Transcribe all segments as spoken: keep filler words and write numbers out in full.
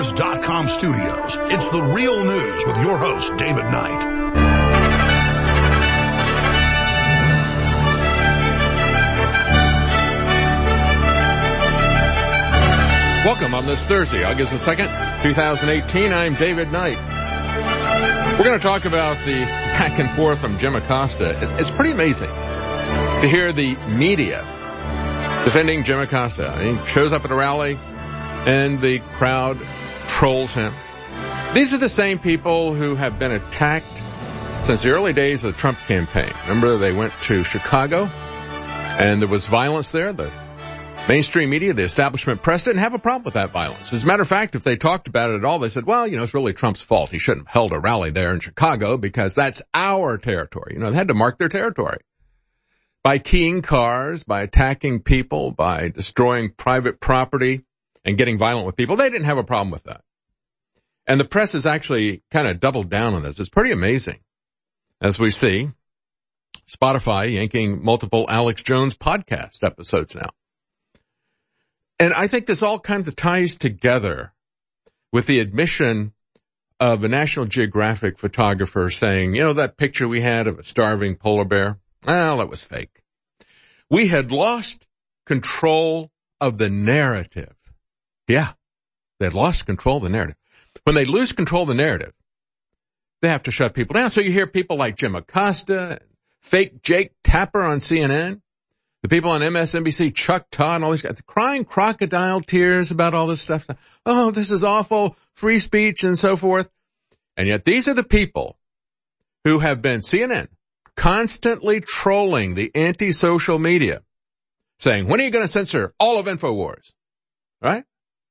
Infowars dot com studios. It's The Real News with your host, David Knight. Welcome on this Thursday, August the second, twenty eighteen. I'm David Knight. We're going to talk about the back and forth from Jim Acosta. It's pretty amazing to hear the media defending Jim Acosta. He shows up at a rally and the crowd trolls him. These are the same people who have been attacked since the early days of the Trump campaign. Remember, they went to Chicago and there was violence there. The mainstream media, the establishment press, didn't have a problem with that violence. As a matter of fact, if they talked about it at all, they said, well, you know, it's really Trump's fault. He shouldn't have held a rally there in Chicago because that's our territory. You know, they had to mark their territory by keying cars, by attacking people, by destroying private property and getting violent with people. They didn't have a problem with that. And the press has actually kind of doubled down on this. It's pretty amazing. As we see, Spotify yanking multiple Alex Jones podcast episodes now. And I think this all kind of ties together with the admission of a National Geographic photographer saying, you know, that picture we had of a starving polar bear? Well, that was fake. We had lost control of the narrative. Yeah, they had lost control of the narrative. When they lose control of the narrative, they have to shut people down. So you hear people like Jim Acosta, fake Jake Tapper on C N N, the people on M S N B C, Chuck Todd, and all these guys, crying crocodile tears about all this stuff. Oh, this is awful, free speech and so forth. And yet these are the people who have been, C N N, constantly trolling the anti-social media, saying, when are you going to censor all of InfoWars? Right?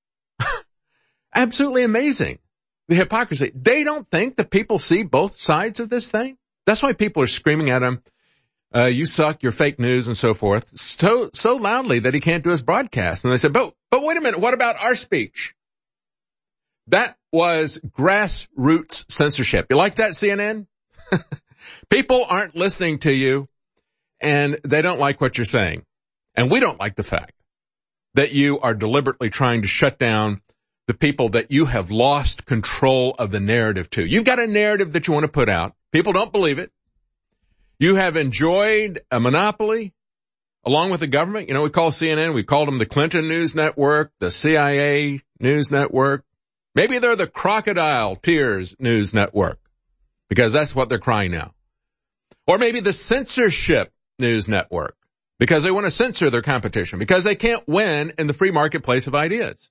Absolutely amazing. The hypocrisy. They don't think that people see both sides of this thing. That's why people are screaming at him. Uh, you suck, you're fake news and so forth, so, so loudly that he can't do his broadcast. And they said, but, but wait a minute, what about our speech? That was grassroots censorship. You like that, C N N? People aren't listening to you and they don't like what you're saying. And we don't like the fact that you are deliberately trying to shut down the people that you have lost control of the narrative to. You've got a narrative that you want to put out. People don't believe it. You have enjoyed a monopoly along with the government. You know, we call C N N, we called them the Clinton News Network, the C I A News Network. Maybe they're the Crocodile Tears News Network because that's what they're crying now. Or maybe the Censorship News Network because they want to censor their competition because they can't win in the free marketplace of ideas.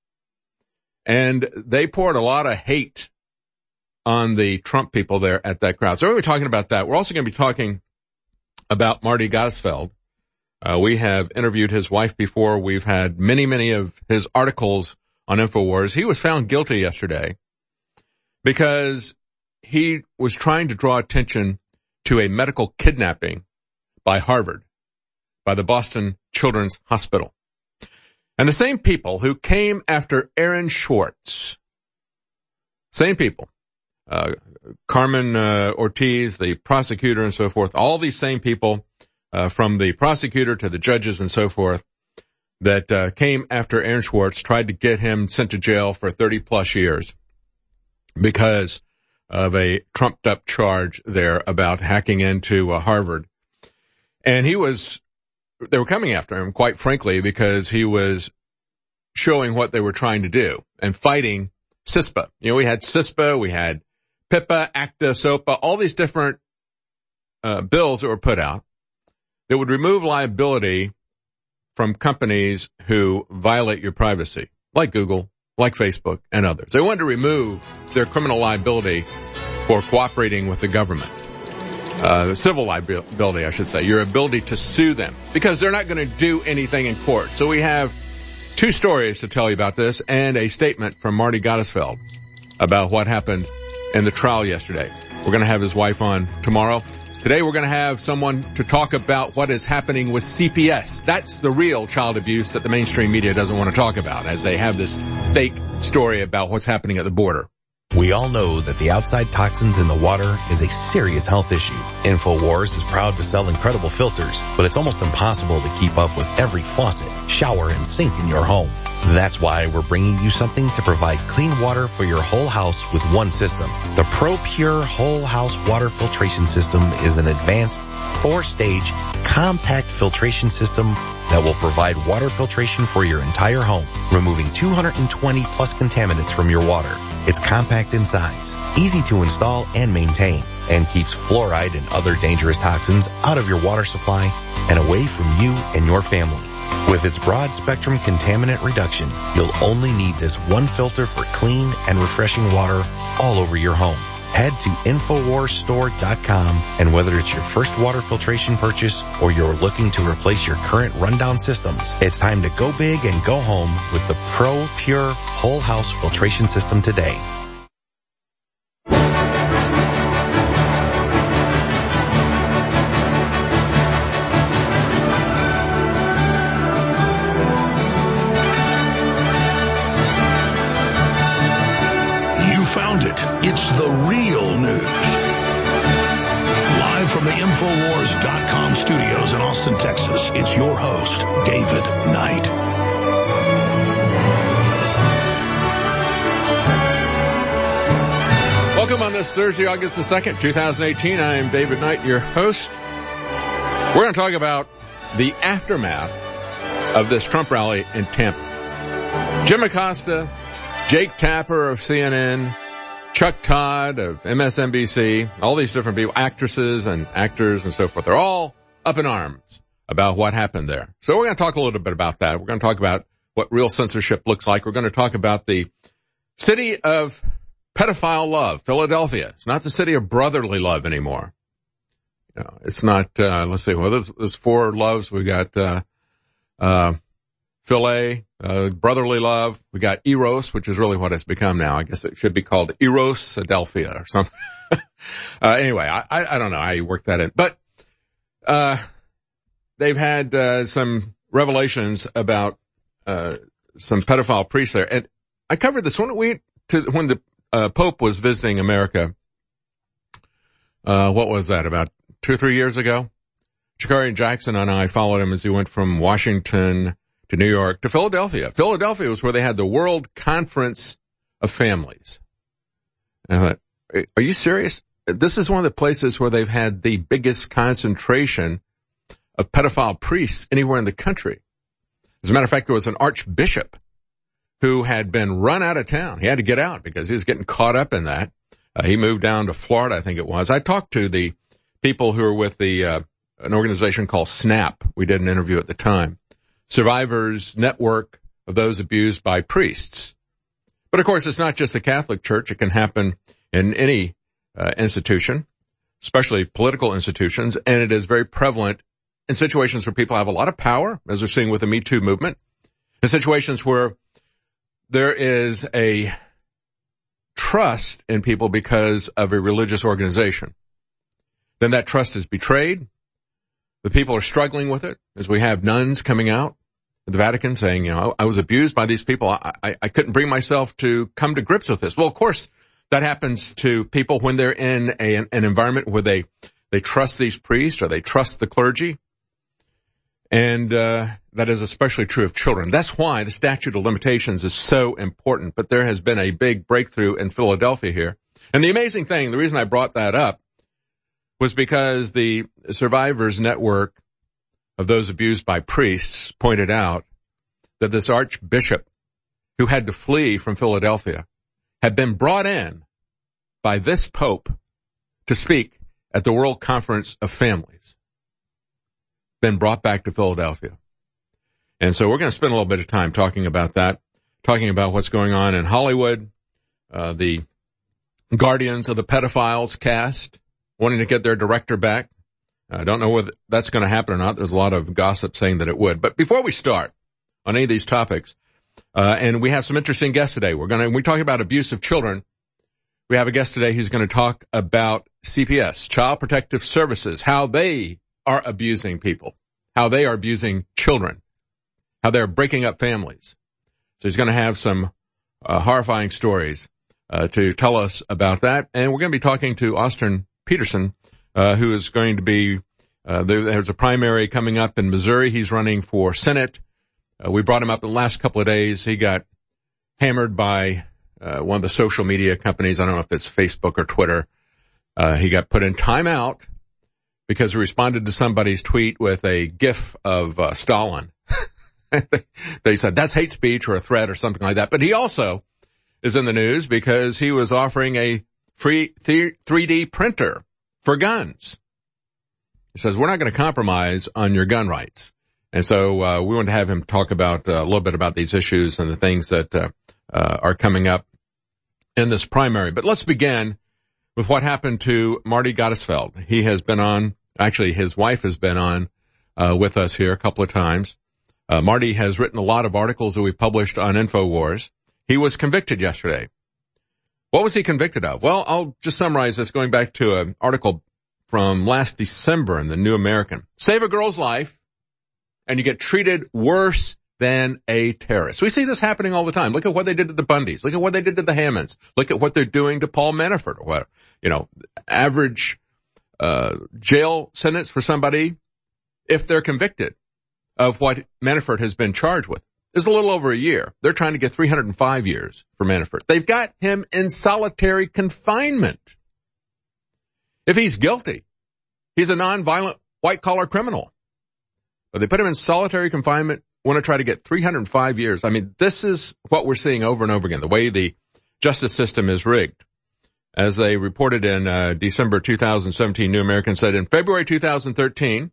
And they poured a lot of hate on the Trump people there at that crowd. So we're going to be talking about that. We're also going to be talking about Marty Gottesfeld. Uh, we have interviewed his wife before. We've had many, many of his articles on InfoWars. He was found guilty yesterday because he was trying to draw attention to a medical kidnapping by Harvard, by the Boston Children's Hospital. And the same people who came after Aaron Swartz, same people, Uh, Carmen uh, Ortiz, the prosecutor and so forth, all these same people, uh, from the prosecutor to the judges and so forth, that uh, came after Aaron Swartz, tried to get him sent to jail for thirty plus years because of a trumped up charge there about hacking into uh, Harvard. And he was, they were coming after him, quite frankly, because he was showing what they were trying to do and fighting CISPA. You know, we had CISPA, we had PIPA, ACTA, SOPA, all these different uh, bills that were put out that would remove liability from companies who violate your privacy, like Google, like Facebook, and others. They wanted to remove their criminal liability for cooperating with the government. Uh, civil liability, I should say, your ability to sue them, because they're not going to do anything in court. So we have two stories to tell you about this and a statement from Marty Gottesfeld about what happened in the trial yesterday. We're going to have his wife on tomorrow. Today we're going to have someone to talk about what is happening with C P S. That's the real child abuse that the mainstream media doesn't want to talk about, as they have this fake story about what's happening at the border. We all know that the outside toxins in the water is a serious health issue. InfoWars is proud to sell incredible filters, but it's almost impossible to keep up with every faucet, shower, and sink in your home. That's why we're bringing you something to provide clean water for your whole house with one system. The ProPure Whole House Water Filtration System is an advanced four-stage compact filtration system that will provide water filtration for your entire home, removing two hundred twenty plus contaminants from your water. It's compact in size, easy to install and maintain, and keeps fluoride and other dangerous toxins out of your water supply and away from you and your family. With its broad spectrum contaminant reduction, you'll only need this one filter for clean and refreshing water all over your home. Head to infowars store dot com, and whether it's your first water filtration purchase or you're looking to replace your current rundown systems, it's time to go big and go home with the ProPure Whole House Filtration System today. Found it. It's the real news. Live from the Infowars dot com studios in Austin, Texas, it's your host, David Knight. Welcome on this Thursday, August the second, twenty eighteen. I am David Knight, your host. We're going to talk about the aftermath of this Trump rally in Tampa. Jim Acosta, Jake Tapper of C N N, Chuck Todd of M S N B C, all these different people, actresses and actors and so forth, they're all up in arms about what happened there. So we're going to talk a little bit about that. We're going to talk about what real censorship looks like. We're going to talk about the city of pedophile love, Philadelphia. It's not the city of brotherly love anymore. You know, it's not, uh, let's see, well, there's, there's four loves. We got, uh, uh, Philae, uh, brotherly love. We got Eros, which is really what it's become now. I guess it should be called Eros Adelphia or something. uh, anyway, I, I, I don't know how you work that in, but, uh, they've had, uh, some revelations about, uh, some pedophile priests there. And I covered this when we, to, when the, uh, Pope was visiting America. Uh, what was that, about two or three years ago? Sha'Carri Jackson and I followed him as he went from Washington to New York to Philadelphia. Philadelphia was where they had the World Conference of Families. And I thought, are you serious? This is one of the places where they've had the biggest concentration of pedophile priests anywhere in the country. As a matter of fact, there was an archbishop who had been run out of town. He had to get out because he was getting caught up in that. Uh, he moved down to Florida, I think it was. I talked to the people who were with the uh, an organization called SNAP. We did an interview at the time. Survivors Network of Those Abused by Priests. But of course, it's not just the Catholic Church. It can happen in any uh, institution, especially political institutions, and it is very prevalent in situations where people have a lot of power, as we're seeing with the Me Too movement, in situations where there is a trust in people because of a religious organization. Then that trust is betrayed. The people are struggling with it, as we have nuns coming out at the Vatican saying, you know, I was abused by these people. I, I, I couldn't bring myself to come to grips with this. Well, of course, that happens to people when they're in a, an environment where they, they trust these priests or they trust the clergy. And uh that is especially true of children. That's why the statute of limitations is so important. But there has been a big breakthrough in Philadelphia here. And the amazing thing, the reason I brought that up, was because the Survivors Network of Those Abused by Priests pointed out that this archbishop who had to flee from Philadelphia had been brought in by this pope to speak at the World Conference of Families, been brought back to Philadelphia. And so we're going to spend a little bit of time talking about that, talking about what's going on in Hollywood, uh, the Guardians of the Pedophiles cast wanting to get their director back. I don't know whether that's going to happen or not. There's a lot of gossip saying that it would. But before we start on any of these topics, uh, and we have some interesting guests today. We're going to, we're talking about abuse of children. We have a guest today who's going to talk about C P S, Child Protective Services, how they are abusing people, how they are abusing children, how they're breaking up families. So he's going to have some uh, horrifying stories uh, to tell us about that. And we're going to be talking to Austin Petersen, uh, who is going to be, uh, there, there's a primary coming up in Missouri. He's running for Senate. Uh, we brought him up the last couple of days. He got hammered by, uh, one of the social media companies. I don't know if it's Facebook or Twitter. Uh, he got put in timeout because he responded to somebody's tweet with a GIF of, uh, Stalin. They said that's hate speech or a threat or something like that. But he also is in the news because he was offering a free three D printer for guns. He says, we're not going to compromise on your gun rights. And so uh, we wanted to have him talk about uh, a little bit about these issues and the things that uh, uh, are coming up in this primary. But let's begin with what happened to Marty Gottesfeld. He has been on, actually his wife has been on uh, with us here a couple of times. Uh, Marty has written a lot of articles that we published on InfoWars. He was convicted yesterday. What was he convicted of? Well, I'll just summarize this going back to an article from last December in the New American. Save a girl's life and you get treated worse than a terrorist. We see this happening all the time. Look at what they did to the Bundys. Look at what they did to the Hammonds. Look at what they're doing to Paul Manafort or what, you know, average, uh, jail sentence for somebody if they're convicted of what Manafort has been charged with is a little over a year. They're trying to get three hundred five years for Manafort. They've got him in solitary confinement. If he's guilty, he's a nonviolent white-collar criminal. But they put him in solitary confinement, want to try to get three hundred five years. I mean, this is what we're seeing over and over again, the way the justice system is rigged. As they reported in uh, December two thousand seventeen, New American said in February two thousand thirteen,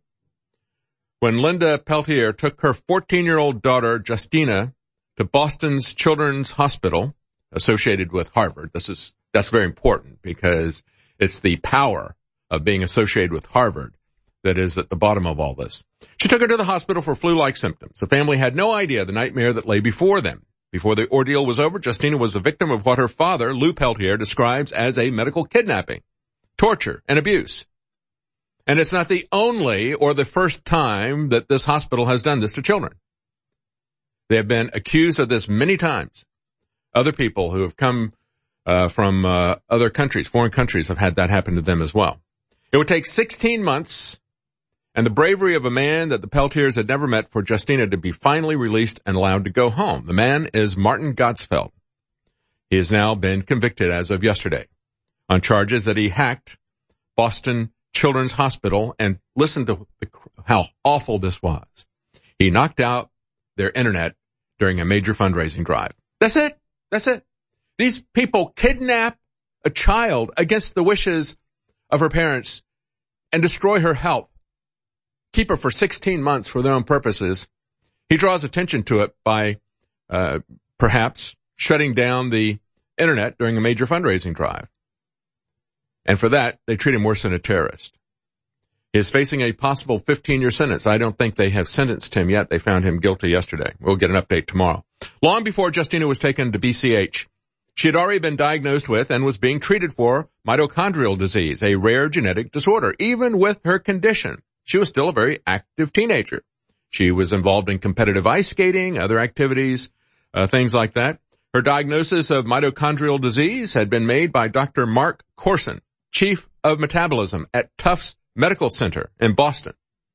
when Linda Peltier took her fourteen-year-old daughter, Justina, to Boston's Children's Hospital, associated with Harvard. This is, that's very important because it's the power of being associated with Harvard that is at the bottom of all this. She took her to the hospital for flu-like symptoms. The family had no idea the nightmare that lay before them. Before the ordeal was over, Justina was the victim of what her father, Lou Peltier, describes as a medical kidnapping, torture, and abuse. And it's not the only or the first time that this hospital has done this to children. They have been accused of this many times. Other people who have come uh, from uh, other countries, foreign countries, have had that happen to them as well. It would take sixteen months and the bravery of a man that the Peltiers had never met for Justina to be finally released and allowed to go home. The man is Martin Gottesfeld. He has now been convicted as of yesterday on charges that he hacked Boston Children's Hospital, and listen to the, how awful this was. He knocked out their internet during a major fundraising drive. That's it. That's it. These people kidnap a child against the wishes of her parents and destroy her health. Keep her for sixteen months for their own purposes. He draws attention to it by, uh, perhaps shutting down the internet during a major fundraising drive. And for that, they treat him worse than a terrorist. He is facing a possible fifteen-year sentence. I don't think they have sentenced him yet. They found him guilty yesterday. We'll get an update tomorrow. Long before Justina was taken to B C H, she had already been diagnosed with and was being treated for mitochondrial disease, a rare genetic disorder. Even with her condition, she was still a very active teenager. She was involved in competitive ice skating, other activities, uh, things like that. Her diagnosis of mitochondrial disease had been made by Doctor Mark Corson, Chief of Metabolism at Tufts Medical Center in Boston.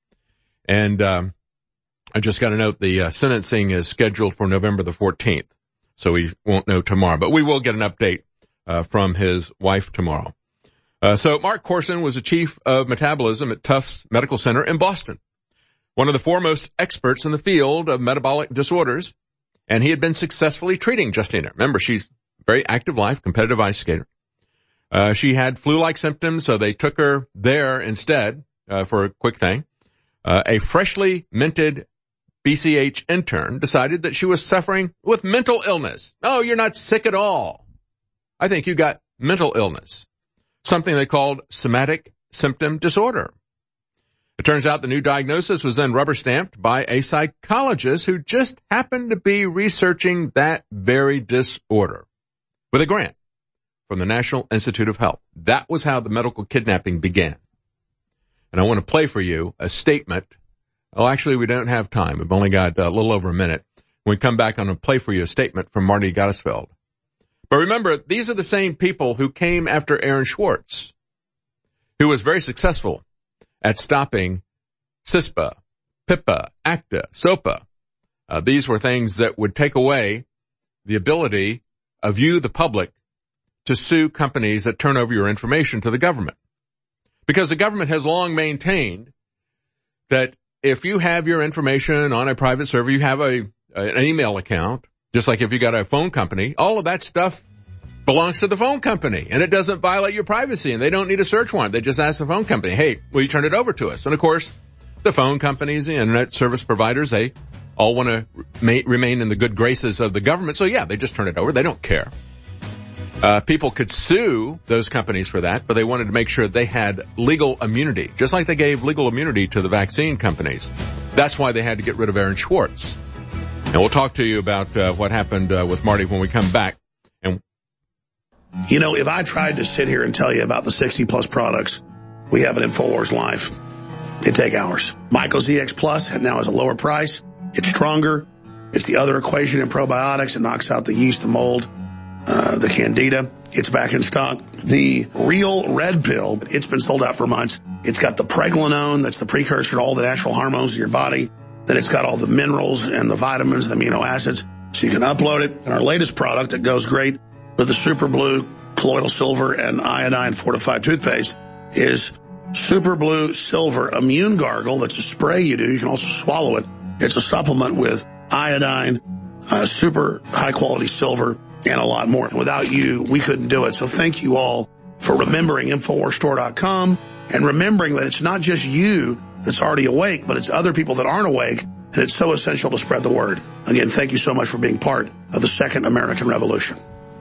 And um, I just got a note, the uh, sentencing is scheduled for November the fourteenth, so we won't know tomorrow. But we will get an update uh, from his wife tomorrow. Uh, so Mark Corson was the Chief of Metabolism at Tufts Medical Center in Boston, one of the foremost experts in the field of metabolic disorders, and he had been successfully treating Justina. Remember, she's a very active life, competitive ice skater. Uh, she had flu-like symptoms, so they took her there instead, uh, for a quick thing. Uh, a freshly minted B C H intern decided that she was suffering with mental illness. No, you're not sick at all. I think you got mental illness. Something they called somatic symptom disorder. It turns out the new diagnosis was then rubber stamped by a psychologist who just happened to be researching that very disorder with a grant from the National Institute of Health. That was how the medical kidnapping began. And I want to play for you a statement. Oh, actually, we don't have time. We've only got a little over a minute. When we come back, I'm going to play for you a statement from Marty Gottesfeld. But remember, these are the same people who came after Aaron Swartz, who was very successful at stopping CISPA, PIPA, ACTA, SOPA. Uh, these were things that would take away the ability of you, the public, to sue companies that turn over your information to the government. Because the government has long maintained that if you have your information on a private server, you have a an email account, just like if you got a phone company, all of that stuff belongs to the phone company, and it doesn't violate your privacy, and they don't need a search warrant. They just ask the phone company, hey, will you turn it over to us? And of course, the phone companies, the internet service providers, they all want to ma- remain in the good graces of the government. So yeah, they just turn it over. They don't care. Uh, people could sue those companies for that, but they wanted to make sure they had legal immunity, just like they gave legal immunity to the vaccine companies. That's why they had to get rid of Aaron Swartz. And we'll talk to you about uh, what happened uh, with Marty when we come back. And you know, if I tried to sit here and tell you about the sixty plus products we have at InfoWars Live, it'd take hours. Myco-Z X Plus now has a lower price. It's stronger. It's the other equation in probiotics. It knocks out the yeast, the mold, Uh, the Candida. It's back in stock. The Real Red Pill, it's been sold out for months. It's got the pregnenolone, that's the precursor to all the natural hormones in your body. Then it's got all the minerals and the vitamins, the amino acids, so you can upload it. And our latest product that goes great with the Super Blue, colloidal silver, and iodine fortified toothpaste is Super Blue Silver Immune Gargle. That's a spray you do. You can also swallow it. It's a supplement with iodine, uh, super high-quality silver, and a lot more. Without you, we couldn't do it. So thank you all for remembering InfoWars Store dot com and remembering that it's not just you that's already awake, but it's other people that aren't awake, and it's so essential to spread the word. Again, thank you so much for being part of the Second American Revolution.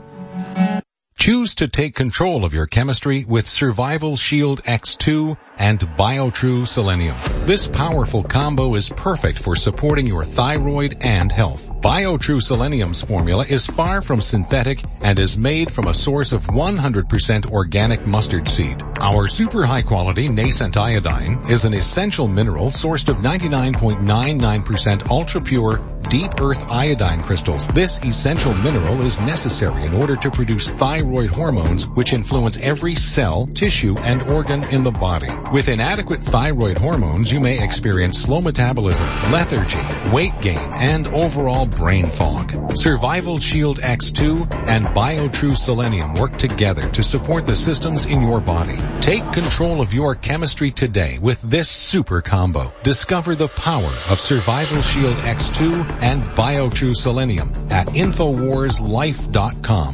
Choose to take control of your chemistry with Survival Shield X two and BioTrue Selenium. This powerful combo is perfect for supporting your thyroid and health. BioTrue Selenium's formula is far from synthetic and is made from a source of one hundred percent organic mustard seed. Our super high quality nascent iodine is an essential mineral sourced of ninety-nine point nine nine percent ultra pure deep earth iodine crystals. This essential mineral is necessary in order to produce thyroid hormones, which influence every cell, tissue, and organ in the body. With inadequate thyroid hormones, you may experience slow metabolism, lethargy, weight gain, and overall brain fog. Survival Shield X two and BioTrue Selenium work together to support the systems in your body. Take control of your chemistry today with this super combo. Discover the power of Survival Shield X two and BioTrue Selenium at InfoWars Life dot com.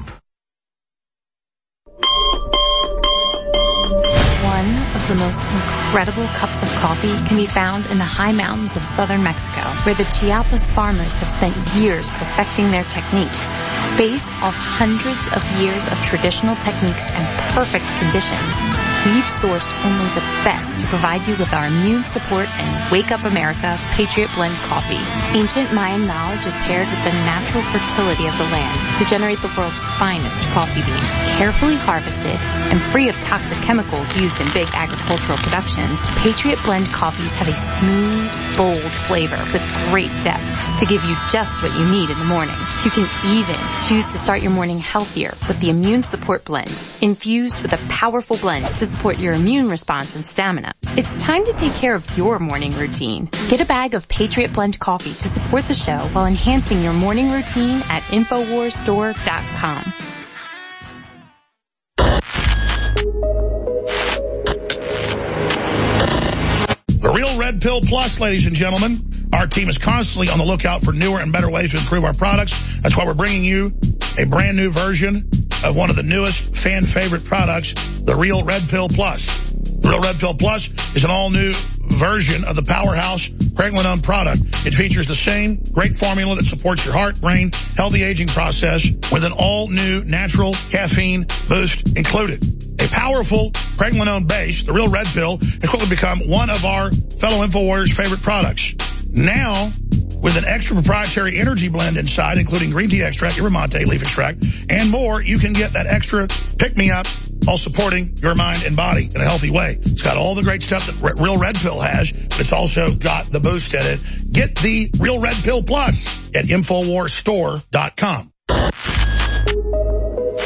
One of the most incredible cups of coffee can be found in the high mountains of southern Mexico, where the Chiapas farmers have spent years perfecting their techniques. Based off hundreds of years of traditional techniques and perfect conditions, we've sourced only the best to provide you with our immune support and Wake Up America Patriot Blend coffee. Ancient Mayan knowledge is paired with the natural fertility of the land to generate the world's finest coffee bean. Carefully harvested and free of toxic chemicals used in big agricultural productions, Patriot Blend coffees have a smooth, bold flavor with great depth to give you just what you need in the morning. You can even choose to start your morning healthier with the Immune Support Blend, infused with a powerful blend to support your immune response and stamina. It's time to take care of your morning routine. Get a bag of Patriot Blend coffee to support the show while enhancing your morning routine at InfoWars Store dot com. The Real Red Pill Plus, ladies and gentlemen. Our team is constantly on the lookout for newer and better ways to improve our products. That's why we're bringing you a brand new version of one of the newest fan favorite products, the Real Red Pill Plus. The Real Red Pill Plus is an all-new version of the powerhouse pregnenolone product. It features the same great formula that supports your heart, brain, healthy aging process with an all-new natural caffeine boost included. A powerful pregnenolone base, the Real Red Pill, has quickly become one of our fellow InfoWarriors' favorite products. Now, with an extra proprietary energy blend inside, including green tea extract, yerba mate, leaf extract, and more, you can get that extra pick-me-up while supporting your mind and body in a healthy way. It's got all the great stuff that Real Red Pill has, but it's also got the boost in it. Get the Real Red Pill Plus at InfoWars Store dot com.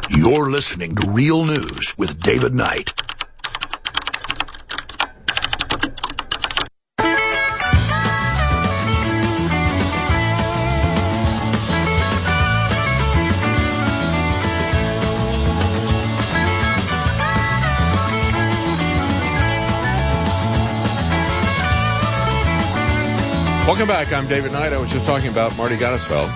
You're listening to Real News with David Knight. Welcome back. I'm David Knight. I was just talking about Marty Gottesfeld.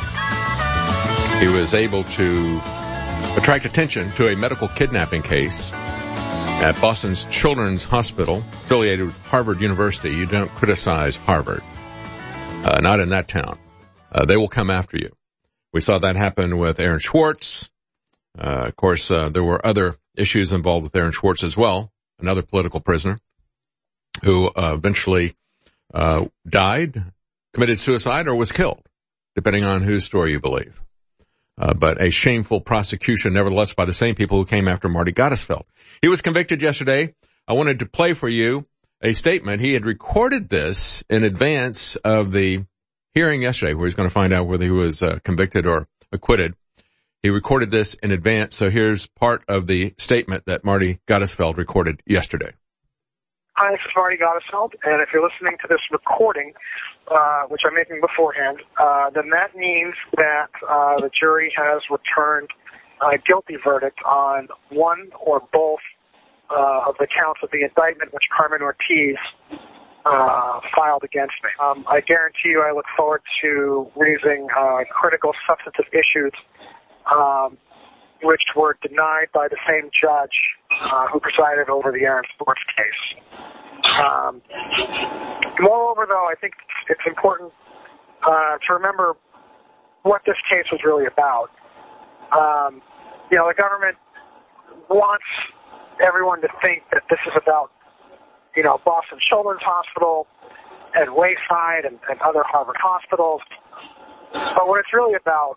He was able to attract attention to a medical kidnapping case at Boston's Children's Hospital, affiliated with Harvard University. You don't criticize Harvard. Uh, not in that town. Uh, they will come after you. We saw that happen with Aaron Swartz. Uh, of course, uh, there were other issues involved with Aaron Swartz as well, another political prisoner who uh, eventually uh, died, committed suicide, or was killed, depending on whose story you believe. Uh, but a shameful prosecution, nevertheless, by the same people who came after Marty Gottesfeld. He was convicted yesterday. I wanted to play for you a statement. He had recorded this in advance of the hearing yesterday, where he's going to find out whether he was uh, convicted or acquitted. He recorded this in advance, so here's part of the statement that Marty Gottesfeld recorded yesterday. Hi, this is Marty Gottesfeld, and if you're listening to this recording, uh, which I'm making beforehand, uh, then that means that uh, the jury has returned a guilty verdict on one or both uh, of the counts of the indictment which Carmen Ortiz uh, filed against me. Um, I guarantee you I look forward to raising uh, critical substantive issues um, which were denied by the same judge uh, who presided over the Aaron Swartz case. Um, moreover, though, I think it's important uh, to remember what this case was really about. Um, you know, the government wants everyone to think that this is about, you know, Boston Children's Hospital and Wayside and, and other Harvard hospitals. But what it's really about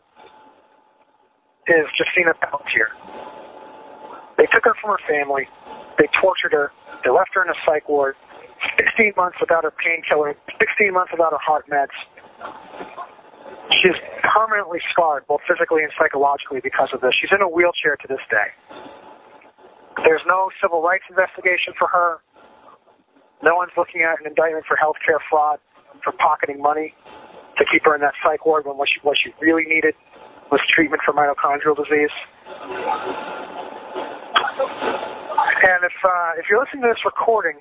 is Justina Pelletier. They took her from her family. They tortured her. They left her in a psych ward. sixteen months without her painkiller. sixteen months without her heart meds. She's permanently scarred, both physically and psychologically, because of this. She's in a wheelchair to this day. There's no civil rights investigation for her. No one's looking at an indictment for healthcare fraud, for pocketing money to keep her in that psych ward when what she, what she really needed was treatment for mitochondrial disease. And if uh, if you're listening to this recording,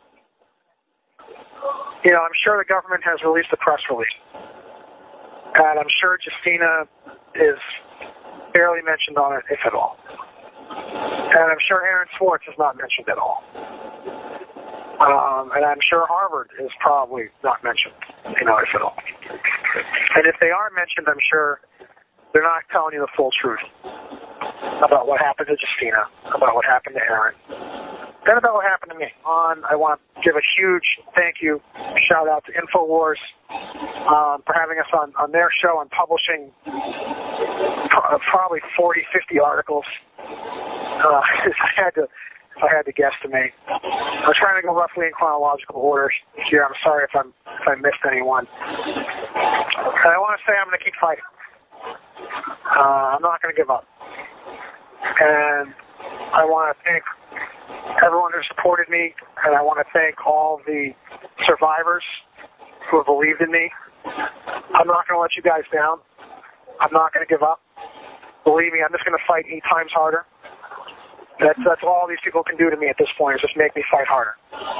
you know, I'm sure the government has released a press release. And I'm sure Justina is barely mentioned on it, if at all. And I'm sure Aaron Swartz is not mentioned at all. Um, and I'm sure Harvard is probably not mentioned, you know, if at all. And if they are mentioned, I'm sure they're not telling you the full truth about what happened to Justina, about what happened to Aaron, and about what happened to me. On, I want to give a huge thank you, shout out to InfoWars um, for having us on, on their show and publishing pro- probably forty, fifty articles. Uh, if I had to, if I had to guesstimate, I'm trying to go roughly in chronological order here. I'm sorry if I'm if I missed anyone. And I want to say I'm going to keep fighting. Uh, I'm not going to give up. And I want to thank everyone who supported me, and I want to thank all the survivors who have believed in me. I'm not going to let you guys down. I'm not going to give up. Believe me, I'm just going to fight eight times harder. That's, that's all these people can do to me at this point, is just make me fight harder.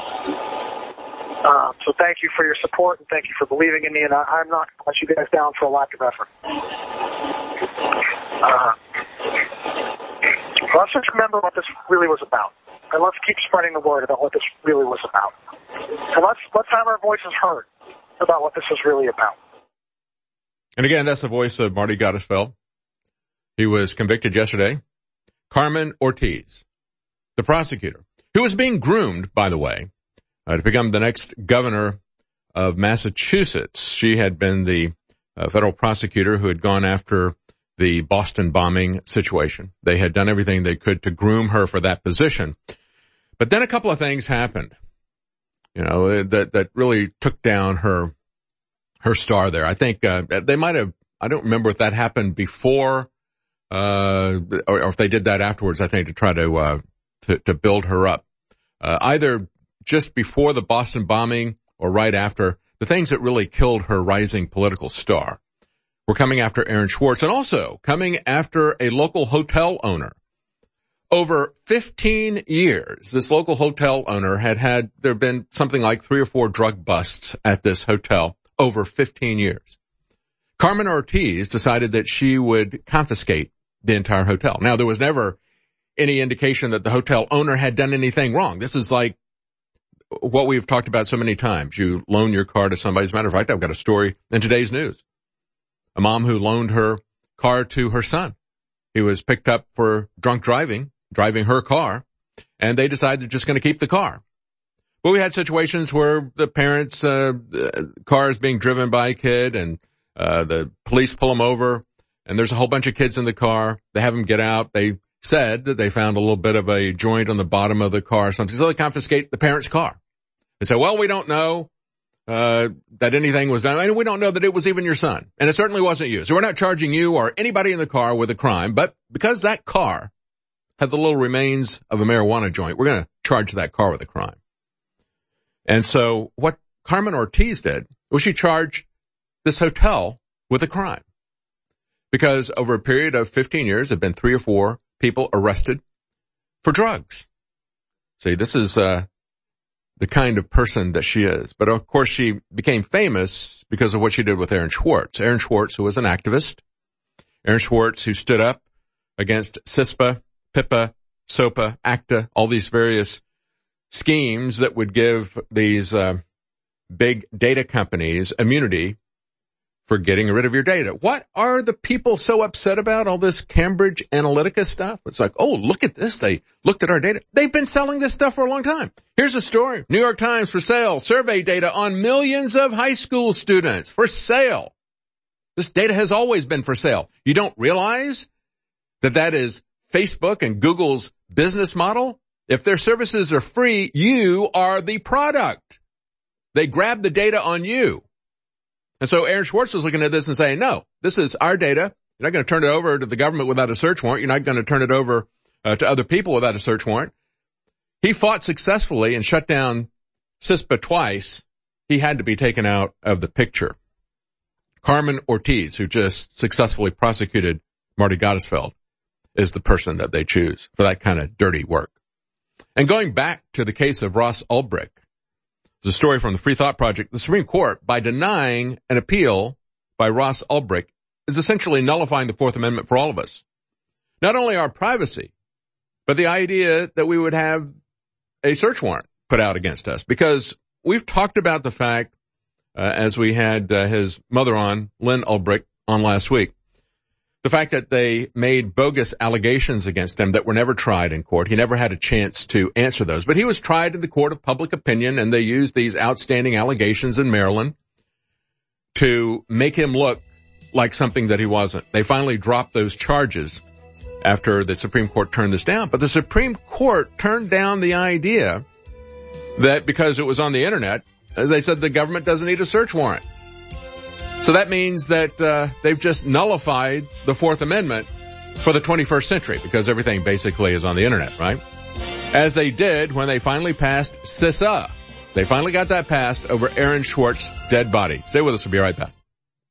Um, so thank you for your support, and thank you for believing in me, and I, I'm not going to let you guys down for a lack of effort. Uh, let's just remember what this really was about, and let's keep spreading the word about what this really was about. And let's let's have our voices heard about what this is really about. And again, that's the voice of Marty Gottesfeld. He was convicted yesterday. Carmen Ortiz, the prosecutor, who was being groomed, by the way, uh, to become the next governor of Massachusetts. She had been the uh, federal prosecutor who had gone after the Boston bombing situation. They had done everything they could to groom her for that position. But then a couple of things happened, you know, that, that really took down her, her star there. I think, uh, they might have, I don't remember if that happened before uh, or, or if they did that afterwards, I think to try to, uh, to, to build her up, uh, either just before the Boston bombing or right after. The things that really killed her rising political star were coming after Aaron Swartz and also coming after a local hotel owner. Over fifteen years, this local hotel owner had had, there have been something like three or four drug busts at this hotel over fifteen years. Carmen Ortiz decided that she would confiscate the entire hotel. Now, there was never any indication that the hotel owner had done anything wrong. This is like what we've talked about so many times. You loan your car to somebody. As a matter of fact, I've got a story in today's news. A mom who loaned her car to her son. He was picked up for drunk driving, driving her car, and they decided they're just going to keep the car. But we had situations where the parents' uh, car is being driven by a kid, and uh, the police pull them over, and there's a whole bunch of kids in the car. They have them get out. They said that they found a little bit of a joint on the bottom of the car or something, so they confiscate the parent's car. They say, well, we don't know uh that anything was done, and we don't know that it was even your son, and it certainly wasn't you. So we're not charging you or anybody in the car with a crime, but because that car had the little remains of a marijuana joint, we're going to charge that car with a crime. And so what Carmen Ortiz did was she charged this hotel with a crime. Because over a period of fifteen years, there have been three or four people arrested for drugs. See, this is uh the kind of person that she is. But of course, she became famous because of what she did with Aaron Swartz. Aaron Swartz, who was an activist. Aaron Swartz, who stood up against CISPA, PIPA, SOPA, ACTA, all these various schemes that would give these uh, big data companies immunity for getting rid of your data. What are the people so upset about, all this Cambridge Analytica stuff? It's like, oh, look at this. They looked at our data. They've been selling this stuff for a long time. Here's a story. New York Times for sale. Survey data on millions of high school students for sale. This data has always been for sale. You don't realize that that is Facebook and Google's business model? If their services are free, you are the product. They grab the data on you. And so Aaron Swartz was looking at this and saying, no, this is our data. You're not going to turn it over to the government without a search warrant. You're not going to turn it over uh, to other people without a search warrant. He fought successfully and shut down CISPA twice. He had to be taken out of the picture. Carmen Ortiz, who just successfully prosecuted Marty Gottesfeld, is the person that they choose for that kind of dirty work. And going back to the case of Ross Ulbricht, there's a story from the Free Thought Project. The Supreme Court, by denying an appeal by Ross Ulbricht, is essentially nullifying the Fourth Amendment for all of us. Not only our privacy, but the idea that we would have a search warrant put out against us. Because we've talked about the fact, uh, as we had uh, his mother on, Lynn Ulbricht, on last week, the fact that they made bogus allegations against him that were never tried in court. He never had a chance to answer those. But he was tried in the court of public opinion, and they used these outstanding allegations in Maryland to make him look like something that he wasn't. They finally dropped those charges after the Supreme Court turned this down. But the Supreme Court turned down the idea that because it was on the Internet, as they said, the government doesn't need a search warrant. So that means that uh they've just nullified the Fourth Amendment for the twenty-first century because everything basically is on the Internet, right? As they did when they finally passed CISA. They finally got that passed over Aaron Swartz's dead body. Stay with us. We'll be right back.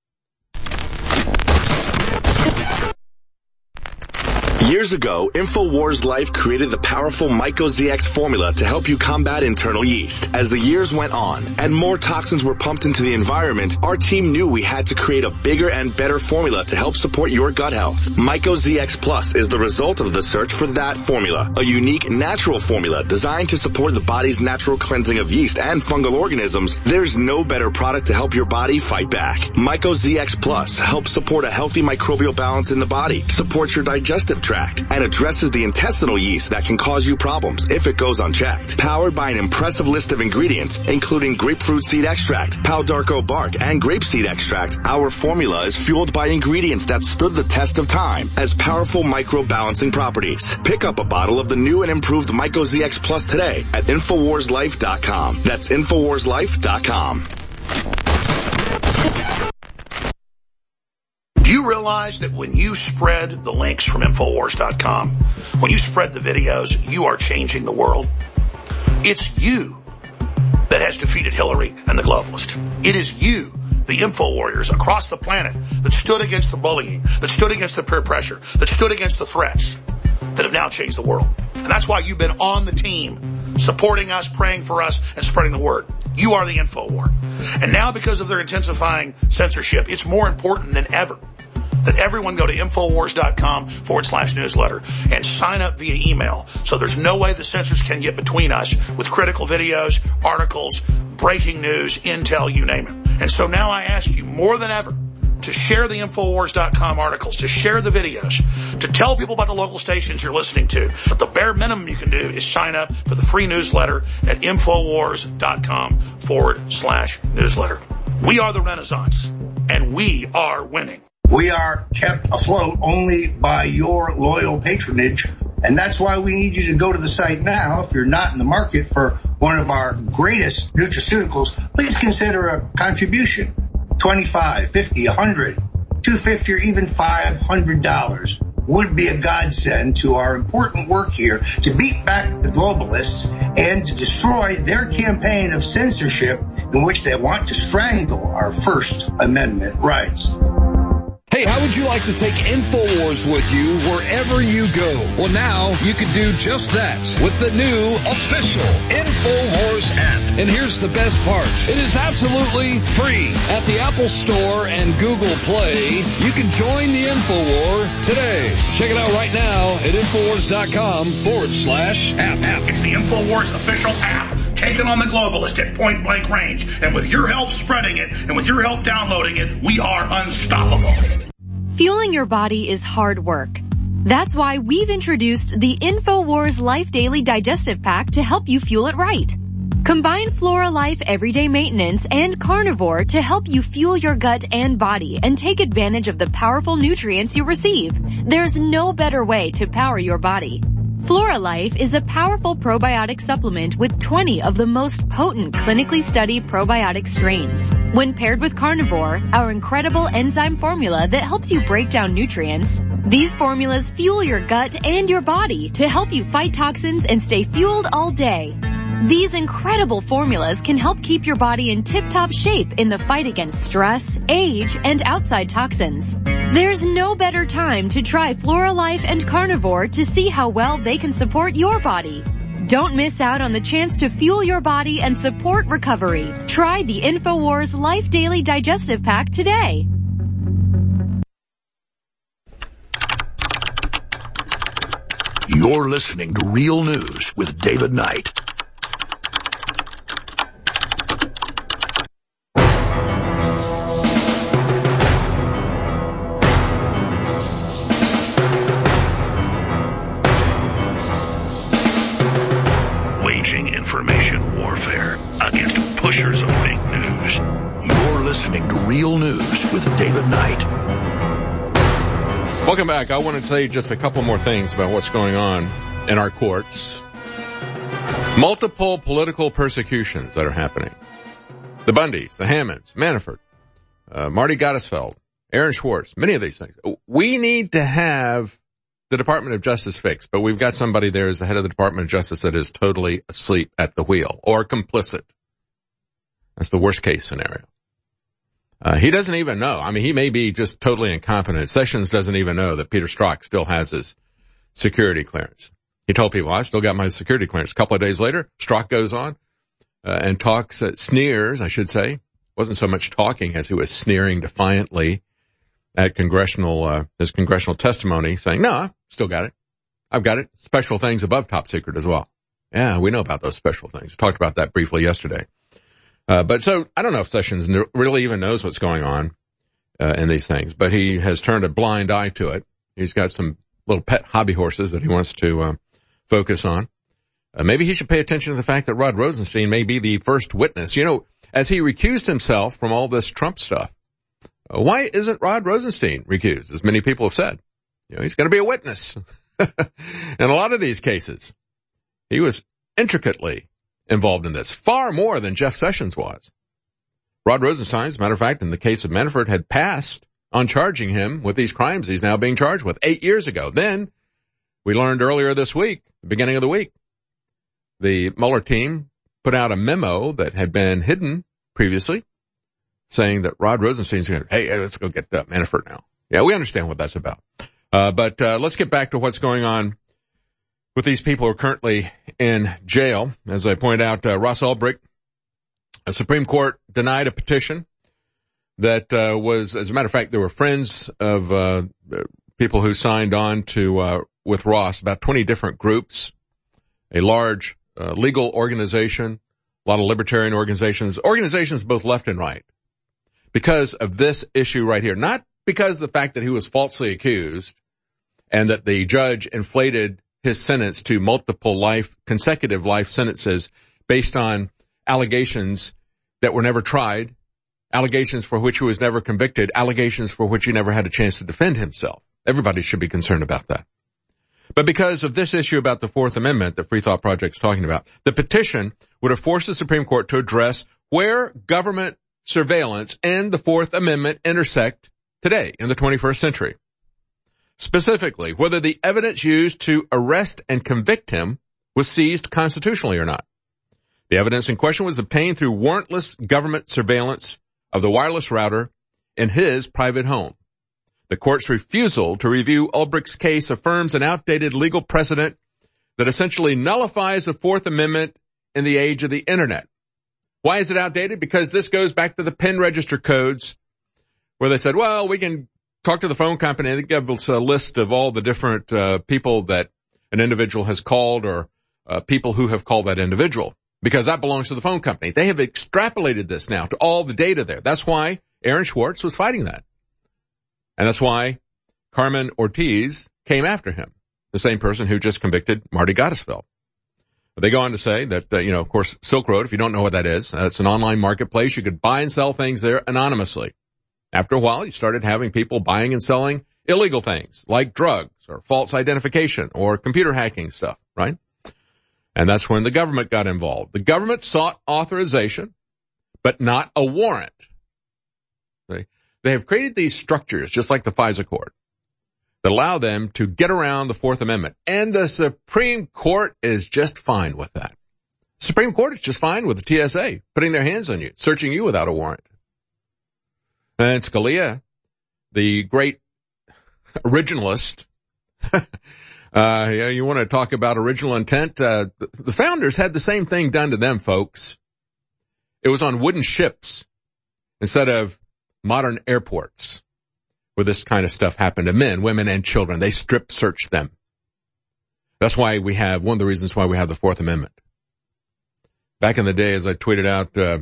Years ago, InfoWars Life created the powerful MycoZX formula to help you combat internal yeast. As the years went on and more toxins were pumped into the environment, our team knew we had to create a bigger and better formula to help support your gut health. MycoZX Plus is the result of the search for that formula, a unique natural formula designed to support the body's natural cleansing of yeast and fungal organisms. There's no better product to help your body fight back. MycoZX Plus helps support a healthy microbial balance in the body, supports your digestive tract, and addresses the intestinal yeast that can cause you problems if it goes unchecked. Powered by an impressive list of ingredients, including grapefruit seed extract, Pau d'Arco bark, and grapeseed extract, our formula is fueled by ingredients that stood the test of time as powerful microbalancing properties. Pick up a bottle of the new and improved MycoZX Plus today at Infowars Life dot com. That's Infowars Life dot com. Do you realize that when you spread the links from Infowars dot com, when you spread the videos, you are changing the world? It's you that has defeated Hillary and the globalists. It is you, the info warriors across the planet, that stood against the bullying, that stood against the peer pressure, that stood against the threats, that have now changed the world. And that's why you've been on the team, supporting us, praying for us, and spreading the word. You are the info war. And now, because of their intensifying censorship, it's more important than ever that everyone go to Infowars dot com forward slash newsletter and sign up via email. So there's no way the censors can get between us with critical videos, articles, breaking news, intel, you name it. And so now I ask you more than ever to share the Infowars dot com articles, to share the videos, to tell people about the local stations you're listening to. But the bare minimum you can do is sign up for the free newsletter at Infowars dot com forward slash newsletter. We are the Renaissance, and we are winning. We are kept afloat only by your loyal patronage, and that's why we need you to go to the site now. If you're not in the market for one of our greatest nutraceuticals, please consider a contribution. twenty-five, fifty, one hundred, two hundred fifty, or even five hundred dollars would be a godsend to our important work here to beat back the globalists and to destroy their campaign of censorship in which they want to strangle our First Amendment rights. Hey, how would you like to take InfoWars with you wherever you go? Well, now you can do just that with the new official InfoWars app. And here's the best part. It is absolutely free. At the Apple Store and Google Play, you can join the InfoWar today. Check it out right now at Infowars dot com forward slash app. It's the InfoWars official app. Taken on the globalist at point blank range. And with your help spreading it, and with your help downloading it, we are unstoppable. Fueling your body is hard work. That's why we've introduced the InfoWars Life Daily Digestive Pack to help you fuel it right. Combine Flora Life Everyday Maintenance and Carnivore to help you fuel your gut and body and take advantage of the powerful nutrients you receive. There's no better way to power your body. Flora Life is a powerful probiotic supplement with twenty of the most potent clinically studied probiotic strains. When paired with Carnivore, our incredible enzyme formula that helps you break down nutrients, these formulas fuel your gut and your body to help you fight toxins and stay fueled all day. These incredible formulas can help keep your body in tip-top shape in the fight against stress, age, and outside toxins. There's no better time to try Flora Life and Carnivore to see how well they can support your body. Don't miss out on the chance to fuel your body and support recovery. Try the InfoWars Life Daily Digestive Pack today. You're listening to Real News with David Knight. Waging information warfare against pushers of fake news. You're listening to Real News with David Knight. Welcome back. I want to say just a couple more things about what's going on in our courts. Multiple political persecutions that are happening. The Bundys, the Hammonds, Manafort, uh, Marty Gottesfeld, Aaron Schwartz, many of these things. We need to have the Department of Justice fixed, but we've got somebody there as the head of the Department of Justice that is totally asleep at the wheel or complicit. That's the worst case scenario. Uh, he doesn't even know. I mean, he may be just totally incompetent. Sessions doesn't even know that Peter Strzok still has his security clearance. He told people, I still got my security clearance. A couple of days later, Strzok goes on uh, and talks, uh, sneers, I should say. Wasn't so much talking as he was sneering defiantly at congressional, uh, his congressional testimony, saying, no, I still got it. I've got it. Special things above top secret as well. Yeah, we know about those special things. Talked about that briefly yesterday. Uh, but so I don't know if Sessions really even knows what's going on, uh, in these things, but he has turned a blind eye to it. He's got some little pet hobby horses that he wants to, uh, focus on. Uh, maybe he should pay attention to the fact that Rod Rosenstein may be the first witness. You know, as he recused himself from all this Trump stuff, uh, why isn't Rod Rosenstein recused? As many people have said, you know, he's going to be a witness. In a lot of these cases, he was intricately involved in this, far more than Jeff Sessions was. Rod Rosenstein, as a matter of fact, in the case of Manafort, had passed on charging him with these crimes he's now being charged with eight years ago. Then we learned earlier this week, the beginning of the week, the Mueller team put out a memo that had been hidden previously saying that Rod Rosenstein's going, hey, let's go get uh, Manafort now. Yeah, we understand what that's about. Uh, but uh, let's get back to what's going on with these people who are currently in jail. As I point out, uh, Ross Ulbricht, the Supreme Court denied a petition that uh, was, as a matter of fact, there were friends of uh, people who signed on to uh, with Ross, about twenty different groups, a large uh, legal organization, a lot of libertarian organizations, organizations both left and right, because of this issue right here. Not because of the fact that he was falsely accused and that the judge inflated his sentence to multiple life, consecutive life sentences based on allegations that were never tried, allegations for which he was never convicted, allegations for which he never had a chance to defend himself. Everybody should be concerned about that. But because of this issue about the Fourth Amendment that Free Thought Project is talking about, the petition would have forced the Supreme Court to address where government surveillance and the Fourth Amendment intersect today in the twenty-first century. Specifically, whether the evidence used to arrest and convict him was seized constitutionally or not. The evidence in question was obtained through warrantless government surveillance of the wireless router in his private home. The court's refusal to review Ulbricht's case affirms an outdated legal precedent that essentially nullifies the Fourth Amendment in the age of the Internet. Why is it outdated? Because this goes back to the pen register codes where they said, well, we can talk to the phone company and they give us a list of all the different uh, people that an individual has called or uh, people who have called that individual, because that belongs to the phone company. They have extrapolated this now to all the data there. That's why Aaron Swartz was fighting that. And that's why Carmen Ortiz came after him, the same person who just convicted Marty Gottesfeld. But they go on to say that, uh, you know, of course, Silk Road, if you don't know what that is, uh, it's an online marketplace. You could buy and sell things there anonymously. After a while, you started having people buying and selling illegal things like drugs or false identification or computer hacking stuff, right? And that's when the government got involved. The government sought authorization, but not a warrant. They, they have created these structures, just like the FISA court, that allow them to get around the Fourth Amendment. And the Supreme Court is just fine with that. The Supreme Court is just fine with the T S A putting their hands on you, searching you without a warrant. And Scalia, the great originalist, uh, yeah, you want to talk about original intent? Uh, the, the founders had the same thing done to them, folks. It was on wooden ships instead of modern airports where this kind of stuff happened to men, women, and children. They strip searched them. That's why we have, one of the reasons why we have the Fourth Amendment. Back in the day, as I tweeted out, uh,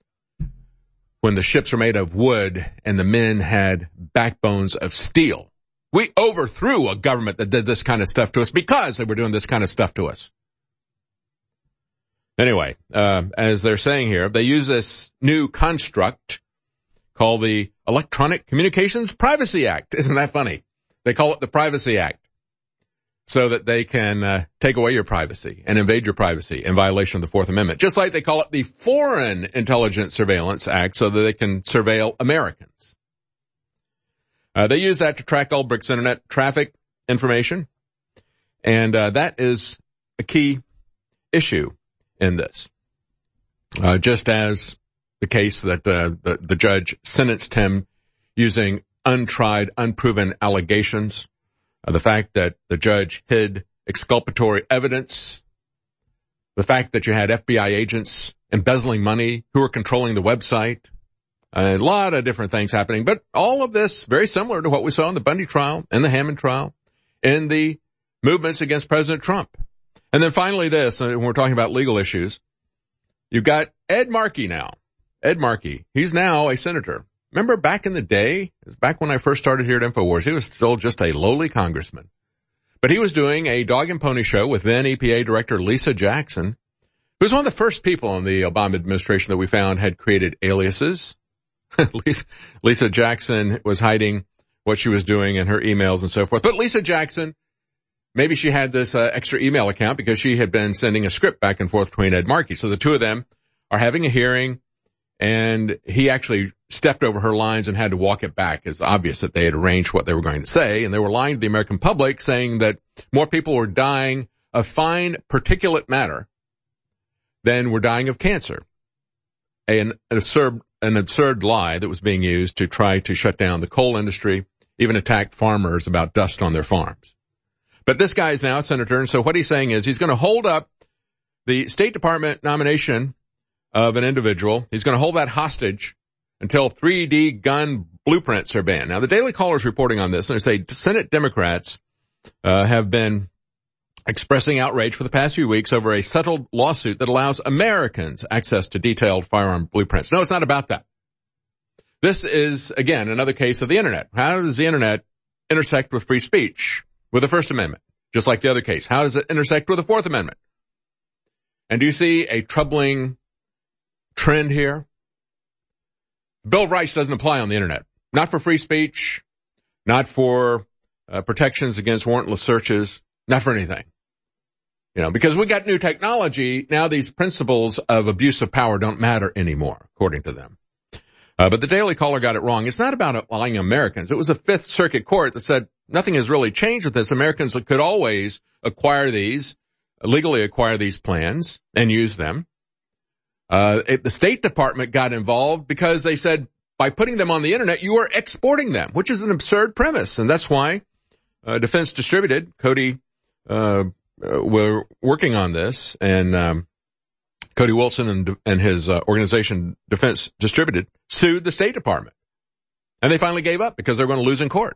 when the ships were made of wood and the men had backbones of steel, we overthrew a government that did this kind of stuff to us because they were doing this kind of stuff to us. Anyway, uh, as they're saying here, they use this new construct called the Electronic Communications Privacy Act. Isn't that funny? They call it the Privacy Act so that they can uh, take away your privacy and invade your privacy in violation of the Fourth Amendment. Just like they call it the Foreign Intelligence Surveillance Act so that they can surveil Americans. Uh, they use that to track Ulbricht's internet traffic information. And uh, that is a key issue in this. Uh, just as the case that uh, the, the judge sentenced him using untried, unproven allegations. Uh, the fact that the judge hid exculpatory evidence, the fact that you had F B I agents embezzling money who were controlling the website, a lot of different things happening, but all of this very similar to what we saw in the Bundy trial and the Hammond trial and the movements against President Trump. And then finally this, when we're talking about legal issues, you've got Ed Markey now. Ed Markey, he's now a senator. Remember back in the day, it was back when I first started here at InfoWars, he was still just a lowly congressman. But he was doing a dog and pony show with then E P A Director Lisa Jackson, who was one of the first people in the Obama administration that we found had created aliases. Lisa, Lisa Jackson was hiding what she was doing in her emails and so forth. But Lisa Jackson, maybe she had this uh, extra email account because she had been sending a script back and forth between Ed Markey. So the two of them are having a hearing, and he actually stepped over her lines and had to walk it back. It's obvious that they had arranged what they were going to say, and they were lying to the American public, saying that more people were dying of fine particulate matter than were dying of cancer. An, an absurd, an absurd lie that was being used to try to shut down the coal industry, even attack farmers about dust on their farms. But this guy is now a senator, and so what he's saying is he's going to hold up the State Department nomination of an individual. He's going to hold that hostage until three D gun blueprints are banned. Now, the Daily Caller is reporting on this, and they say Senate Democrats uh, have been expressing outrage for the past few weeks over a settled lawsuit that allows Americans access to detailed firearm blueprints. No, it's not about that. This is, again, another case of the Internet. How does the Internet intersect with free speech, with the First Amendment? Just like the other case. How does it intersect with the Fourth Amendment? And do you see a troubling trend here? The Bill of Rights doesn't apply on the Internet. Not for free speech, not for uh, protections against warrantless searches, not for anything. You know, because we got new technology, now these principles of abuse of power don't matter anymore, according to them. Uh, but the Daily Caller got it wrong. It's not about allowing Americans. It was a Fifth Circuit Court that said nothing has really changed with this. Americans could always acquire these, legally acquire these plans and use them. Uh, it, the State Department got involved because they said by putting them on the Internet, you are exporting them, which is an absurd premise. And that's why uh, Defense Distributed, Cody, uh, uh, were working on this, and um, Cody Wilson and, and his uh, organization, Defense Distributed, sued the State Department. And they finally gave up because they're going to lose in court.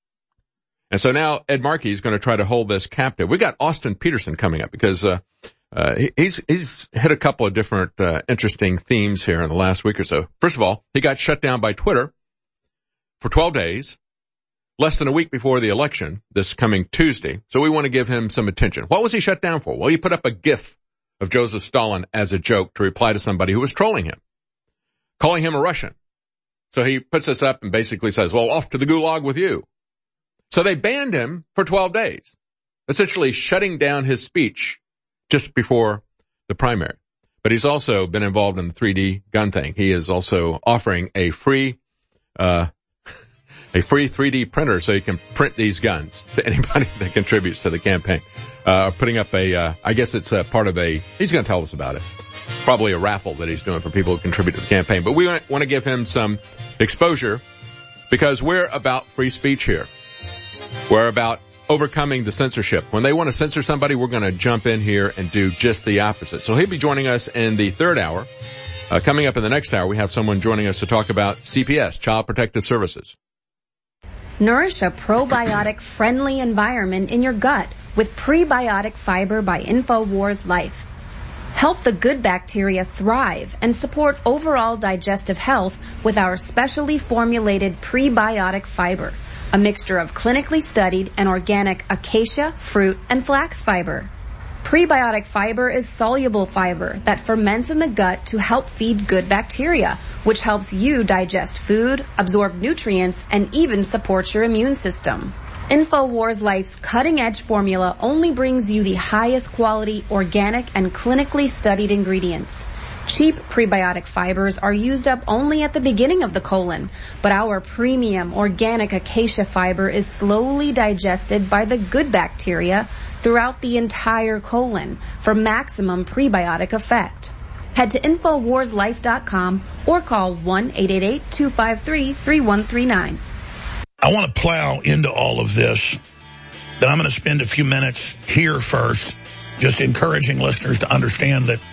And so now Ed Markey is going to try to hold this captive. We got Austin Peterson coming up because uh, uh he's he's hit a couple of different uh, interesting themes here in the last week or so. First of all, he got shut down by Twitter for twelve days, less than a week before the election, this coming Tuesday. So we want to give him some attention. What was he shut down for? Well, he put up a GIF of Joseph Stalin as a joke to reply to somebody who was trolling him, calling him a Russian. So he puts this up and basically says, well, off to the gulag with you. So they banned him for twelve days, essentially shutting down his speech just before the primary. But he's also been involved in the three D gun thing. He is also offering a free, uh, a free three D printer so he can print these guns to anybody that contributes to the campaign. Uh, putting up a, uh, I guess it's a part of a, he's going to tell us about it. Probably a raffle that he's doing for people who contribute to the campaign. But we want to give him some exposure because we're about free speech here. We're about overcoming the censorship. When they want to censor somebody, we're going to jump in here and do just the opposite. So he'll be joining us in the third hour. Uh, coming up in the next hour, we have someone joining us to talk about C P S, Child Protective Services. Nourish a probiotic-friendly environment in your gut with Prebiotic Fiber by InfoWars Life. Help the good bacteria thrive and support overall digestive health with our specially formulated prebiotic fiber, a mixture of clinically studied and organic acacia, fruit, and flax fiber. Prebiotic fiber is soluble fiber that ferments in the gut to help feed good bacteria, which helps you digest food, absorb nutrients, and even supports your immune system. InfoWars Life's cutting-edge formula only brings you the highest quality, organic, and clinically studied ingredients. Cheap prebiotic fibers are used up only at the beginning of the colon, but our premium organic acacia fiber is slowly digested by the good bacteria throughout the entire colon for maximum prebiotic effect. Head to Infowars Life dot com or call one eight eight eight, two five three, three one three nine. I want to plow into all of this. Then I'm going to spend a few minutes here first, just encouraging listeners to understand that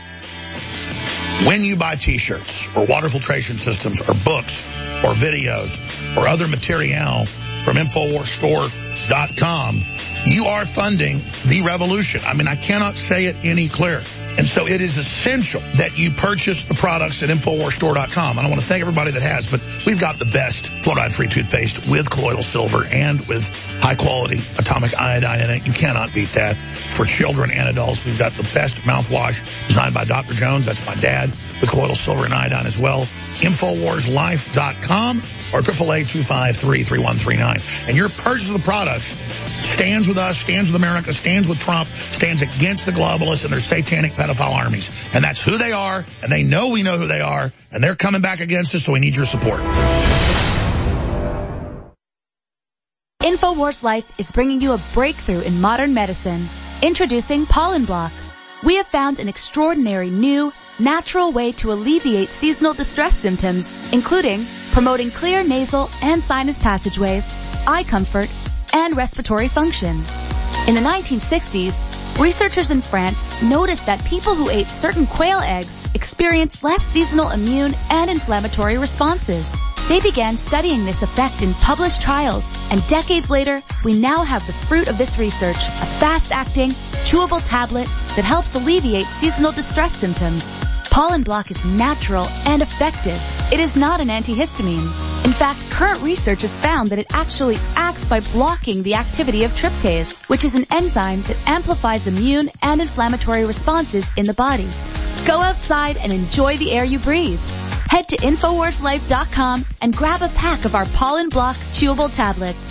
when you buy T-shirts or water filtration systems or books or videos or other material from Infowars Store dot com, you are funding the revolution. I mean, I cannot say it any clearer. And so it is essential that you purchase the products at Infowars Store dot com. And I want to thank everybody that has, but we've got the best fluoride-free toothpaste with colloidal silver and with high-quality atomic iodine in it. You cannot beat that. For children and adults, we've got the best mouthwash designed by Doctor Jones. That's my dad, with colloidal silver and iodine as well. Infowars Life dot com or triple A two five three, three one three nine. And your purchase of the products stands with us, stands with America, stands with Trump, stands against the globalists and their satanic pedophile armies. And that's who they are, and they know we know who they are, and they're coming back against us, so we need your support. InfoWars Life is bringing you a breakthrough in modern medicine. Introducing Pollen Block. We have found an extraordinary new, natural way to alleviate seasonal distress symptoms, including promoting clear nasal and sinus passageways, eye comfort, and respiratory function. In the nineteen sixties, researchers in France noticed that people who ate certain quail eggs experienced less seasonal immune and inflammatory responses. They began studying this effect in published trials, and decades later, we now have the fruit of this research, a fast-acting, chewable tablet that helps alleviate seasonal distress symptoms. Pollen Block is natural and effective. It is not an antihistamine. In fact, current research has found that it actually acts by blocking the activity of tryptase, which is an enzyme that amplifies immune and inflammatory responses in the body. Go outside and enjoy the air you breathe. Head to Infowars Life dot com and grab a pack of our Pollen Block chewable tablets.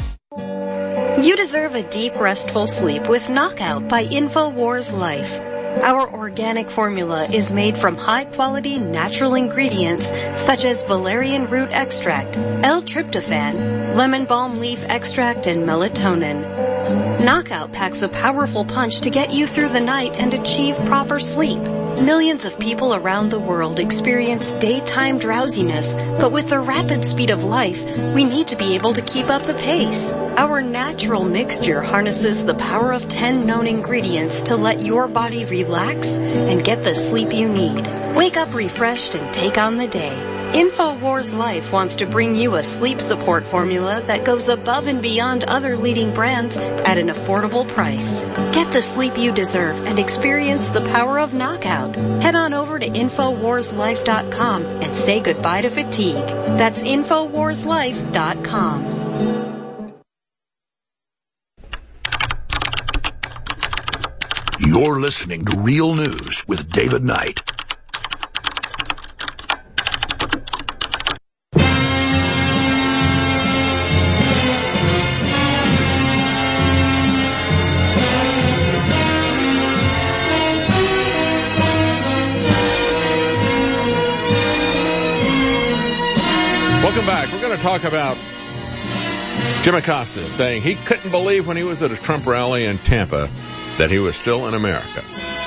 You deserve a deep, restful sleep with Knockout by Infowars Life. Our organic formula is made from high-quality natural ingredients such as valerian root extract, L-tryptophan, lemon balm leaf extract, and melatonin. Knockout packs a powerful punch to get you through the night and achieve proper sleep. Millions of people around the world experience daytime drowsiness, but with the rapid speed of life, we need to be able to keep up the pace. Our natural mixture harnesses the power of ten known ingredients to let your body relax and get the sleep you need. Wake up refreshed and take on the day. InfoWars Life wants to bring you a sleep support formula that goes above and beyond other leading brands at an affordable price. Get the sleep you deserve and experience the power of Knockout. Head on over to Infowars Life dot com and say goodbye to fatigue. That's Infowars Life dot com. You're listening to Real News with David Knight. Welcome back. We're going to talk about Jim Acosta saying he couldn't believe when he was at a Trump rally in Tampa that he was still in America.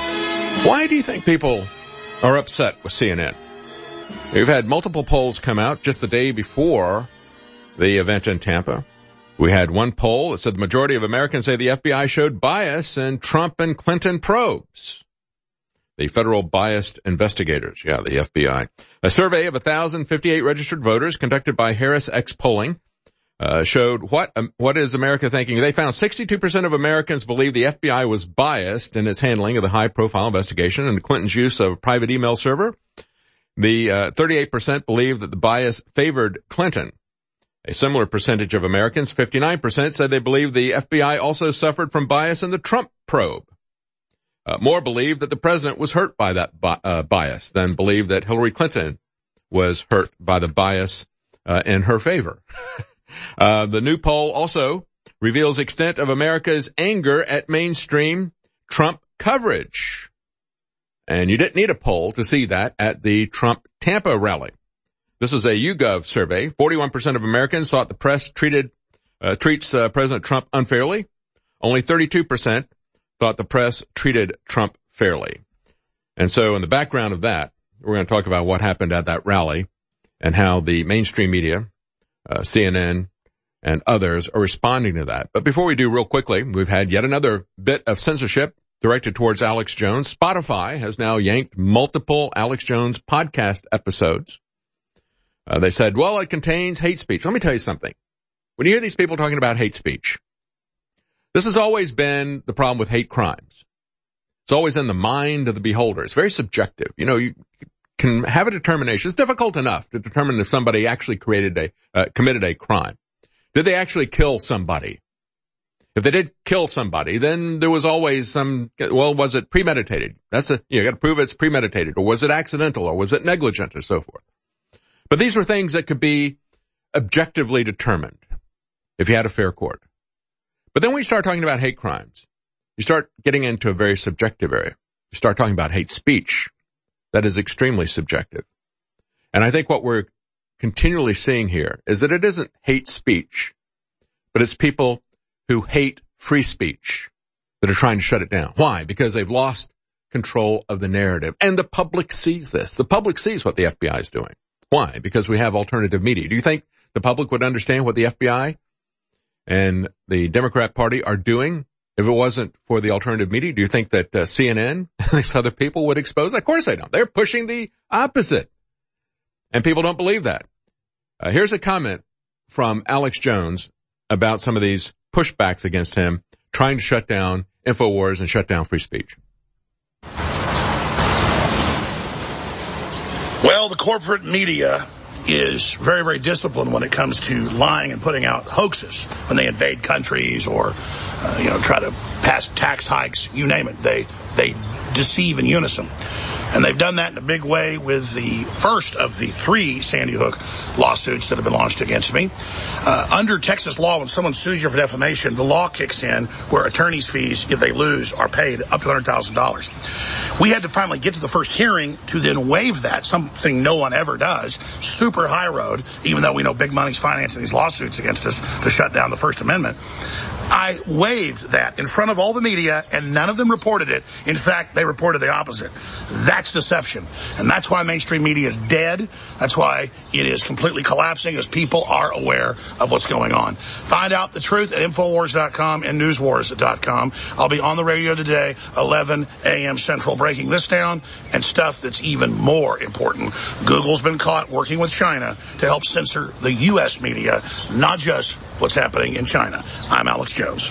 Why do you think people are upset with C N N? We've had multiple polls come out just the day before the event in Tampa. We had one poll that said the majority of Americans say the F B I showed bias in Trump and Clinton probes. The Federal Biased Investigators, yeah, the F B I. A survey of one thousand fifty-eight registered voters conducted by Harris X Polling uh, showed what um, what is America thinking. They found sixty-two percent of Americans believe the F B I was biased in its handling of the high-profile investigation into Clinton's use of a private email server. The uh, thirty-eight percent believe that the bias favored Clinton. A similar percentage of Americans, fifty-nine percent, said they believe the F B I also suffered from bias in the Trump probe. Uh, more believe that the president was hurt by that bi- uh, bias than believe that Hillary Clinton was hurt by the bias uh, in her favor. uh, the new poll also reveals extent of America's anger at mainstream Trump coverage. And you didn't need a poll to see that at the Trump Tampa rally. This is a YouGov survey. forty-one percent of Americans thought the press treated uh, treats uh, President Trump unfairly. Only thirty-two percent thought the press treated Trump fairly. And so in the background of that, we're going to talk about what happened at that rally and how the mainstream media, uh, C N N and others are responding to that. But before we do, real quickly, we've had yet another bit of censorship directed towards Alex Jones. Spotify has now yanked multiple Alex Jones podcast episodes. Uh, they said, well, it contains hate speech. Let me tell you something. When you hear these people talking about hate speech, this has always been the problem with hate crimes. It's always in the mind of the beholder. It's very subjective. You know, you can have a determination. It's difficult enough to determine if somebody actually created a, uh, committed a crime. Did they actually kill somebody? If they did kill somebody, then there was always some, well, was it premeditated? That's a, you got to prove it's premeditated. Or was it accidental? Or was it negligent? Or so forth. But these were things that could be objectively determined if you had a fair court. But then when you start talking about hate crimes, you start getting into a very subjective area. You start talking about hate speech. That is extremely subjective. And I think what we're continually seeing here is that it isn't hate speech, but it's people who hate free speech that are trying to shut it down. Why? Because they've lost control of the narrative. And the public sees this. The public sees what the F B I is doing. Why? Because we have alternative media. Do you think the public would understand what the F B I and the Democrat Party are doing if it wasn't for the alternative media? Do you think that uh, C N N and these other people would expose? Of course they don't. They're pushing the opposite. And people don't believe that. Uh, here's a comment from Alex Jones about some of these pushbacks against him trying to shut down InfoWars and shut down free speech. Well, the corporate media is very, very disciplined when it comes to lying and putting out hoaxes when they invade countries or, uh, you know, try to pass tax hikes, you name it. They, they deceive in unison. And they've done that in a big way with the first of the three Sandy Hook lawsuits that have been launched against me. Uh, under Texas law, when someone sues you for defamation, the law kicks in where attorney's fees, if they lose, are paid up to one hundred thousand dollars. We had to finally get to the first hearing to then waive that, something no one ever does. Super high road, even though we know big money's financing these lawsuits against us to shut down the First Amendment. I waived that in front of all the media, and none of them reported it. In fact, they reported the opposite. That's deception. And that's why mainstream media is dead. That's why it is completely collapsing, as people are aware of what's going on. Find out the truth at Infowars dot com and Newswars dot com. I'll be on the radio today, eleven a.m. Central, breaking this down and stuff that's even more important. Google's been caught working with China to help censor the U S media, not just what's happening in China. I'm Alex Jones.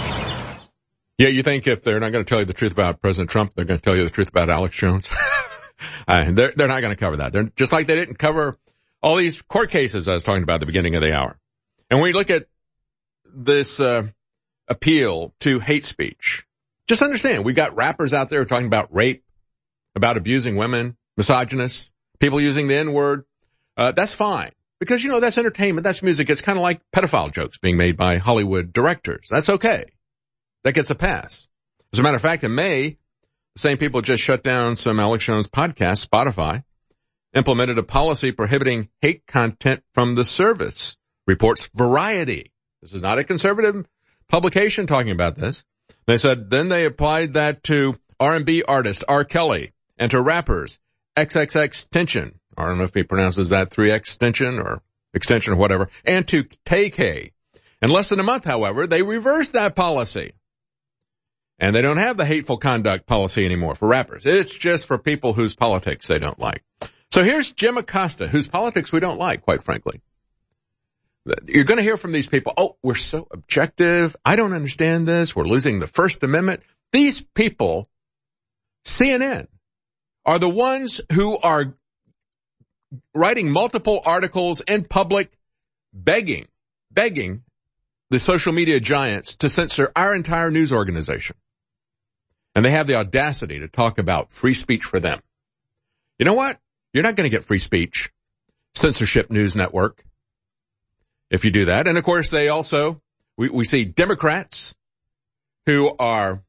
Yeah, you think if they're not going to tell you the truth about President Trump, they're going to tell you the truth about Alex Jones? uh, they're, they're not going to cover that. They're just like they didn't cover all these court cases I was talking about at the beginning of the hour. And when you look at this uh, appeal to hate speech, just understand, we got rappers out there talking about rape, about abusing women, misogynists, people using the N-word. Uh, that's fine. Because, you know, that's entertainment, that's music. It's kind of like pedophile jokes being made by Hollywood directors. That's okay. That gets a pass. As a matter of fact, in May, the same people just shut down some Alex Jones podcasts. Spotify implemented a policy prohibiting hate content from the service, reports Variety. This is not a conservative publication talking about this. They said then they applied that to R and B artist R. Kelly and to rappers triple X Tension. I don't know if he pronounces that three X extension or extension or whatever, and to Tay K. In less than a month, however, they reversed that policy. And they don't have the hateful conduct policy anymore for rappers. It's just for people whose politics they don't like. So here's Jim Acosta, whose politics we don't like, quite frankly. You're going to hear from these people, oh, we're so objective. I don't understand this. We're losing the First Amendment. These people, C N N, are the ones who are writing multiple articles in public, begging, begging the social media giants to censor our entire news organization. And they have the audacity to talk about free speech for them. You know what? You're not going to get free speech, censorship news network, if you do that. And of course, they also, we, we see Democrats who are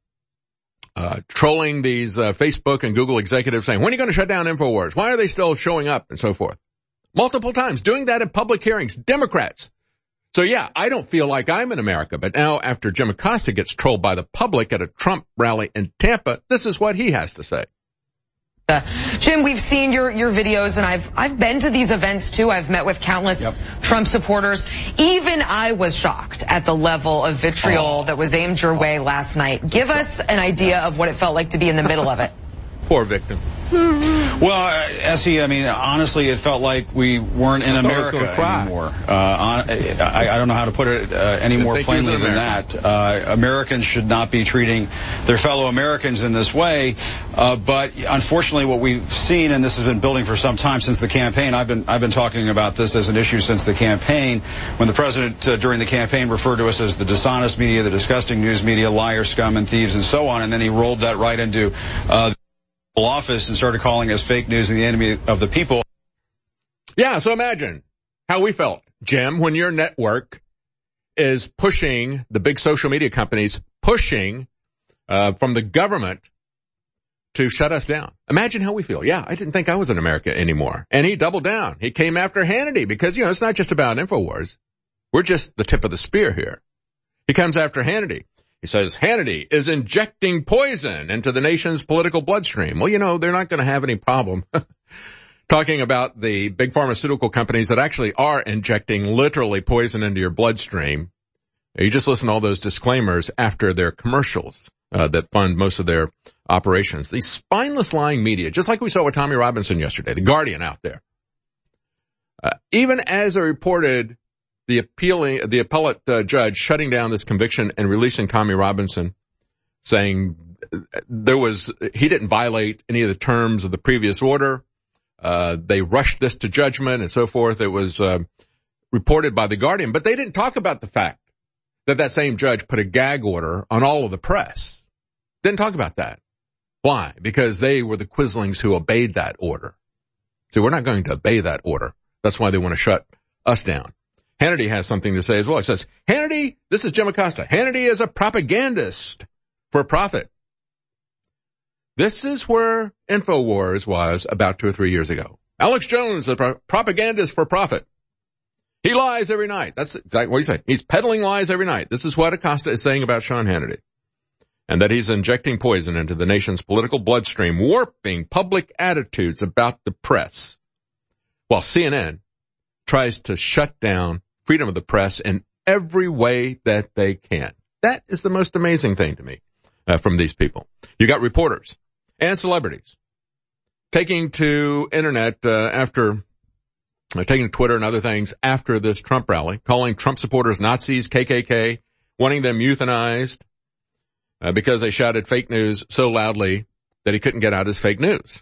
Uh, trolling these uh, Facebook and Google executives saying, when are you going to shut down InfoWars? Why are they still showing up? And so forth. Multiple times, doing that in public hearings. Democrats. So yeah, I don't feel like I'm in America. But now after Jim Acosta gets trolled by the public at a Trump rally in Tampa, this is what he has to say. Uh, Jim, we've seen your, your videos, and I've I've been to these events too. I've met with countless yep. Trump supporters. Even I was shocked at the level of vitriol oh. that was aimed your way last night. Give us an idea of what it felt like to be in the middle of it. Poor victim. Well, uh, Essie, I mean, honestly, it felt like we weren't in America anymore. Uh, on, I, I don't know how to put it uh, any more plainly than that. Uh, Americans should not be treating their fellow Americans in this way. Uh, but unfortunately, what we've seen, and this has been building for some time since the campaign, I've been I've been talking about this as an issue since the campaign, when the president uh, during the campaign referred to us as the dishonest media, the disgusting news media, liars, scum, and thieves, and so on, and then he rolled that right into uh, office and started calling us fake news and the enemy of the people. Yeah, so imagine how we felt, Jim, when your network is pushing, the big social media companies pushing uh from the government to shut us down. Imagine how we feel. Yeah, I didn't think I was in America anymore. And he doubled down. He came after Hannity because, you know, it's not just about InfoWars. We're just the tip of the spear here. He comes after Hannity. He says Hannity is injecting poison into the nation's political bloodstream. Well, you know, they're not going to have any problem talking about the big pharmaceutical companies that actually are injecting literally poison into your bloodstream. You just listen to all those disclaimers after their commercials uh, that fund most of their operations. These spineless lying media, just like we saw with Tommy Robinson yesterday, the Guardian out there. Uh, even as I reported the appealing, the appellate uh, judge shutting down this conviction and releasing Tommy Robinson, saying there was, he didn't violate any of the terms of the previous order. Uh, they rushed this to judgment and so forth. It was, uh, reported by the Guardian, but they didn't talk about the fact that that same judge put a gag order on all of the press. Didn't talk about that. Why? Because they were the Quislings who obeyed that order. So we're not going to obey that order. That's why they want to shut us down. Hannity has something to say as well. He says, Hannity, this is Jim Acosta. Hannity is a propagandist for profit. This is where InfoWars was about two or three years ago. Alex Jones, a pro- propagandist for profit. He lies every night. That's exactly what he said. He's peddling lies every night. This is what Acosta is saying about Sean Hannity. And that he's injecting poison into the nation's political bloodstream, warping public attitudes about the press. While C N N tries to shut down freedom of the press in every way that they can. That is the most amazing thing to me uh, from these people. You got reporters and celebrities taking to internet uh, after, uh, taking to Twitter and other things after this Trump rally, calling Trump supporters Nazis, K K K, wanting them euthanized uh, because they shouted fake news so loudly that he couldn't get out his fake news.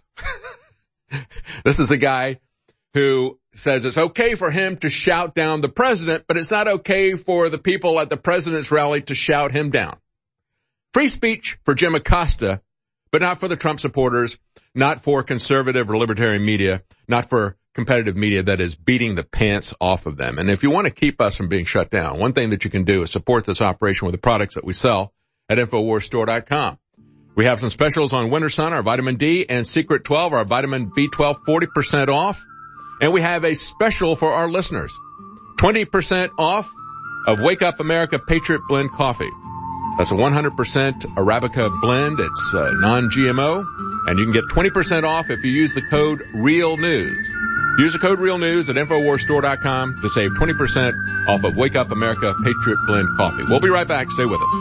This is a guy who says it's okay for him to shout down the president, but it's not okay for the people at the president's rally to shout him down. Free speech for Jim Acosta, but not for the Trump supporters, not for conservative or libertarian media, not for competitive media that is beating the pants off of them. And if you want to keep us from being shut down, one thing that you can do is support this operation with the products that we sell at Infowars Store dot com. We have some specials on Winter Sun, our vitamin D, and Secret twelve, our vitamin B twelve, forty percent off. And we have a special for our listeners, twenty percent off of Wake Up America Patriot Blend Coffee. That's a one hundred percent Arabica blend. It's uh, non-G M O. And you can get twenty percent off if you use the code REALNEWS. Use the code REALNEWS at Infowars Store dot com to save twenty percent off of Wake Up America Patriot Blend Coffee. We'll be right back. Stay with us.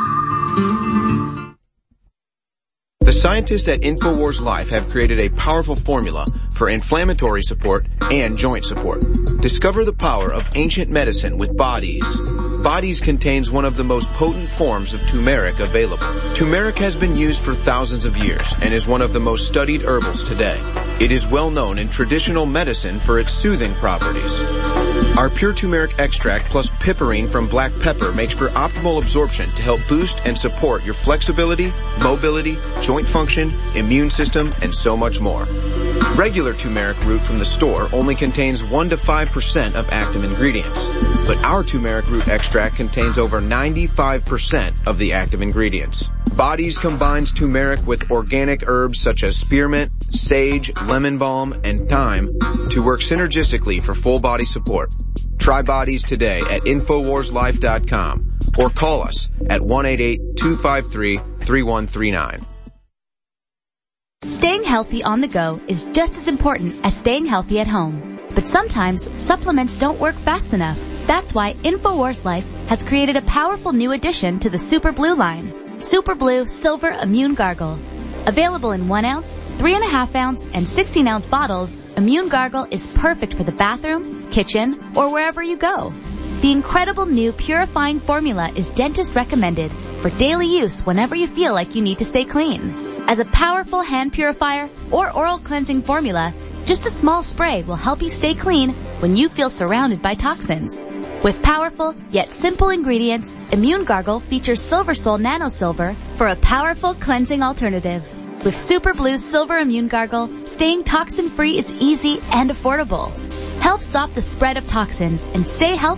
The scientists at InfoWars Life have created a powerful formula for inflammatory support and joint support. Discover the power of ancient medicine with Bodies. Bodies contains one of the most potent forms of turmeric available. Turmeric has been used for thousands of years and is one of the most studied herbals today. It is well known in traditional medicine for its soothing properties. Our pure turmeric extract plus piperine from black pepper makes for optimal absorption to help boost and support your flexibility, mobility, joint function, immune system, and so much more. Regular turmeric root from the store only contains one to five percent of active ingredients, but our turmeric root extract contains over ninety-five percent of the active ingredients. Bodies combines turmeric with organic herbs such as spearmint, sage, lemon balm, and thyme to work synergistically for full body support. Try Bodies today at Infowars Life dot com or call us at one eight eight, two five three, three one three nine. Staying healthy on the go is just as important as staying healthy at home. But sometimes supplements don't work fast enough. That's why InfoWars Life has created a powerful new addition to the Super Blue line. Super Blue Silver Immune Gargle. Available in one ounce, three and a half ounce, and sixteen ounce bottles, Immune Gargle is perfect for the bathroom, kitchen, or wherever you go. The incredible new purifying formula is dentist recommended for daily use whenever you feel like you need to stay clean. As a powerful hand purifier or oral cleansing formula, just a small spray will help you stay clean when you feel surrounded by toxins. With powerful yet simple ingredients, Immune Gargle features Silver Sol Nano Silver for a powerful cleansing alternative. With Super Blue Silver Immune Gargle, staying toxin-free is easy and affordable. Help stop the spread of toxins and stay healthy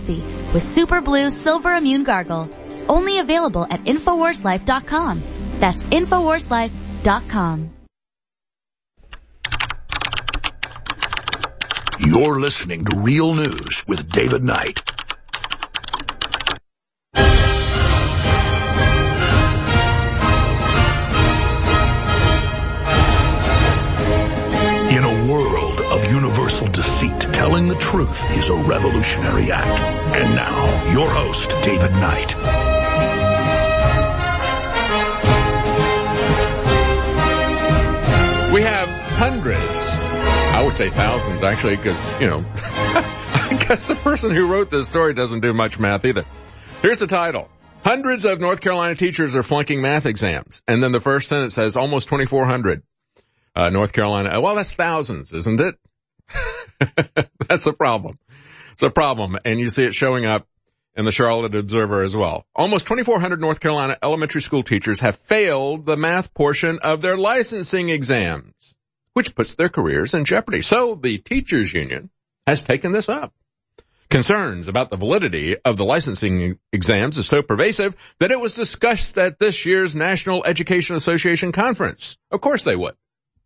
with Super Blue Silver Immune Gargle. Only available at Infowars Life dot com. That's Infowars Life dot com. You're listening to Real News with David Knight. In a world of universal deceit, telling the truth is a revolutionary act. And now, your host, David Knight. We have hundreds, I would say thousands actually, because, you know, I guess the person who wrote this story doesn't do much math either. Here's the title. Hundreds of North Carolina teachers are flunking math exams. And then the first sentence says almost twenty-four hundred. Uh, North Carolina. Well, that's thousands, isn't it? That's a problem. It's a problem. And you see it showing up in the Charlotte Observer as well. Almost twenty-four hundred North Carolina elementary school teachers have failed the math portion of their licensing exams, which puts their careers in jeopardy. So the teachers union has taken this up. Concerns about the validity of the licensing exams is so pervasive that it was discussed at this year's National Education Association conference. Of course they would.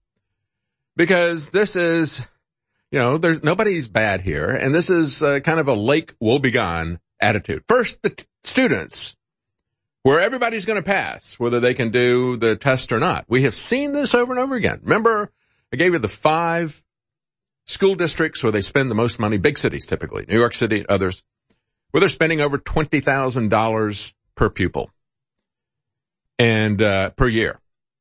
Because this is, you know, there's nobody's bad here, and this is uh, kind of a Lake Woebegone attitude. First, the t- students, where everybody's going to pass, whether they can do the test or not. We have seen this over and over again. Remember, I gave you the five school districts where they spend the most money, big cities typically, New York City, others, where they're spending over twenty thousand dollars per pupil and uh, per year.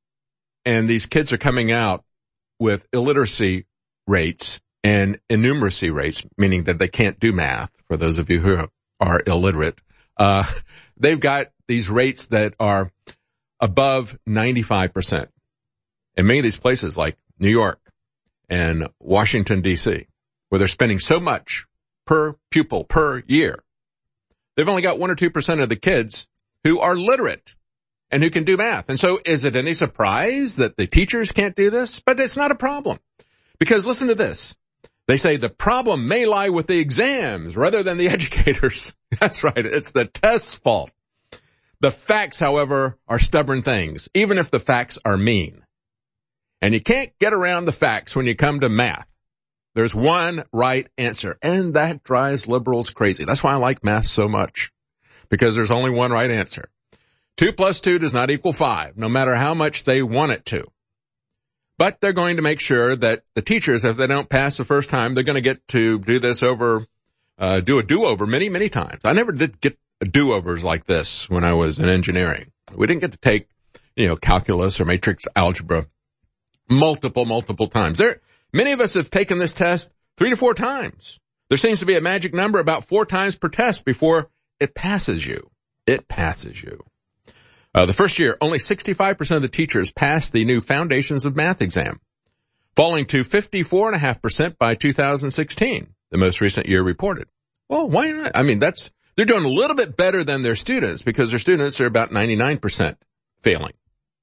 And these kids are coming out with illiteracy rates and innumeracy rates, meaning that they can't do math, for those of you who are illiterate. Uh, they've got these rates that are above ninety-five percent. In many of these places like New York and Washington, D C, where they're spending so much per pupil per year, they've only got one or two percent of the kids who are literate and who can do math. And so is it any surprise that the teachers can't do this? But it's not a problem. Because listen to this. They say the problem may lie with the exams rather than the educators. That's right. It's the test's fault. The facts, however, are stubborn things, even if the facts are mean. And you can't get around the facts when you come to math. There's one right answer, and that drives liberals crazy. That's why I like math so much, because there's only one right answer. Two plus two does not equal five, no matter how much they want it to. But they're going to make sure that the teachers, if they don't pass the first time, they're going to get to do this over, uh, do a do-over many, many times. I never did get do-overs like this when I was in engineering. We didn't get to take, you know, calculus or matrix algebra multiple, multiple times. There, many of us have taken this test three to four times. There seems to be a magic number about four times per test before it passes you. It passes you. Uh, the first year, only sixty-five percent of the teachers passed the new Foundations of Math exam, falling to fifty-four point five percent by two thousand sixteen, the most recent year reported. Well, why not? I mean, that's, they're doing a little bit better than their students, because their students are about ninety-nine percent failing.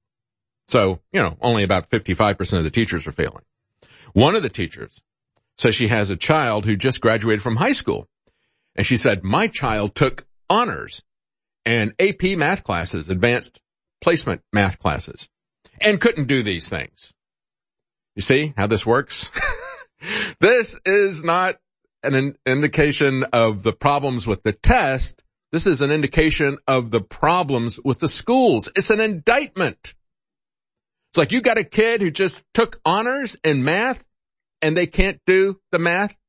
So, you know, only about fifty-five percent of the teachers are failing. One of the teachers says she has a child who just graduated from high school. And she said, my child took honors and A P math classes, advanced placement math classes, and couldn't do these things. You see how this works? This is not an in- indication of the problems with the test. This is an indication of the problems with the schools. It's an indictment. It's like you got a kid who just took honors in math and they can't do the math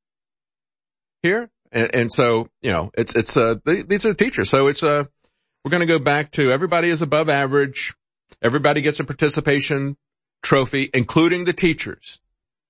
here. And, and so, you know, it's, it's, uh, th- these are the teachers. So it's, uh, we're going to go back to everybody is above average. Everybody gets a participation trophy, including the teachers.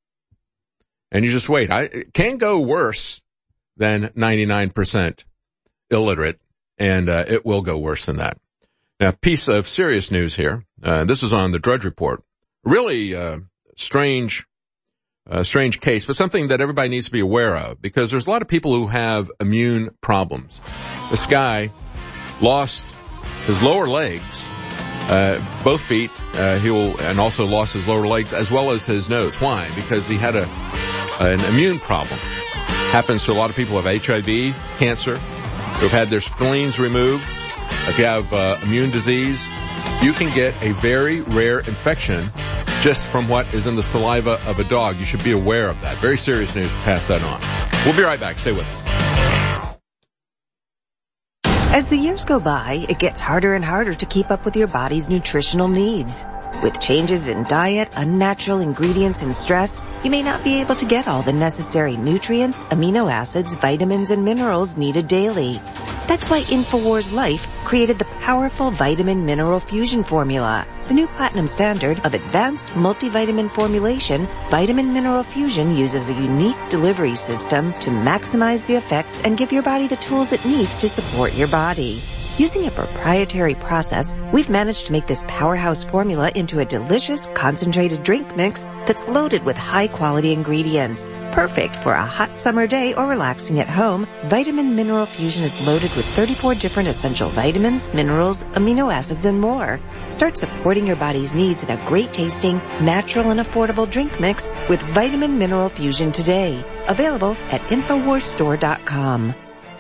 And you just wait. I, it can go worse than ninety-nine percent illiterate, and uh, it will go worse than that. Now, piece of serious news here. Uh, this is on the Drudge Report. Really uh, strange, uh, strange case, but something that everybody needs to be aware of, because there's a lot of people who have immune problems. This guy lost his lower legs, uh, both feet, uh, he will, and also lost his lower legs as well as his nose. Why? Because he had a, an immune problem. Happens to a lot of people who have H I V, cancer, who have had their spleens removed. If you have uh, immune disease, you can get a very rare infection just from what is in the saliva of a dog. You should be aware of that. Very serious news to pass that on. We'll be right back. Stay with us. As the years go by, it gets harder and harder to keep up with your body's nutritional needs. With changes in diet, unnatural ingredients, and stress, you may not be able to get all the necessary nutrients, amino acids, vitamins, and minerals needed daily. That's why InfoWars Life created the powerful Vitamin Mineral Fusion formula. The new platinum standard of advanced multivitamin formulation, Vitamin Mineral Fusion uses a unique delivery system to maximize the effects and give your body the tools it needs to support your body. Using a proprietary process, we've managed to make this powerhouse formula into a delicious, concentrated drink mix that's loaded with high-quality ingredients. Perfect for a hot summer day or relaxing at home, Vitamin Mineral Fusion is loaded with thirty-four different essential vitamins, minerals, amino acids, and more. Start supporting your body's needs in a great-tasting, natural, and affordable drink mix with Vitamin Mineral Fusion today. Available at infowars store dot com.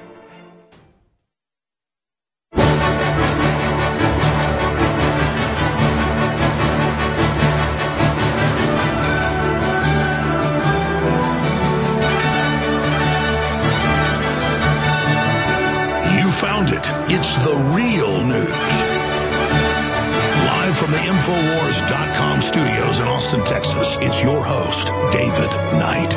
Found it. It's the real news. Live from the Infowars dot com studios in Austin, Texas, it's your host, David Knight.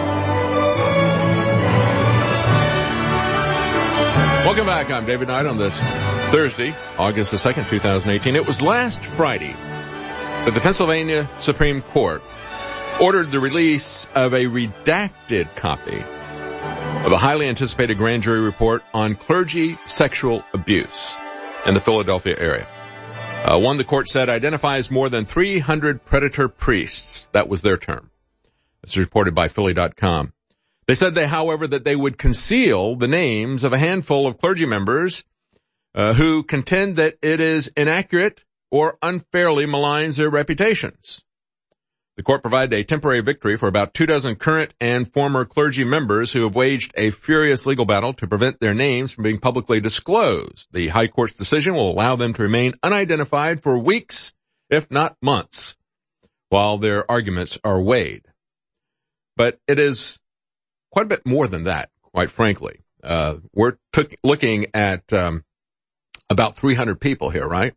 Welcome back. I'm David Knight on this Thursday, August the second, two thousand eighteen. It was last Friday that the Pennsylvania Supreme Court ordered the release of a redacted copy of a highly anticipated grand jury report on clergy sexual abuse in the Philadelphia area. Uh, one, the court said, identifies more than three hundred predator priests. That was their term. This is reported by Philly dot com. They said, they, however, that they would conceal the names of a handful of clergy members uh, who contend that it is inaccurate or unfairly maligns their reputations. The court provided a temporary victory for about two dozen current and former clergy members who have waged a furious legal battle to prevent their names from being publicly disclosed. The High Court's decision will allow them to remain unidentified for weeks, if not months, while their arguments are weighed. But it is quite a bit more than that, quite frankly. Uh, we're took, looking at um, about three hundred people here, right?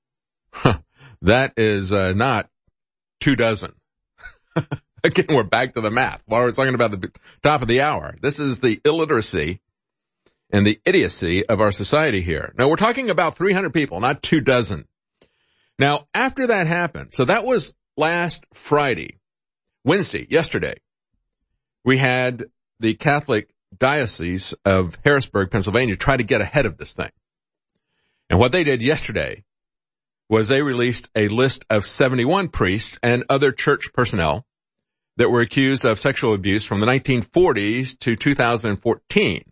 That is uh, not two dozen. Again, we're back to the math. While I was talking about the top of the hour, this is the illiteracy and the idiocy of our society here. Now, we're talking about three hundred people, not two dozen. Now, after that happened, so that was last Friday, Wednesday, yesterday, we had the Catholic Diocese of Harrisburg, Pennsylvania, try to get ahead of this thing. And what they did yesterday was they released a list of seventy-one priests and other church personnel that were accused of sexual abuse from the nineteen forties to two thousand fourteen.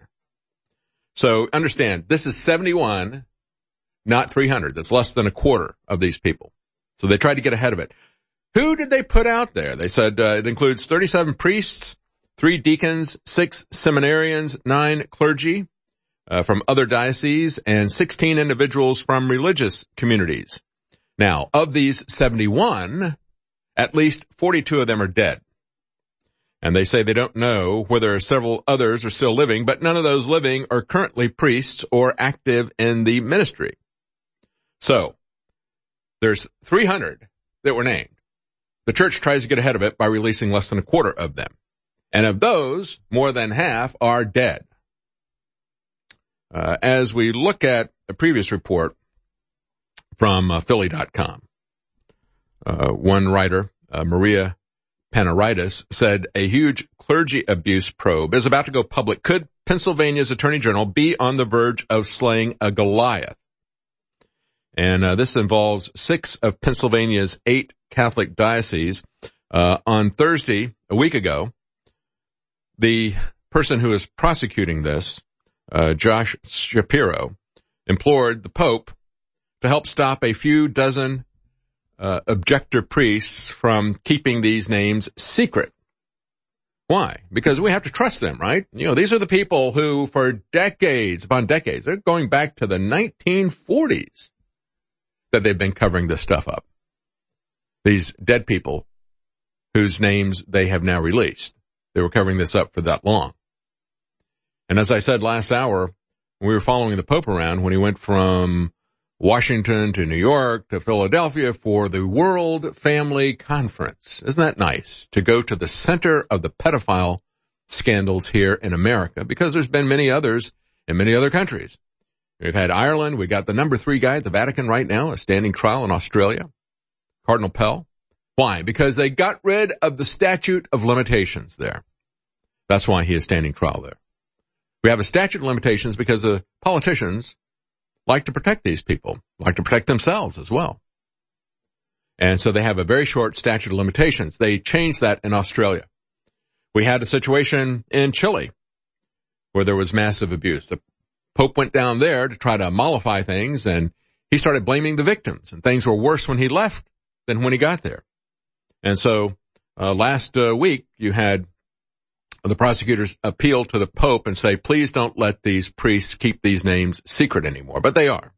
So understand, this is seventy-one, not three hundred. That's less than a quarter of these people. So they tried to get ahead of it. Who did they put out there? They said uh, it includes thirty-seven priests, three deacons, six seminarians, nine clergy uh, from other dioceses, and sixteen individuals from religious communities. Now, of these seventy-one, at least forty-two of them are dead. And they say they don't know whether several others are still living, but none of those living are currently priests or active in the ministry. So, there's three hundred that were named. The church tries to get ahead of it by releasing less than a quarter of them. And of those, more than half are dead. Uh, as we look at a previous report from uh, Philly dot com, uh, one writer, uh, Maria Panaritis, said a huge clergy abuse probe is about to go public. Could Pennsylvania's Attorney General be on the verge of slaying a Goliath? And uh, this involves six of Pennsylvania's eight Catholic dioceses. Uh, on Thursday, a week ago, the person who is prosecuting this, uh, Josh Shapiro, implored the Pope to help stop a few dozen uh, objector priests from keeping these names secret. Why? Because we have to trust them, right? You know, these are the people who for decades upon decades, they're going back to the nineteen forties that they've been covering this stuff up. These dead people whose names they have now released. They were covering this up for that long. And as I said last hour, we were following the Pope around when he went from Washington to New York to Philadelphia for the World Family Conference. Isn't that nice to go to the center of the pedophile scandals here in America? Because there's been many others in many other countries. We've had Ireland. We got the number three guy at the Vatican right now, a standing trial in Australia, Cardinal Pell. Why? Because they got rid of the statute of limitations there. That's why he is standing trial there. We have a statute of limitations because the politicians like to protect these people, like to protect themselves as well. And so they have a very short statute of limitations. They changed that in Australia. We had a situation in Chile where there was massive abuse. The Pope went down there to try to mollify things, and he started blaming the victims, and things were worse when he left than when he got there. And so uh, last uh, week you had the prosecutors appeal to the Pope and say, please don't let these priests keep these names secret anymore. But they are.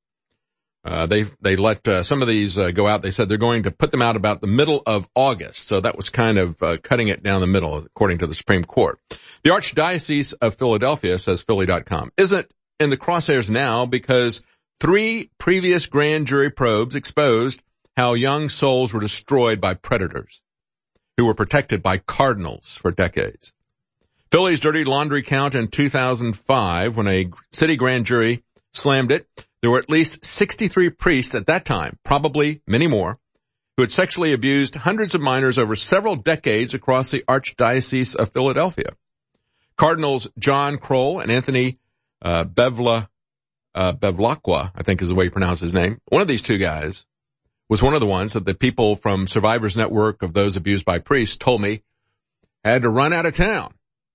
Uh, they they let uh, some of these uh, go out. They said they're going to put them out about the middle of August. So that was kind of uh, cutting it down the middle, according to the Supreme Court. The Archdiocese of Philadelphia, says Philly dot com, isn't in the crosshairs now because three previous grand jury probes exposed how young souls were destroyed by predators who were protected by cardinals for decades. Philly's dirty laundry count in two thousand five, when a city grand jury slammed it, there were at least sixty-three priests at that time, probably many more, who had sexually abused hundreds of minors over several decades across the Archdiocese of Philadelphia. Cardinals John Kroll and Anthony uh, Bevla, uh, Bevlaqua, I think is the way you pronounce his name, one of these two guys, was one of the ones that the people from Survivors Network of those abused by priests told me had to run out of town.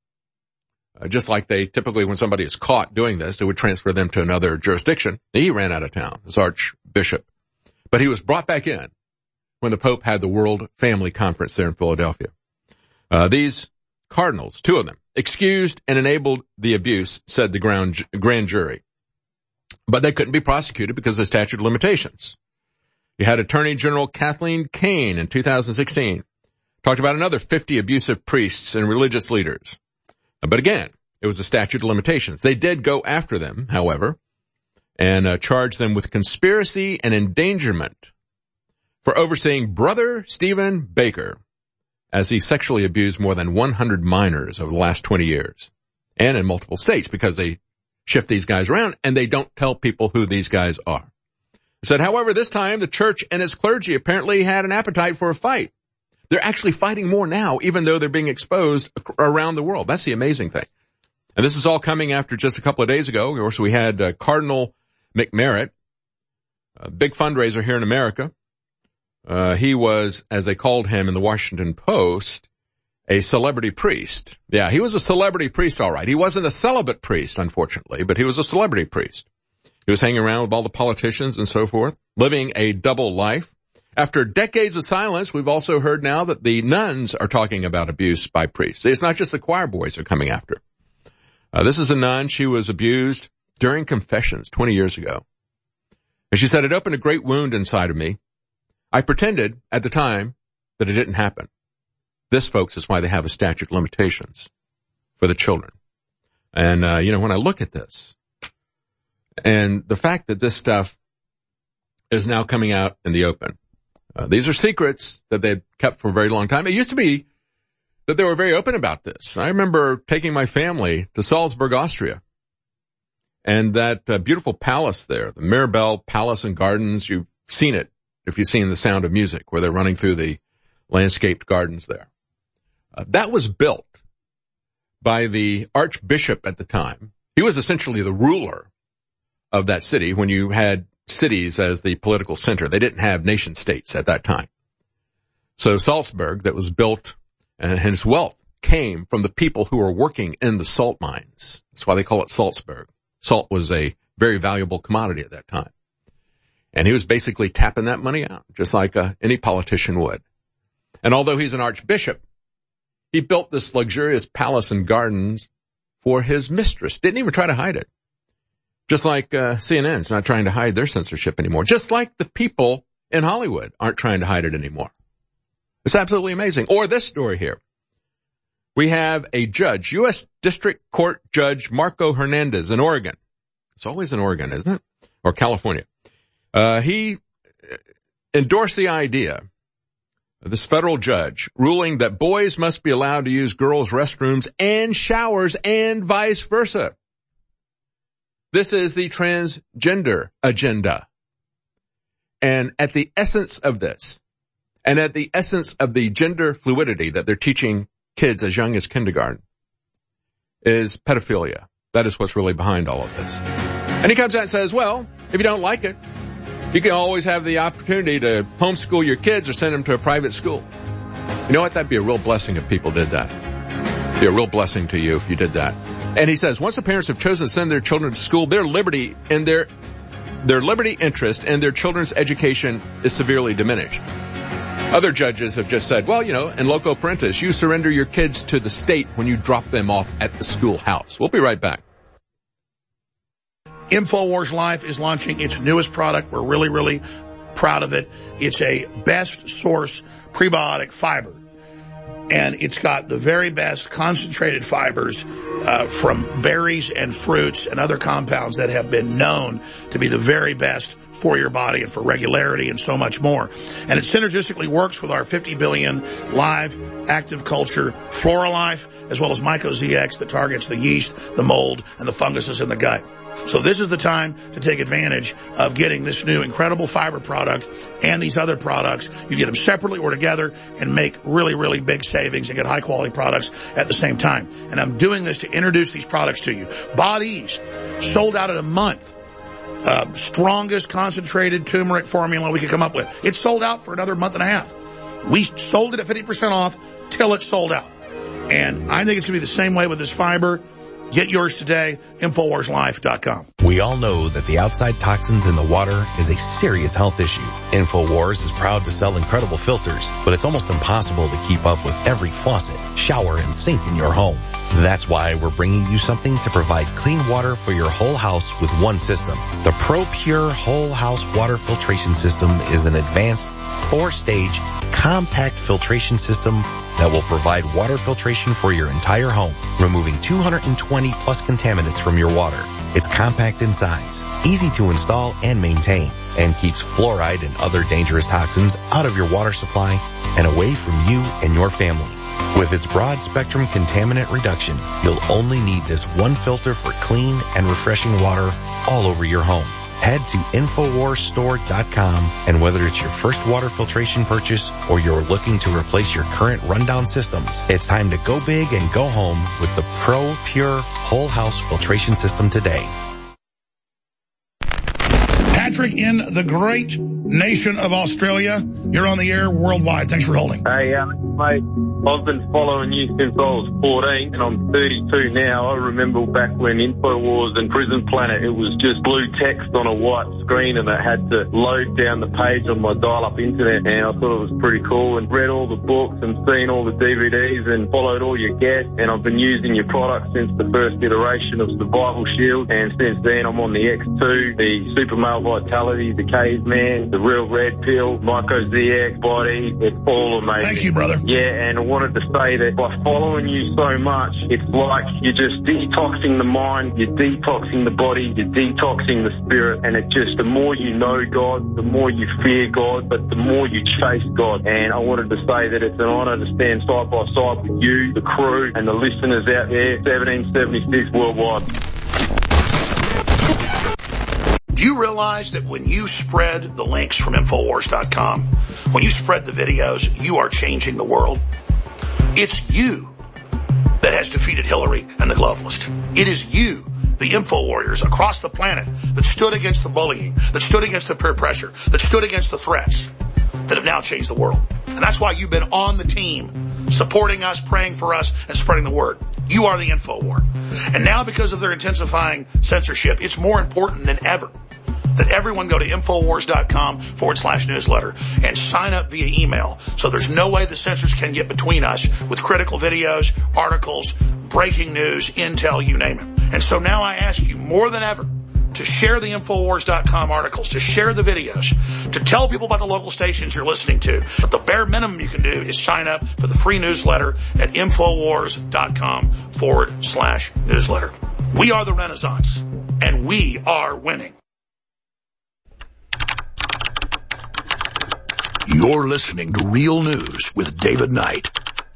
Uh, just like they typically, when somebody is caught doing this, they would transfer them to another jurisdiction. He ran out of town, this archbishop. But he was brought back in when the Pope had the World Family Conference there in Philadelphia. Uh, these cardinals, two of them, excused and enabled the abuse, said the grand, grand jury. But they couldn't be prosecuted because of the statute of limitations. You had Attorney General Kathleen Kane in two thousand sixteen, talked about another fifty abusive priests and religious leaders. But again, it was the statute of limitations. They did go after them, however, and uh, charged them with conspiracy and endangerment for overseeing Brother Stephen Baker as he sexually abused more than one hundred minors over the last twenty years, and in multiple states, because they shift these guys around and they don't tell people who these guys are. Said, however, this time the church and its clergy apparently had an appetite for a fight. They're actually fighting more now, even though they're being exposed around the world. That's the amazing thing. And this is all coming after just a couple of days ago. Of course, we had uh, Cardinal McMerritt, a big fundraiser here in America. Uh, he was, as they called him in the Washington Post, a celebrity priest. Yeah, he was a celebrity priest, all right. He wasn't a celibate priest, unfortunately, but he was a celebrity priest. He was hanging around with all the politicians and so forth, living a double life. After decades of silence, we've also heard now that the nuns are talking about abuse by priests. It's not just the choir boys are coming after. Uh, this is a nun. She was abused during confessions twenty years ago. And she said, it opened a great wound inside of me. I pretended at the time that it didn't happen. This, folks, is why they have a statute of limitations for the children. And, uh, you know, when I look at this, and the fact that this stuff is now coming out in the open, uh, these are secrets that they'd kept for a very long time. It used to be that they were very open about this. I remember taking my family to Salzburg, Austria, and that uh, beautiful palace there, the Mirabell Palace and Gardens. You've seen it if you've seen The Sound of Music, where they're running through the landscaped gardens there. Uh, that was built by the archbishop at the time. He was essentially the ruler of that city when you had cities as the political center. They didn't have nation states at that time. So Salzburg, that was built, and his wealth came from the people who were working in the salt mines. That's why they call it Salzburg. Salt was a very valuable commodity at that time. And he was basically tapping that money out, just like uh, any politician would. And although he's an archbishop, He built this luxurious palace and gardens for his mistress. Didn't even try to hide it. Just like uh, C N N's not trying to hide their censorship anymore. Just like the people in Hollywood aren't trying to hide it anymore. It's absolutely amazing. Or this story here. We have a judge, U S District Court Judge Marco Hernandez in Oregon. It's always in Oregon, isn't it? Or California. Uh, he endorsed the idea, this federal judge, ruling that boys must be allowed to use girls' restrooms and showers and vice versa. This is the transgender agenda. And at the essence of this, and at the essence of the gender fluidity that they're teaching kids as young as kindergarten, is pedophilia. That is what's really behind all of this. And he comes out and says, well, if you don't like it, you can always have the opportunity to homeschool your kids or send them to a private school. You know what? That'd be a real blessing if people did that. It'd be a real blessing to you if you did that. And he says, once the parents have chosen to send their children to school, their liberty and their, their liberty interest and their children's education is severely diminished. Other judges have just said, well, you know, in loco parentis, you surrender your kids to the state when you drop them off at the schoolhouse. We'll be right back. InfoWars Life is launching its newest product. We're really, really proud of it. It's a best source prebiotic fiber. And it's got the very best concentrated fibers uh, from berries and fruits and other compounds that have been known to be the very best for your body and for regularity and so much more. And it synergistically works with our fifty billion live active culture FloraLife, as well as MycoZX that targets the yeast, the mold, and the funguses in the gut. So this is the time to take advantage of getting this new incredible fiber product and these other products. You get them separately or together and make really, really big savings and get high quality products at the same time. And I'm doing this to introduce these products to you. Bodease, sold out in a month. Uh, strongest concentrated turmeric formula we could come up with. It's sold out for another month and a half. We sold it at fifty percent off till it's sold out. And I think it's going to be the same way with this fiber. Get yours today, Infowars Life dot com. We all know that the outside toxins in the water is a serious health issue. InfoWars is proud to sell incredible filters, but it's almost impossible to keep up with every faucet, shower, and sink in your home. That's why we're bringing you something to provide clean water for your whole house with one system. The ProPure Whole House Water Filtration System is an advanced four-stage compact filtration system that will provide water filtration for your entire home, removing two hundred twenty plus contaminants from your water. It's compact in size, easy to install and maintain, and keeps fluoride and other dangerous toxins out of your water supply and away from you and your family. With its broad spectrum contaminant reduction, you'll only need this one filter for clean and refreshing water all over your home. Head to Infowars Store dot com, and whether it's your first water filtration purchase or you're looking to replace your current rundown systems, it's time to go big and go home with the ProPure Whole House Filtration System today. Patrick in the great nation of Australia, you're on the air worldwide. Thanks for holding. Hey, uh, mate, I've been following you since I was fourteen, and I'm thirty-two now. I remember back when InfoWars and Prison Planet, it was just blue text on a white screen, and I had to load down the page on my dial-up internet, and I thought it was pretty cool, and read all the books and seen all the D V Ds and followed all your guests, and I've been using your products since the first iteration of Survival Shield, and since then I'm on the X two, the Super Male Vitality, the Caveman, the Real Red Pill, MycoZX, Body. It's all amazing. Thank you, brother. Yeah, and I wanted to say that by following you so much, it's like you're just detoxing the mind, you're detoxing the body, you're detoxing the spirit, and it just, the more you know God, the more you fear God, but the more you chase God. And I wanted to say that it's an honor to stand side by side with you, the crew, and the listeners out there, seventeen seventy-six worldwide. Do you realize that when you spread the links from Infowars dot com, when you spread the videos, you are changing the world? It's you that has defeated Hillary and the globalists. It is you, the info warriors across the planet, that stood against the bullying, that stood against the peer pressure, that stood against the threats, that have now changed the world. And that's why you've been on the team, supporting us, praying for us, and spreading the word. You are the info war. And now, because of their intensifying censorship, it's more important than ever that everyone go to Infowars.com forward slash newsletter and sign up via email. So there's no way the censors can get between us with critical videos, articles, breaking news, intel, you name it. And so now I ask you more than ever to share the Infowars dot com articles, to share the videos, to tell people about the local stations you're listening to. But the bare minimum you can do is sign up for the free newsletter at Infowars.com forward slash newsletter. We are the Renaissance, and we are winning. You're listening to Real News with David Knight.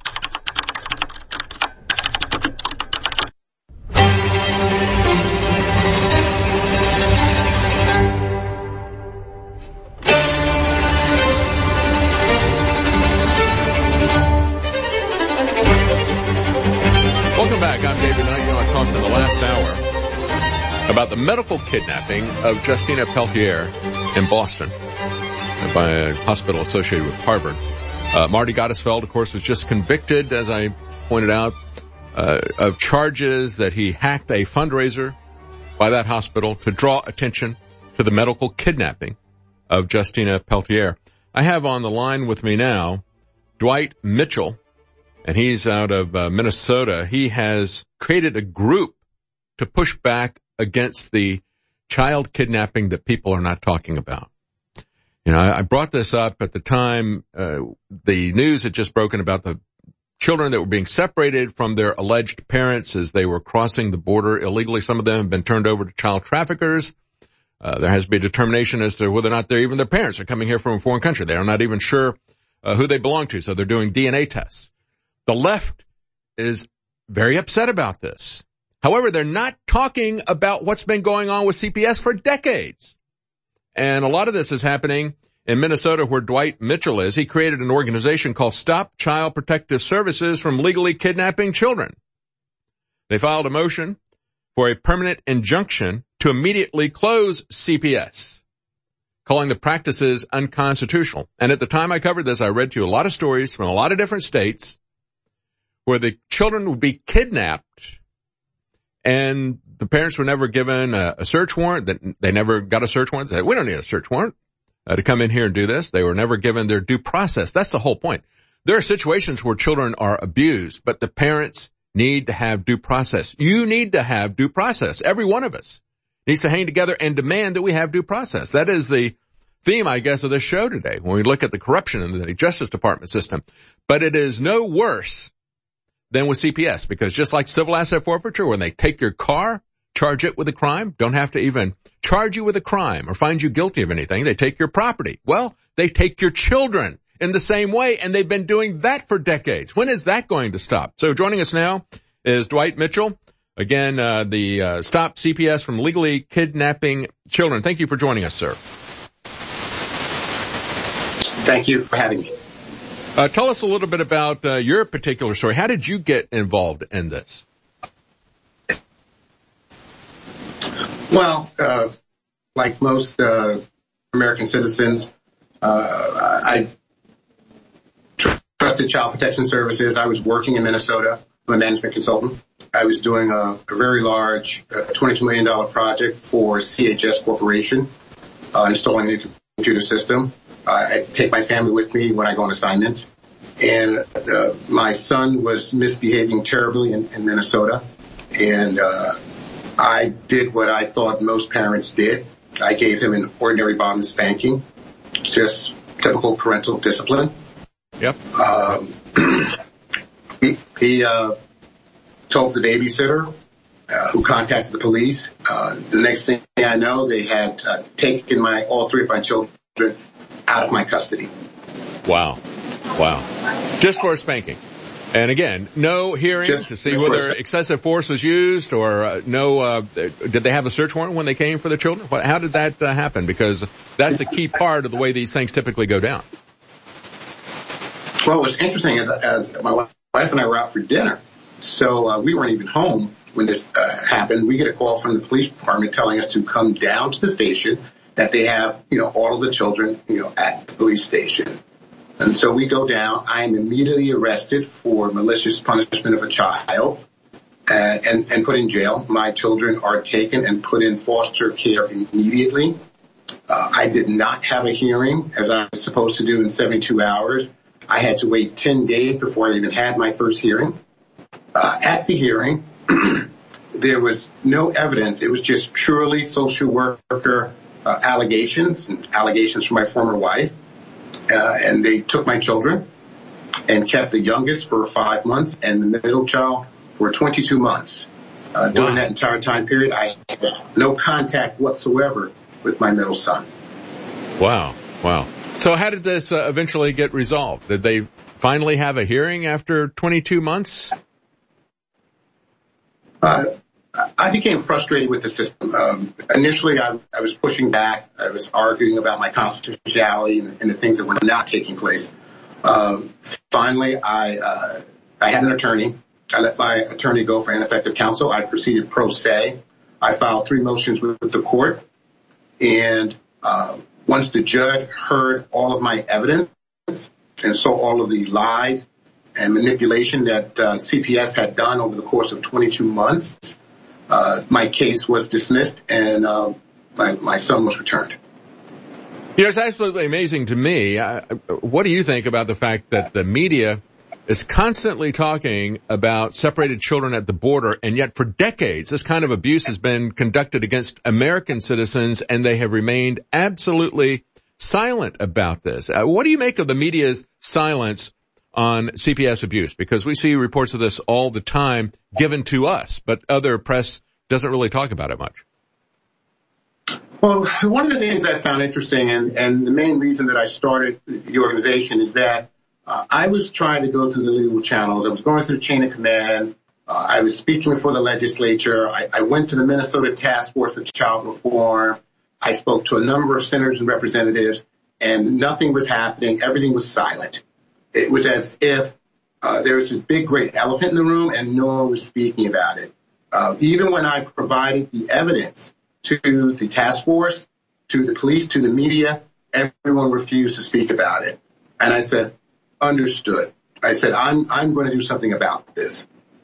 Welcome back. I'm David Knight. You know, I talked in the last hour about the medical kidnapping of Justina Peltier in Boston by a hospital associated with Harvard. Uh, Marty Gottesfeld, of course, was just convicted, as I pointed out, uh, of charges that he hacked a fundraiser by that hospital to draw attention to the medical kidnapping of Justina Peltier. I have on the line with me now Dwight Mitchell, and he's out of uh, Minnesota. He has created a group to push back against the child kidnapping that people are not talking about. You know, I, I brought this up at the time uh, the news had just broken about the children that were being separated from their alleged parents as they were crossing the border illegally. Some of them have been turned over to child traffickers. Uh, there has to be a determination as to whether or not they're even their parents are coming here from a foreign country. They are not even sure uh, who they belong to, so they're doing D N A tests. The left is very upset about this. However, they're not talking about what's been going on with C P S for decades. And a lot of this is happening in Minnesota where Dwight Mitchell is. He created an organization called Stop Child Protective Services from Legally Kidnapping Children. They filed a motion for a permanent injunction to immediately close C P S, calling the practices unconstitutional. And at the time I covered this, I read to you a lot of stories from a lot of different states where the children would be kidnapped and the parents were never given a, a search warrant. That they never got a search warrant. They said, we don't need a search warrant uh, to come in here and do this. They were never given their due process. That's the whole point. There are situations where children are abused, but the parents need to have due process. You need to have due process. Every one of us needs to hang together and demand that we have due process. That is the theme, I guess, of this show today when we look at the corruption in the Justice Department system. But it is no worse than with C P S, because just like civil asset forfeiture, when they take your car, charge it with a crime, don't have to even charge you with a crime or find you guilty of anything, they take your property. Well, they take your children in the same way, and they've been doing that for decades. When is that going to stop? So joining us now is Dwight Mitchell. Again, uh, the uh, Stop C P S from Legally Kidnapping Children. Thank you for joining us, sir. Thank you for having me. Uh, tell us a little bit about uh, your particular story. How did you get involved in this? Well, uh, like most uh, American citizens, uh, I tr- trusted Child Protection Services. I was working in Minnesota. I'm a management consultant. I was doing a, a very large uh, twenty-two million dollars project for C H S Corporation, uh, installing a computer system. I take my family with me when I go on assignments. And uh, my son was misbehaving terribly in, in Minnesota. And uh, I did what I thought most parents did. I gave him an ordinary bottom spanking, just typical parental discipline. Yep. Um, he he uh, told the babysitter, uh, who contacted the police. Uh, the next thing I know, they had uh, taken my all three of my children out of my custody. Wow. Wow. Just for a spanking. And again, no hearing Just to see whether excessive force was used or uh, no, uh, did they have a search warrant when they came for the children? What, how did that uh, happen? Because that's a key part of the way these things typically go down. Well, what's interesting is, as my wife and I were out for dinner, so uh, we weren't even home when this uh, happened. We get a call from the police department telling us to come down to the station, that they have, you know, all of the children, you know, at the police station. And so we go down. I am immediately arrested for malicious punishment of a child uh, and, and put in jail. My children are taken and put in foster care immediately. Uh, I did not have a hearing as I was supposed to do in seventy-two hours. I had to wait ten days before I even had my first hearing. Uh, at the hearing, there was no evidence. It was just purely social worker uh, allegations and allegations from my former wife. Uh, and they took my children and kept the youngest for five months and the middle child for twenty-two months. Uh, during wow. that entire time period, I had no contact whatsoever with my middle son. Wow. Wow. So how did this uh, eventually get resolved? Did they finally have a hearing after twenty-two months? Uh, I became frustrated with the system. Um, initially, I, I was pushing back. I was arguing about my constitutionality and, and the things that were not taking place. Uh, finally, I uh, I had an attorney. I let my attorney go for ineffective counsel. I proceeded pro se. I filed three motions with, with the court. And uh, once the judge heard all of my evidence and saw all of the lies and manipulation that uh, C P S had done over the course of twenty-two months, uh, my case was dismissed and uh, my, my son was returned. You know, it's absolutely amazing to me. Uh, what do you think about the fact that the media is constantly talking about separated children at the border, and yet for decades this kind of abuse has been conducted against American citizens, and they have remained absolutely silent about this? Uh, what do you make of the media's silence on C P S abuse? Because we see reports of this all the time given to us, but other press doesn't really talk about it much. Well, one of the things I found interesting, and, and the main reason that I started the organization, is that uh, I was trying to go through the legal channels. I was going through the chain of command. Uh, I was speaking before the legislature. I, I went to the Minnesota Task Force for Child Reform. I spoke to a number of senators and representatives, and nothing was happening. Everything was silent. It was as if uh, there was this big, great elephant in the room, and no one was speaking about it. Uh, even when I provided the evidence to the task force, to the police, to the media, everyone refused to speak about it. And I said, understood. I said, I'm, I'm going to do something about this.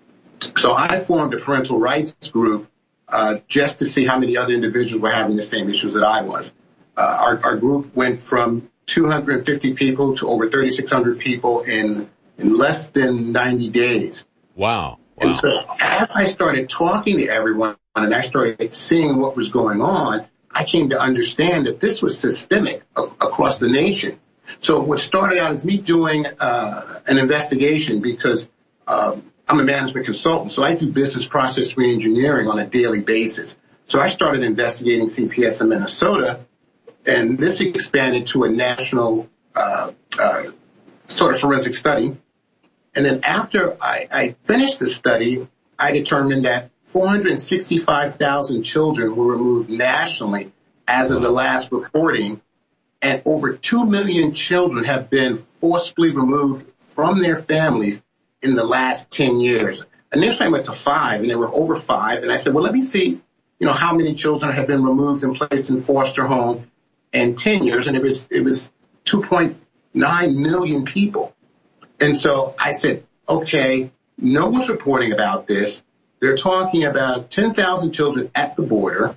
So I formed a parental rights group, uh, just to see how many other individuals were having the same issues that I was. Uh, our, our group went from two hundred fifty people to over thirty-six hundred people in, in less than ninety days. Wow. Wow. And so as I started talking to everyone and I started seeing what was going on, I came to understand that this was systemic a- across the nation. So what started out as me doing uh, an investigation, because uh, I'm a management consultant, so I do business process reengineering on a daily basis. So I started investigating C P S in Minnesota, and this expanded to a national uh, uh, sort of forensic study. And then after I, I finished the study, I determined that four hundred sixty-five thousand children were removed nationally as of the last reporting, and over two million children have been forcibly removed from their families in the last ten years. Initially I went to five, and there were over five, and I said, well, let me see, you know, how many children have been removed and placed in foster home in ten years, and it was, it was two point nine million people. And so I said, okay, no one's reporting about this. They're talking about ten thousand children at the border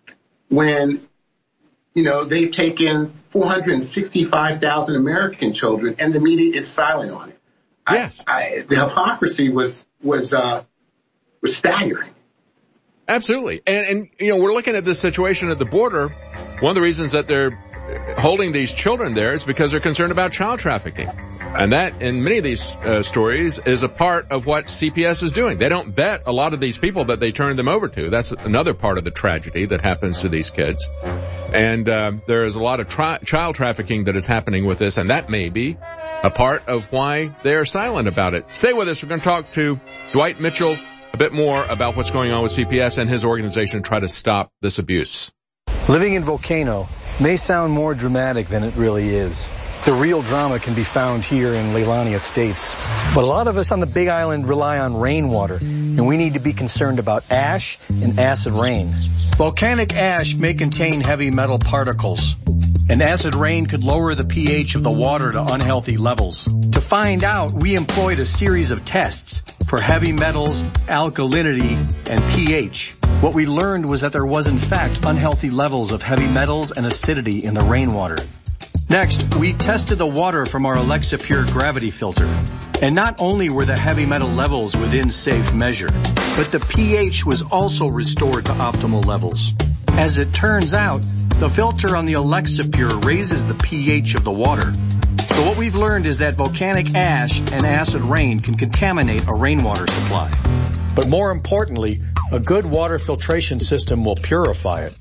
when, you know, they've taken four hundred sixty-five thousand American children, and the media is silent on it. Yes. I, I, the hypocrisy was, was, uh, was staggering. Absolutely. And, and, you know, we're looking at this situation at the border. One of the reasons that they're holding these children there is because they're concerned about child trafficking. And that, in many of these uh, stories, is a part of what C P S is doing. They don't vet a lot of these people that they turn them over to. That's another part of the tragedy that happens to these kids. And uh, there is a lot of tri- child trafficking that is happening with this, and that may be a part of why they're silent about it. Stay with us. We're going to talk to Dwight Mitchell a bit more about what's going on with C P S and his organization to try to stop this abuse. Living in Volcano may sound more dramatic than it really is. The real drama can be found here in Leilani Estates. But a lot of us on the Big Island rely on rainwater, and we need to be concerned about ash and acid rain. Volcanic ash may contain heavy metal particles, and acid rain could lower the pH of the water to unhealthy levels. To find out, we employed a series of tests for heavy metals, alkalinity, and pH. What we learned was that there was in fact unhealthy levels of heavy metals and acidity in the rainwater. Next, we tested the water from our Alexa Pure gravity filter. And not only were the heavy metal levels within safe measure, but the pH was also restored to optimal levels. As it turns out, the filter on the Alexa Pure raises the pH of the water. So what we've learned is that volcanic ash and acid rain can contaminate a rainwater supply. But more importantly, a good water filtration system will purify it.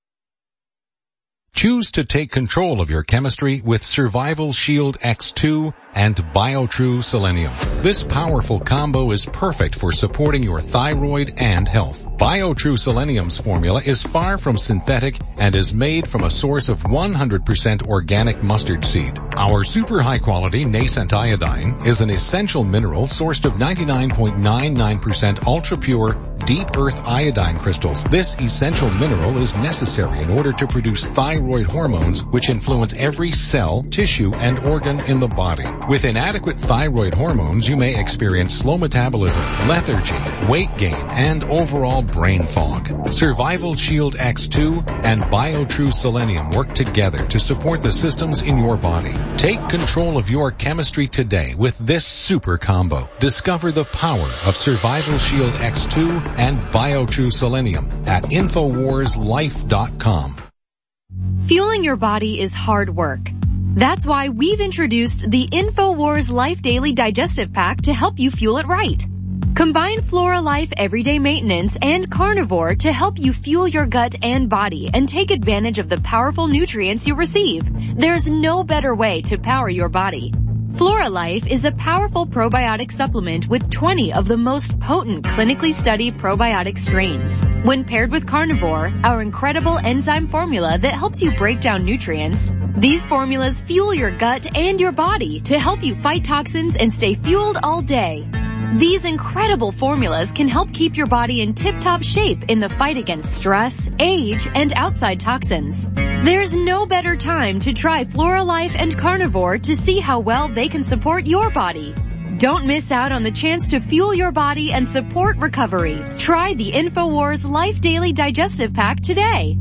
Choose to take control of your chemistry with Survival Shield X two and BioTrue Selenium. This powerful combo is perfect for supporting your thyroid and health. BioTrue Selenium's formula is far from synthetic and is made from a source of one hundred percent organic mustard seed. Our super high quality nascent iodine is an essential mineral sourced of ninety-nine point nine nine percent ultra pure deep earth iodine crystals. This essential mineral is necessary in order to produce thyroid hormones, which influence every cell, tissue, and organ in the body. With inadequate thyroid hormones, you may experience slow metabolism, lethargy, weight gain, and overall brain fog. Survival Shield X two and BioTrue Selenium work together to support the systems in your body. Take control of your chemistry today with this super combo. Discover the power of Survival Shield X two and BioTrue Selenium at Infowars Life dot com. Fueling your body is hard work. That's why we've introduced the InfoWars Life Daily Digestive Pack to help you fuel it right. Combine Flora Life Everyday Maintenance and Carnivore to help you fuel your gut and body and take advantage of the powerful nutrients you receive. There's no better way to power your body. Flora Life is a powerful probiotic supplement with twenty of the most potent clinically studied probiotic strains. When paired with Carnivore, our incredible enzyme formula that helps you break down nutrients, these formulas fuel your gut and your body to help you fight toxins and stay fueled all day. These incredible formulas can help keep your body in tip-top shape in the fight against stress, age, and outside toxins. There's no better time to try Flora Life and Carnivore to see how well they can support your body. Don't miss out on the chance to fuel your body and support recovery. Try the InfoWars Life Daily Digestive Pack today.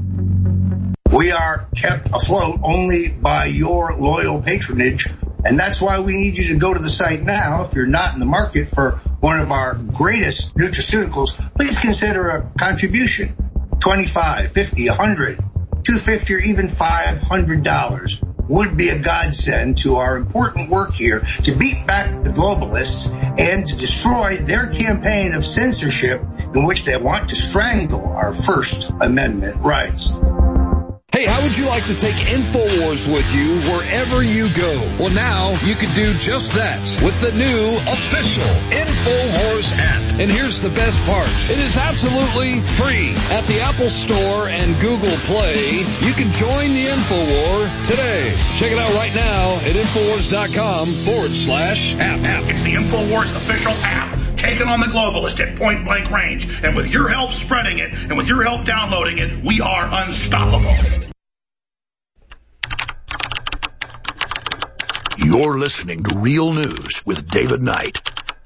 We are kept afloat only by your loyal patronage, and that's why we need you to go to the site now. If you're not in the market for one of our greatest nutraceuticals, please consider a contribution. twenty-five, fifty, a hundred, two hundred fifty, or even five hundred dollars would be a godsend to our important work here to beat back the globalists and to destroy their campaign of censorship in which they want to strangle our First Amendment rights. Hey, how would you like to take InfoWars with you wherever you go? Well, now you can do just that with the new official InfoWars app. And here's the best part. It is absolutely free. At the Apple Store and Google Play, you can join the InfoWar today. Check it out right now at Infowars.com forward slash app. app. It's the InfoWars official app. Taking on the globalist at point blank range. And with your help spreading it, and with your help downloading it, we are unstoppable. You're listening to Real News with David Knight.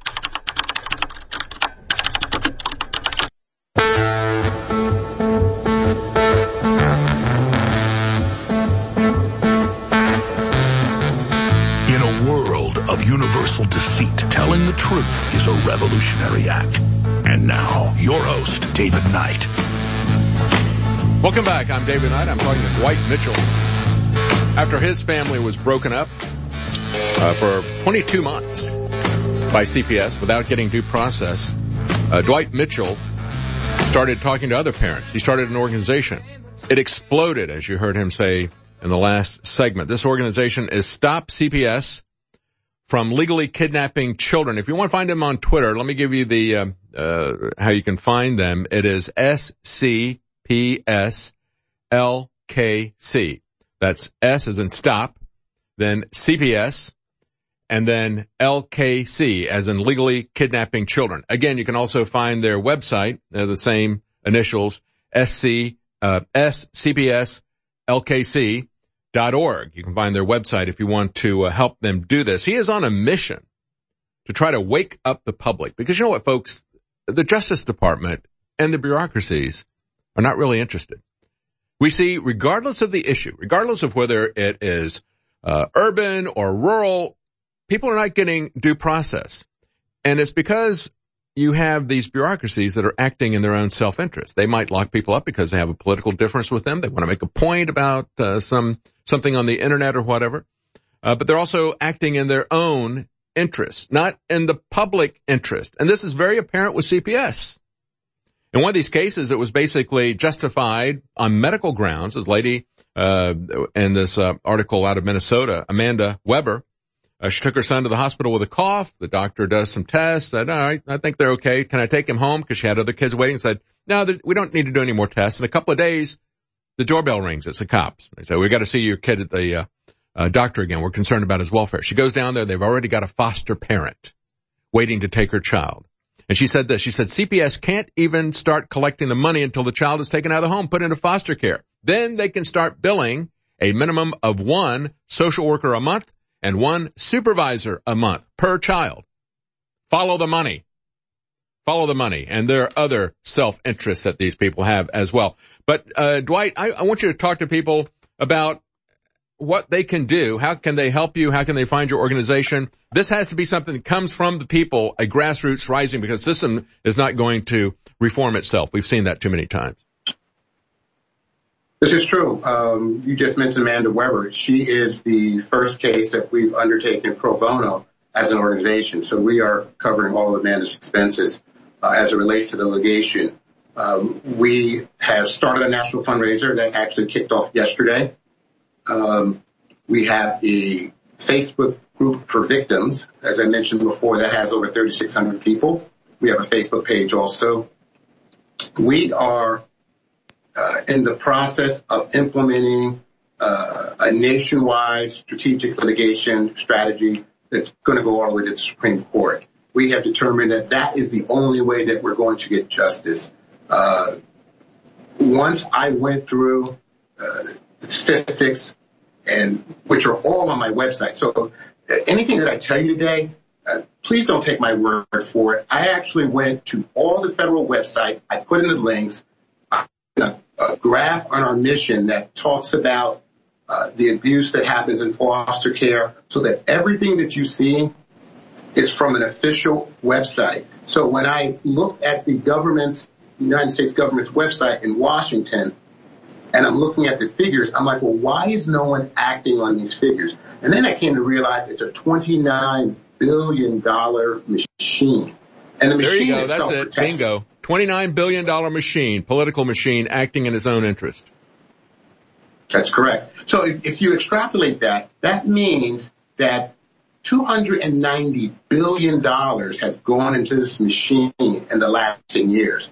In a world of universal defeat, telling the truth is a revolutionary act. And now, your host, David Knight. Welcome back. I'm David Knight. I'm talking to Dwight Mitchell. After his family was broken up uh, for twenty-two months by C P S without getting due process, uh, Dwight Mitchell started talking to other parents. He started an organization. It exploded, as you heard him say in the last segment. This organization is Stop C P S from Legally Kidnapping Children. If you want to find them on Twitter, let me give you the uh, uh how you can find them. It is S C P S L K C. That's S as in stop, then C P S, and then L K C as in Legally Kidnapping Children. Again, you can also find their website, uh, the same initials, S C, uh, S C P S L K C dot org. You can find their website if you want to uh, help them do this. He is on a mission to try to wake up the public, because you know what, folks, the Justice Department and the bureaucracies are not really interested. We see, regardless of the issue, regardless of whether it is uh, urban or rural, people are not getting due process. And it's because you have these bureaucracies that are acting in their own self-interest. They might lock people up because they have a political difference with them. They want to make a point about uh, some something on the internet or whatever. Uh, but they're also acting in their own interest, not in the public interest. And this is very apparent with C P S. In one of these cases, it was basically justified on medical grounds. This lady uh in this uh, article out of Minnesota, Amanda Weber, uh, she took her son to the hospital with a cough. The doctor does some tests, said, all right, I think they're okay. Can I take him home? Because she had other kids waiting. Said, no, we don't need to do any more tests. In a couple of days, the doorbell rings. It's the cops. They say, we got to see your kid at the uh, uh doctor again. We're concerned about his welfare. She goes down there. They've already got a foster parent waiting to take her child. And she said this, she said, C P S can't even start collecting the money until the child is taken out of the home, put into foster care. Then they can start billing a minimum of one social worker a month and one supervisor a month per child. Follow the money. Follow the money. And there are other self-interests that these people have as well. But, uh, Dwight, I, I want you to talk to people about what they can do. How can they help you? How can they find your organization? This has to be something that comes from the people, a grassroots rising, because the system is not going to reform itself. We've seen that too many times. This is true. Um, you just mentioned Amanda Weber. She is the first case that we've undertaken pro bono as an organization. So we are covering all of Amanda's expenses uh, as it relates to the litigation. Um, we have started a national fundraiser that actually kicked off yesterday. Um, we have a Facebook group for victims, as I mentioned before, that has over thirty-six hundred people. We have a Facebook page also. We are uh, in the process of implementing uh, a nationwide strategic litigation strategy that's going to go all the way to the Supreme Court. We have determined that that is the only way that we're going to get justice. Uh, once I went through uh, statistics, and which are all on my website. So uh, anything that I tell you today, uh, please don't take my word for it. I actually went to all the federal websites. I put in the links. I put a, a graph on our mission that talks about uh, the abuse that happens in foster care, so that everything that you see is from an official website. So when I look at the government's, United States government's website in Washington, and I'm looking at the figures, I'm like, well, why is no one acting on these figures? And then I came to realize it's a twenty-nine billion dollars machine. And the machine there you go. is That's it. Bingo. twenty-nine billion dollars machine, political machine acting in its own interest. That's correct. So if, if you extrapolate that, that means that two hundred ninety billion dollars has gone into this machine in the last ten years.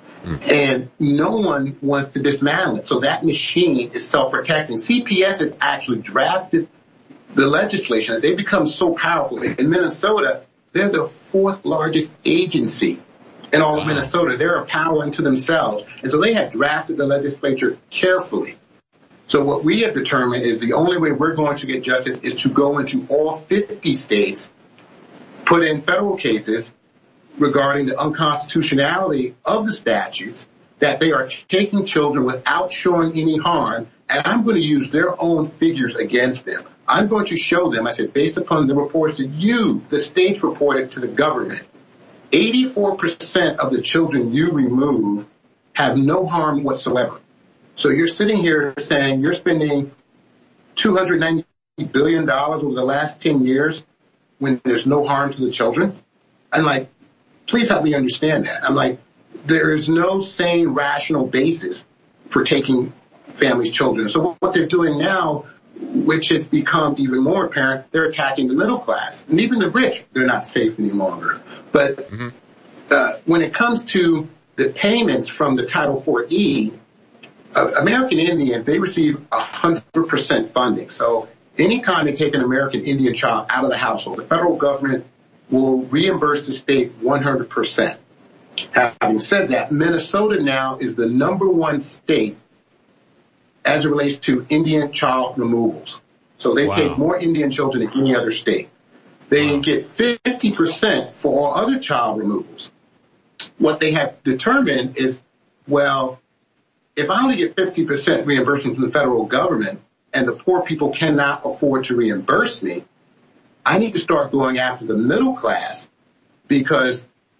And no one wants to dismantle it. So that machine is self-protecting. C P S has actually drafted the legislation. They become so powerful. In Minnesota, they're the fourth largest agency in all of Minnesota. They're a power unto themselves. And so they have drafted the legislature carefully. So what we have determined is the only way we're going to get justice is to go into all fifty states, put in federal cases regarding the unconstitutionality of the statutes, that they are taking children without showing any harm, and I'm going to use their own figures against them. I'm going to show them, I said, based upon the reports that you, the states, reported to the government, eighty-four percent of the children you remove have no harm whatsoever. So you're sitting here saying you're spending two hundred ninety billion dollars over the last ten years when there's no harm to the children? I'm like, please help me understand that. I'm like, there is no sane, rational basis for taking families' children. So what they're doing now, which has become even more apparent, they're attacking the middle class. And even the rich, they're not safe any longer. But mm-hmm. uh, when it comes to the payments from the Title four E, uh, American Indians, they receive one hundred percent funding. So anytime they take an American Indian child out of the household, the federal government will reimburse the state one hundred percent. Having said that, Minnesota now is the number one state as it relates to Indian child removals. So they wow. take more Indian children than any other state. They wow. get fifty percent for all other child removals. what they have determined is, well, if I only get fifty percent reimbursement from the federal government and the poor people cannot afford to reimburse me, I need to start going after the middle class, because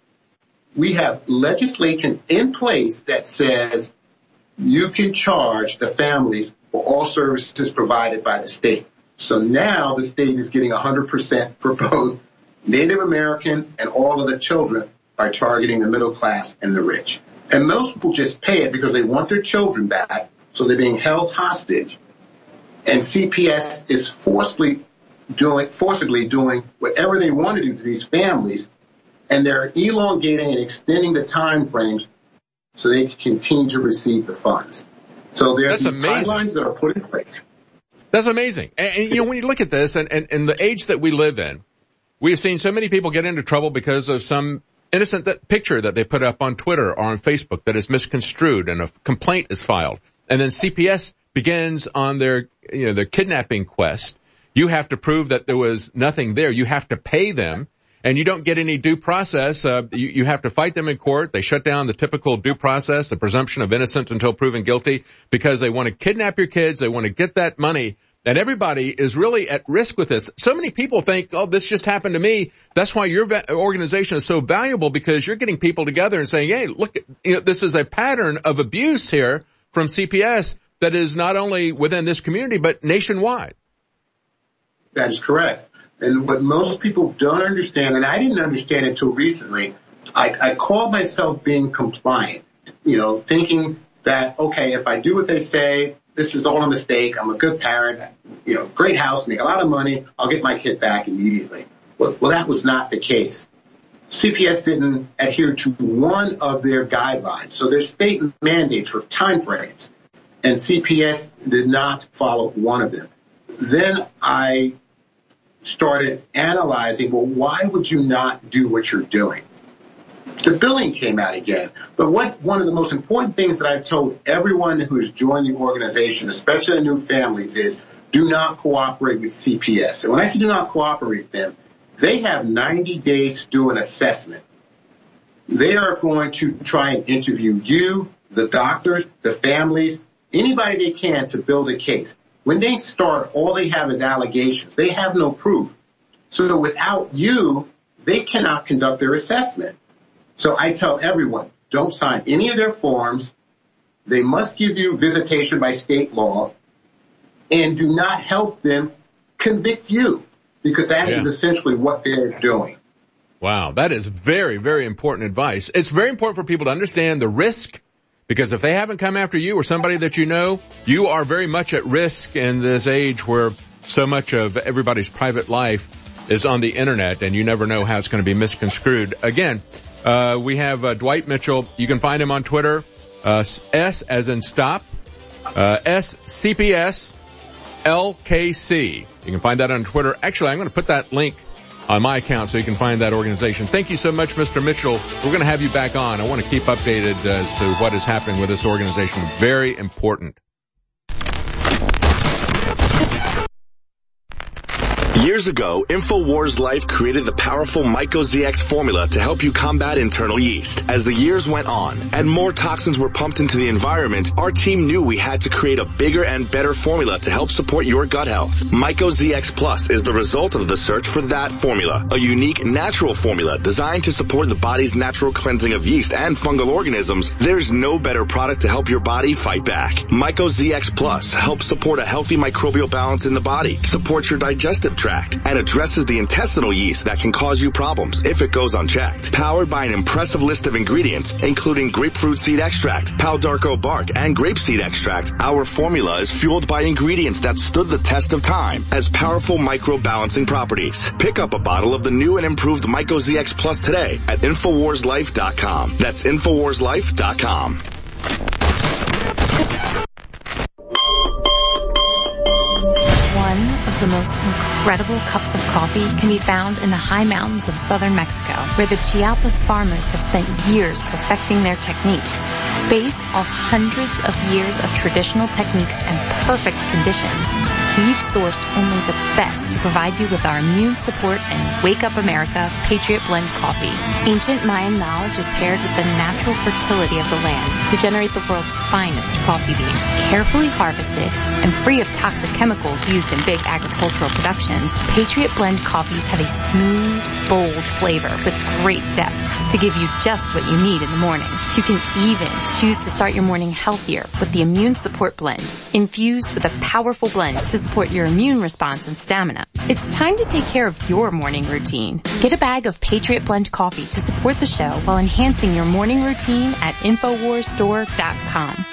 we have legislation in place that says you can charge the families for all services provided by the state. So now the state is getting one hundred percent for both Native American and all of the children by targeting the middle class and the rich. And most people just pay it because they want their children back, so they're being held hostage. And C P S is forcibly doing, forcibly doing whatever they want to do to these families, and they're elongating and extending the time frames so they can continue to receive the funds. So there's these timelines that are put in place. That's amazing. And, and you know, when you look at this, and, and, and the age that we live in, we have seen so many people get into trouble because of some innocent that picture that they put up on Twitter or on Facebook that is misconstrued and a complaint is filed. And then C P S begins on their, you know, their kidnapping quest. You have to prove that there was nothing there. You have to pay them, and you don't get any due process. Uh, you, you have to fight them in court. They shut down the typical due process, the presumption of innocence until proven guilty, because they want to kidnap your kids. They want to get that money. And everybody is really at risk with this. So many people think, oh, this just happened to me. That's why your va- organization is so valuable, because you're getting people together and saying, hey, look, you know, this is a pattern of abuse here from C P S that is not only within this community, but nationwide. That is correct. And what most people don't understand, and I didn't understand until recently, I, I call myself being compliant, you know, thinking that, okay, if I do what they say, this is all a mistake. I'm a good parent, you know, great house, make a lot of money. I'll get my kid back immediately. Well, well, that was not the case. C P S didn't adhere to one of their guidelines. So there's state mandates for time frames, and C P S did not follow one of them. Then I started analyzing, well, why would you not do what you're doing? The billing came out again. But what one of the most important things that I've told everyone who has joined the organization, especially the new families, is do not cooperate with C P S. And when I say do not cooperate with them, they have ninety days to do an assessment. They are going to try and interview you, the doctors, the families, anybody they can to build a case. When they start, all they have is allegations. They have no proof. So without you, they cannot conduct their assessment. So I tell everyone, don't sign any of their forms. They must give you visitation by state law, and do not help them convict you, because that yeah. is essentially what they're doing. Wow, that is very, very important advice. It's very important for people to understand the risk, because if they haven't come after you or somebody that you know, you are very much at risk in this age where so much of everybody's private life is on the internet, and you never know how it's going to be misconstrued. Again, uh, we have uh, Dwight Mitchell. You can find him on Twitter, uh, S as in stop, uh, S C P S L K C. You can find that on Twitter. Actually, I'm going to put that link on my account so you can find that organization. Thank you so much, Mister Mitchell. We're going to have you back on. I want to keep updated as to what is happening with this organization. Very important. Years ago, InfoWars Life created the powerful MycoZX formula to help you combat internal yeast. As the years went on and more toxins were pumped into the environment, our team knew we had to create a bigger and better formula to help support your gut health. MycoZX Plus is the result of the search for that formula, a unique natural formula designed to support the body's natural cleansing of yeast and fungal organisms. There's no better product to help your body fight back. MycoZX Plus helps support a healthy microbial balance in the body, supports your digestive tract, and addresses the intestinal yeast that can cause you problems if it goes unchecked. Powered by an impressive list of ingredients, including grapefruit seed extract, pau d'arco bark, and grapeseed extract, our formula is fueled by ingredients that stood the test of time as powerful micro-balancing properties. Pick up a bottle of the new and improved MycoZX Plus today at Infowars Life dot com. That's Infowars Life dot com. One of the most incredible cups of coffee can be found in the high mountains of southern Mexico, where the Chiapas farmers have spent years perfecting their techniques. Based off hundreds of years of traditional techniques and perfect conditions, we've sourced only the best to provide you with our immune support and Wake Up America Patriot Blend coffee. Ancient Mayan knowledge is paired with the natural fertility of the land to generate the world's finest coffee bean. Carefully harvested and free of toxic chemicals used in big agricultural productions, Patriot Blend coffees have a smooth, bold flavor with great depth to give you just what you need in the morning. You can even choose to start your morning healthier with the Immune Support Blend, infused with a powerful blend to support your immune response and stamina. It's time to take care of your morning routine. Get a bag of Patriot Blend coffee to support the show while enhancing your morning routine at infowars store dot com.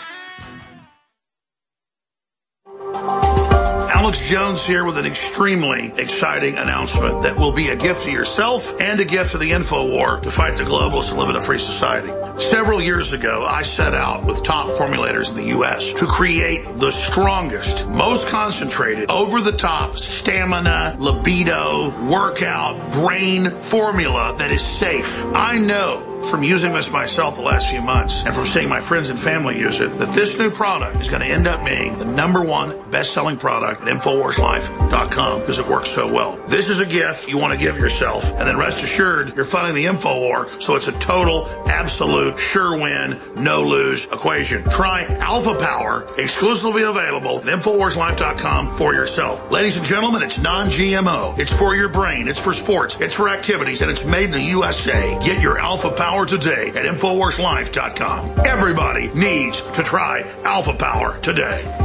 Alex Jones here with an extremely exciting announcement that will be a gift to yourself and a gift to the InfoWar to fight the globalists and live in a free society. Several years ago, I set out with top formulators in the U S to create the strongest, most concentrated, over-the-top stamina, libido, workout, brain formula that is safe. I know from using this myself the last few months and from seeing my friends and family use it that this new product is going to end up being the number one best-selling product at infowars life dot com because it works so well. This is a gift you want to give yourself, and then rest assured you're funding the InfoWar, so it's a total, absolute, sure win, no lose equation. Try Alpha Power, exclusively available at infowars life dot com for yourself. Ladies and gentlemen, it's non-G M O. It's for your brain. It's for sports. It's for activities, and it's made in the U S A. Get your Alpha Power today at infowars life dot com. Everybody needs to try Alpha Power today.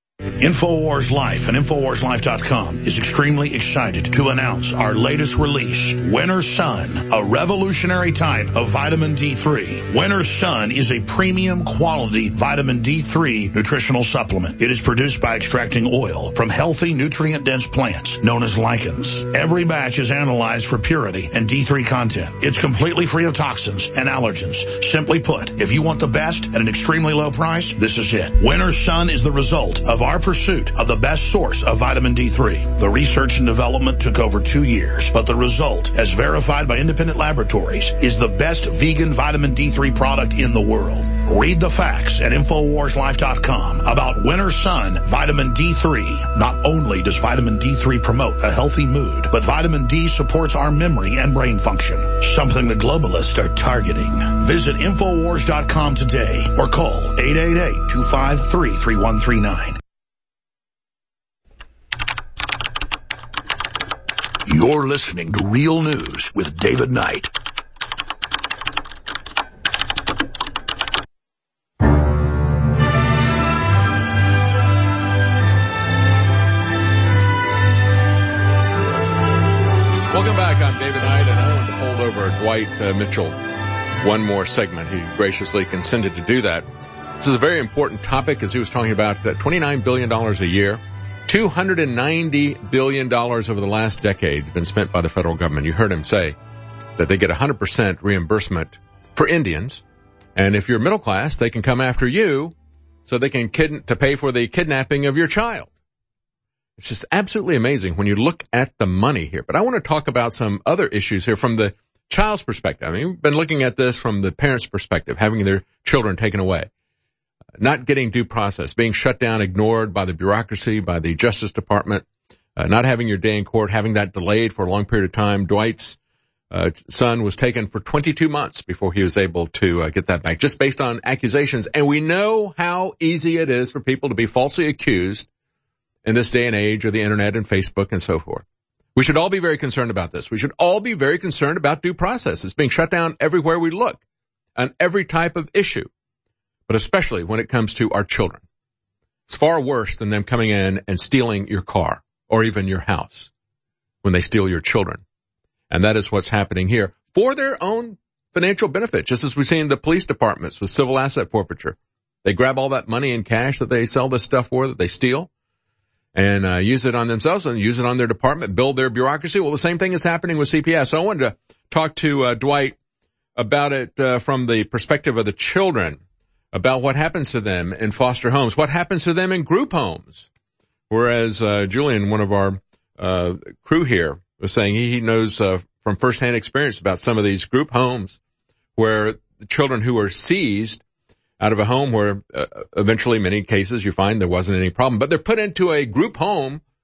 InfoWars Life and infowars life dot com is extremely excited to announce our latest release, Winter Sun, a revolutionary type of vitamin D three. Winter Sun is a premium quality vitamin D three nutritional supplement. It is produced by extracting oil from healthy, nutrient-dense plants known as lichens. Every batch is analyzed for purity and D three content. It's completely free of toxins and allergens. Simply put, if you want the best at an extremely low price, this is it. Winter Sun is the result of our pursuit of the best source of vitamin D three. The research and development took over two years, but the result, as verified by independent laboratories, is the best vegan vitamin D three product in the world. Read the facts at infowars life dot com about Winter Sun Vitamin D three. Not only does vitamin D three promote a healthy mood, but vitamin D supports our memory and brain function, something the globalists are targeting. Visit infowars dot com today or call eight eight eight, two five three, three one three nine. You're listening to Real News with David Knight. Welcome back. I'm David Knight, and I wanted to hold over Dwight uh, Mitchell one more segment. He graciously consented to do that. This is a very important topic, as he was talking about uh, twenty-nine billion dollars a year. two hundred ninety billion dollars over the last decade has been spent by the federal government. You heard him say that they get one hundred percent reimbursement for Indians. And if you're middle class, they can come after you so they can kid- to pay for the kidnapping of your child. It's just absolutely amazing when you look at the money here. But I want to talk about some other issues here from the child's perspective. I mean, we've been looking at this from the parents' perspective, having their children taken away. Not getting due process, being shut down, ignored by the bureaucracy, by the Justice Department, uh, not having your day in court, having that delayed for a long period of time. Dwight's uh, son was taken for twenty-two months before he was able to uh, get that back, just based on accusations. And we know how easy it is for people to be falsely accused in this day and age of the internet and Facebook and so forth. We should all be very concerned about this. We should all be very concerned about due process. It's being shut down everywhere we look on every type of issue, but especially when it comes to our children. It's far worse than them coming in and stealing your car or even your house when they steal your children. And that is what's happening here for their own financial benefit, just as we've seen the police departments with civil asset forfeiture. They grab all that money in cash that they sell this stuff for, that they steal, and uh, use it on themselves and use it on their department, build their bureaucracy. Well, the same thing is happening with C P S. So I wanted to talk to uh, Dwight about it uh, from the perspective of the children, about what happens to them in foster homes, what happens to them in group homes. Whereas uh, Julian, one of our uh crew here, was saying he knows uh, from firsthand experience about some of these group homes where the children who are seized out of a home where uh, eventually, many cases, you find there wasn't any problem, but they're put into a group home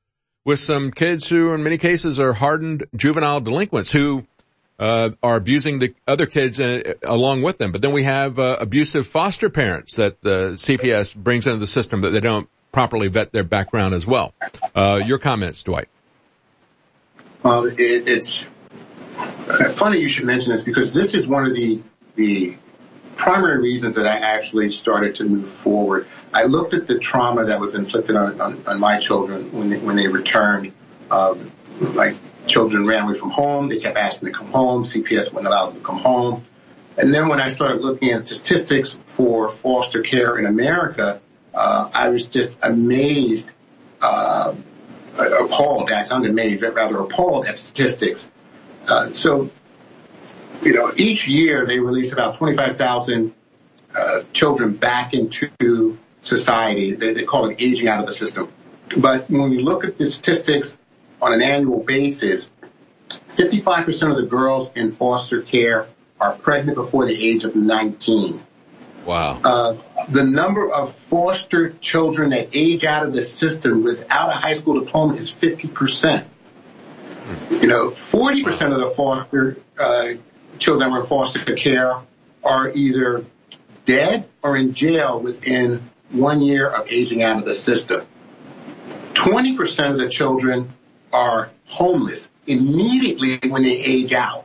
with some kids who in many cases are hardened juvenile delinquents who uh are abusing the other kids uh, along with them. But then we have uh, abusive foster parents that the C P S brings into the system that they don't properly vet their background as well. Uh your comments, Dwight? Well, it, it's funny you should mention this, because this is one of the the primary reasons that I actually started to move forward. I looked at the trauma that was inflicted on, on, on my children when they, when they returned. Um, my children ran away from home. They kept asking to come home. C P S wouldn't allow them to come home. And then when I started looking at statistics for foster care in America, uh, I was just amazed, uh, appalled, actually, not amazed, but rather appalled at statistics. Uh, so, you know, each year they release about twenty-five thousand uh, children back into society. They, they call it aging out of the system. But when you look at the statistics on an annual basis, fifty-five percent of the girls in foster care are pregnant before the age of nineteen. Wow. Uh, the number of foster children that age out of the system without a high school diploma is fifty percent. You know, forty percent of the foster uh, children that were in foster care are either dead or in jail within one year of aging out of the system. twenty percent of the children are homeless immediately when they age out.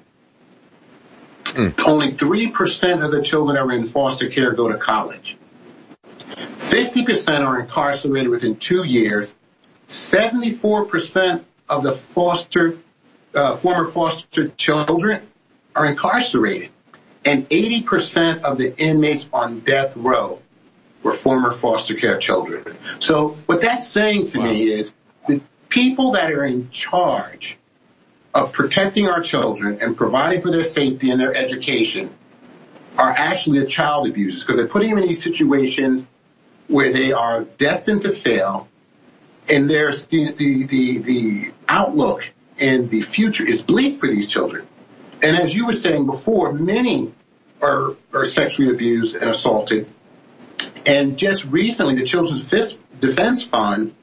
Mm. Only three percent of the children that are in foster care go to college. fifty percent are incarcerated within two years. seventy-four percent of the foster, uh, former foster children are incarcerated. And eighty percent of the inmates on death row were former foster care children. So what that's saying to wow. me is the people that are in charge of protecting our children and providing for their safety and their education are actually the child abusers, because they're putting them in these situations where they are destined to fail, and there's the, the, the, the outlook and the future is bleak for these children. And as you were saying before, many are, are sexually abused and assaulted. And just recently, the Children's Defense Fund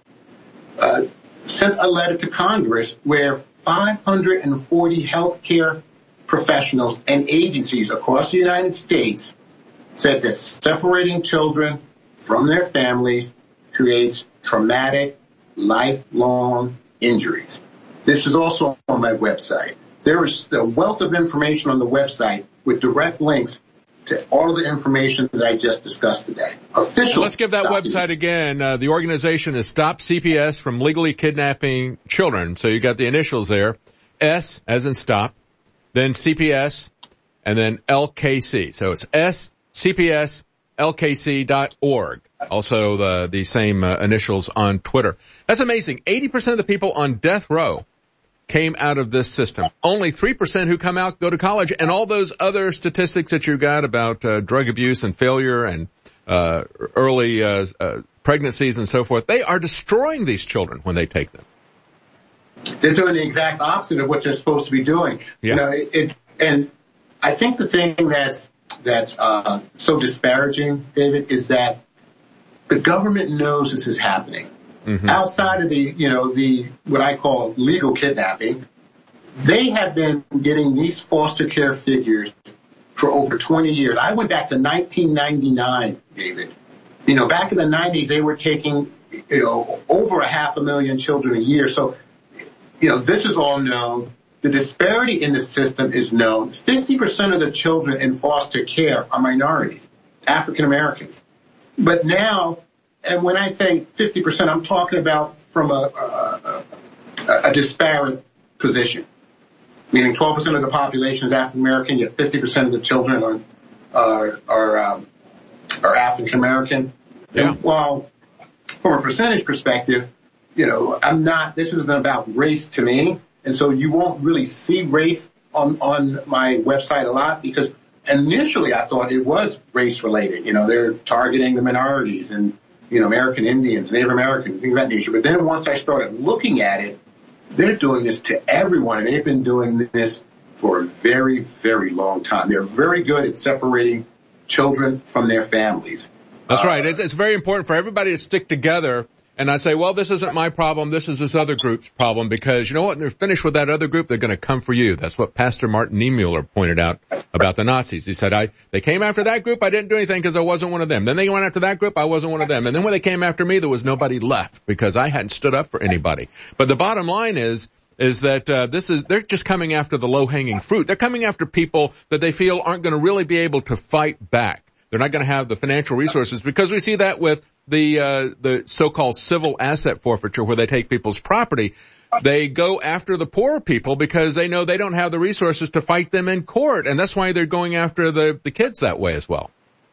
uh, sent a letter to Congress where five hundred forty healthcare professionals and agencies across the United States said that separating children from their families creates traumatic, lifelong injuries. This is also on my website. There is a wealth of information on the website with direct links to all of the information that I just discussed today. Official. Let's give that document. website again. Uh, the organization is Stop C P S from Legally Kidnapping Children. So you got the initials there. S as in stop, then C P S, and then L K C. So it's S C P S L K C dot org. Also the, the same uh, initials on Twitter. That's amazing. eighty percent of the people on death row came out of this system. Only three percent who come out go to college, and all those other statistics that you got about uh, drug abuse and failure and uh early uh, uh pregnancies and so forth, they are destroying these children when they take them. They're doing the exact opposite of what they're supposed to be doing. Yeah. You know, it, it, and I think the thing that's that's uh so disparaging, David, is that the government knows this is happening. Mm-hmm. Outside of the, you know, the, what I call legal kidnapping, they have been getting these foster care figures for over twenty years. I went back to nineteen ninety-nine, David. You know, back in the nineties, they were taking, you know, over a half a million children a year. So, you know, this is all known. The disparity in the system is known. fifty percent of the children in foster care are minorities, African Americans. But now, and when I say fifty percent, I'm talking about from a, a, a disparate position, meaning twelve percent of the population is African American, yet fifty percent of the children are are are, um, are African American. Yeah. And while from a percentage perspective, you know, I'm not. This isn't about race to me, and so you won't really see race on on my website a lot, because initially I thought it was race related. You know, they're targeting the minorities and, you know, American Indians, Native Americans, things of that nature. But then once I started looking at it, they're doing this to everyone, and they've been doing this for a very, very long time. They're very good at separating children from their families. That's uh, right. It's, it's very important for everybody to stick together and I say, well, this isn't my problem. This is this other group's problem, because you know what? When they're finished with that other group, they're going to come for you. That's what Pastor Martin Niemöller pointed out about the Nazis. He said, I, they came after that group. I didn't do anything because I wasn't one of them. Then they went after that group. I wasn't one of them. And then when they came after me, there was nobody left because I hadn't stood up for anybody. But the bottom line is, is that uh, this is they're just coming after the low-hanging fruit. They're coming after people that they feel aren't going to really be able to fight back. They're not going to have the financial resources, because we see that with the uh the so-called civil asset forfeiture, where they take people's property. They go after the poor people because they know they don't have the resources to fight them in court, and that's why they're going after the the kids that way as well.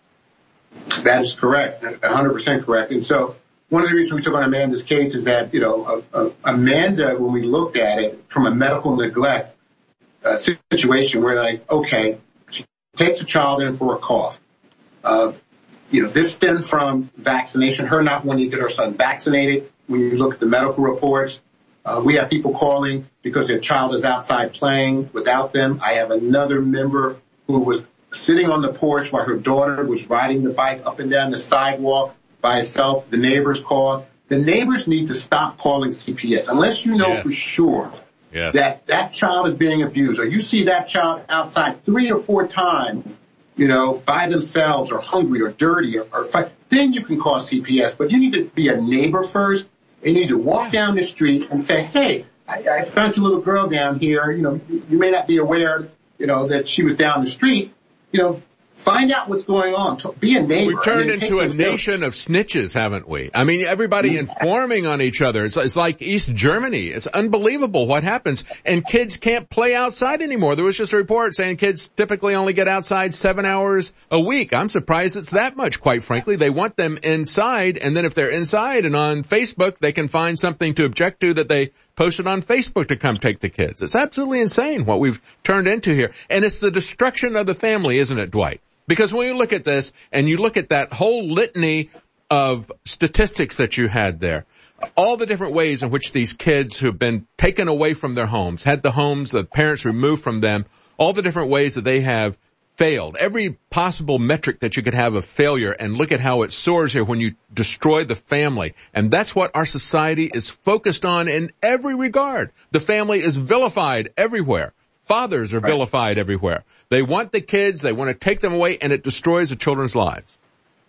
That is correct, one hundred percent correct. And so one of the reasons we took on Amanda's case is that, you know, uh, uh, Amanda, when we looked at it from a medical neglect uh, situation, we're like, okay, she takes a child in for a cough. Uh, you know, this stemmed from vaccination, her not wanting to get her son vaccinated. When you look at the medical reports, uh, we have people calling because their child is outside playing without them. I have another member who was sitting on the porch while her daughter was riding the bike up and down the sidewalk by herself. The neighbors called. The neighbors need to stop calling C P S unless you know yes. for sure yes. that that child is being abused, or you see that child outside three or four times, you know, by themselves, or hungry or dirty or, or fight. Then you can call C P S. But you need to be a neighbor first, and you need to walk down the street and say, hey, I, I found your little girl down here. You know, you may not be aware, you know, that she was down the street. You know, find out what's going on. Be a neighbor. We've turned I mean, into a nation of snitches, haven't we? I mean, everybody informing on each other. It's, it's like East Germany. It's unbelievable what happens. And kids can't play outside anymore. There was just a report saying kids typically only get outside seven hours a week. I'm surprised it's that much, quite frankly. They want them inside, and then if they're inside and on Facebook, they can find something to object to that they posted on Facebook to come take the kids. It's absolutely insane what we've turned into here. And it's the destruction of the family, isn't it, Dwight? Because when you look at this and you look at that whole litany of statistics that you had there, all the different ways in which these kids who have been taken away from their homes, had the homes, the parents removed from them, all the different ways that they have failed, every possible metric that you could have of failure, and look at how it soars here when you destroy the family. And that's what our society is focused on in every regard. The family is vilified everywhere. Fathers are vilified everywhere. They want the kids, they want to take them away, and it destroys the children's lives.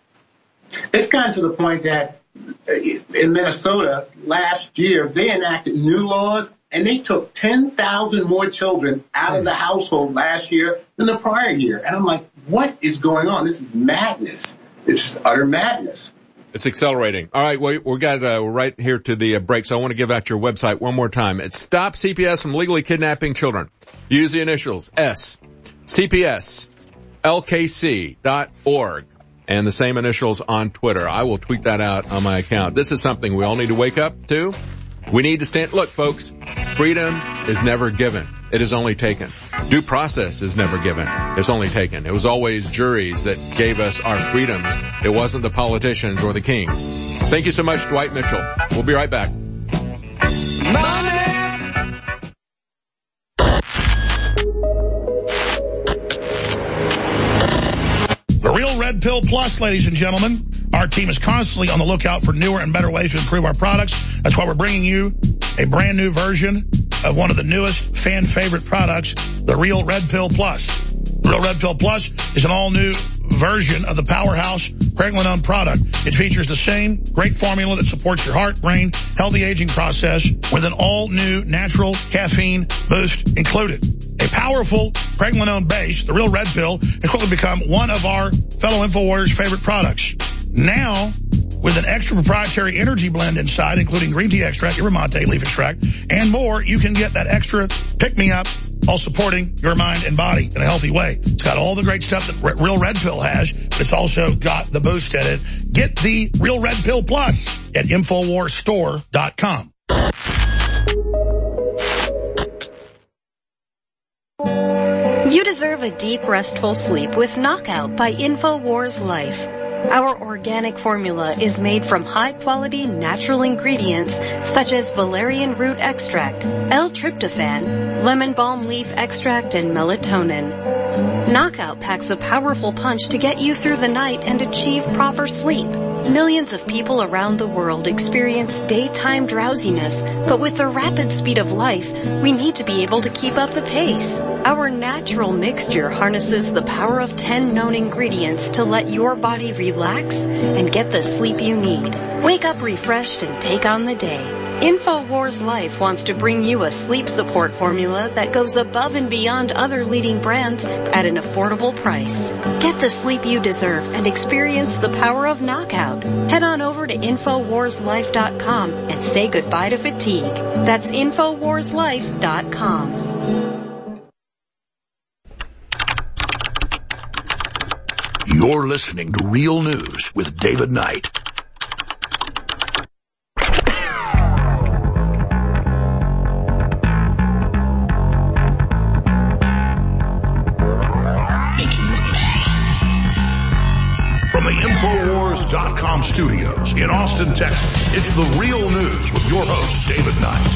It's gotten to the point that in Minnesota last year, they enacted new laws, and they took ten thousand more children out of the household last year than the prior year. And I'm like, what is going on? This is madness. It's just utter madness. It's accelerating. All right, we, we got uh, we're right here to the uh, break, so I want to give out your website one more time. It's Stop C P S from Legally Kidnapping Children. Use the initials S, C P S, L K C dot org, and the same initials on Twitter. I will tweet that out on my account. This is something we all need to wake up to. We need to stand. Look, folks, freedom is never given. It is only taken. Due process is never given. It's only taken. It was always juries that gave us our freedoms. It wasn't the politicians or the king. Thank you so much, Dwight Mitchell. We'll be right back. The Real Red Pill Plus, ladies and gentlemen. Our team is constantly on the lookout for newer and better ways to improve our products. That's why we're bringing you a brand new version of one of the newest fan favorite products, the Real Red Pill Plus. The Real Red Pill Plus is an all-new version of the powerhouse Pregnenolone product. It features the same great formula that supports your heart, brain, healthy aging process with an all-new natural caffeine boost included. A powerful Pregnenolone base, the Real Red Pill, has quickly become one of our fellow InfoWarriors' favorite products. Now, with an extra proprietary energy blend inside, including green tea extract, yerba mate, leaf extract, and more, you can get that extra pick-me-up while supporting your mind and body in a healthy way. It's got all the great stuff that Real Red Pill has, but it's also got the boost in it. Get the Real Red Pill Plus at InfoWars Store dot com. You deserve a deep, restful sleep with Knockout by InfoWars Life. Our organic formula is made from high-quality natural ingredients such as valerian root extract, L-tryptophan, lemon balm leaf extract, and melatonin. Knockout packs a powerful punch to get you through the night and achieve proper sleep. Millions of people around the world experience daytime drowsiness, but with the rapid speed of life, we need to be able to keep up the pace. Our natural mixture harnesses the power of ten known ingredients to let your body relax and get the sleep you need. Wake up refreshed and take on the day. InfoWars Life wants to bring you a sleep support formula that goes above and beyond other leading brands at an affordable price. Get the sleep you deserve and experience the power of knockout. Head on over to Infowars Life dot com and say goodbye to fatigue. That's Infowars Life dot com. You're listening to Real News with David Knight. From the Infowars dot com studios in Austin, Texas, it's the Real News with your host, David Knight.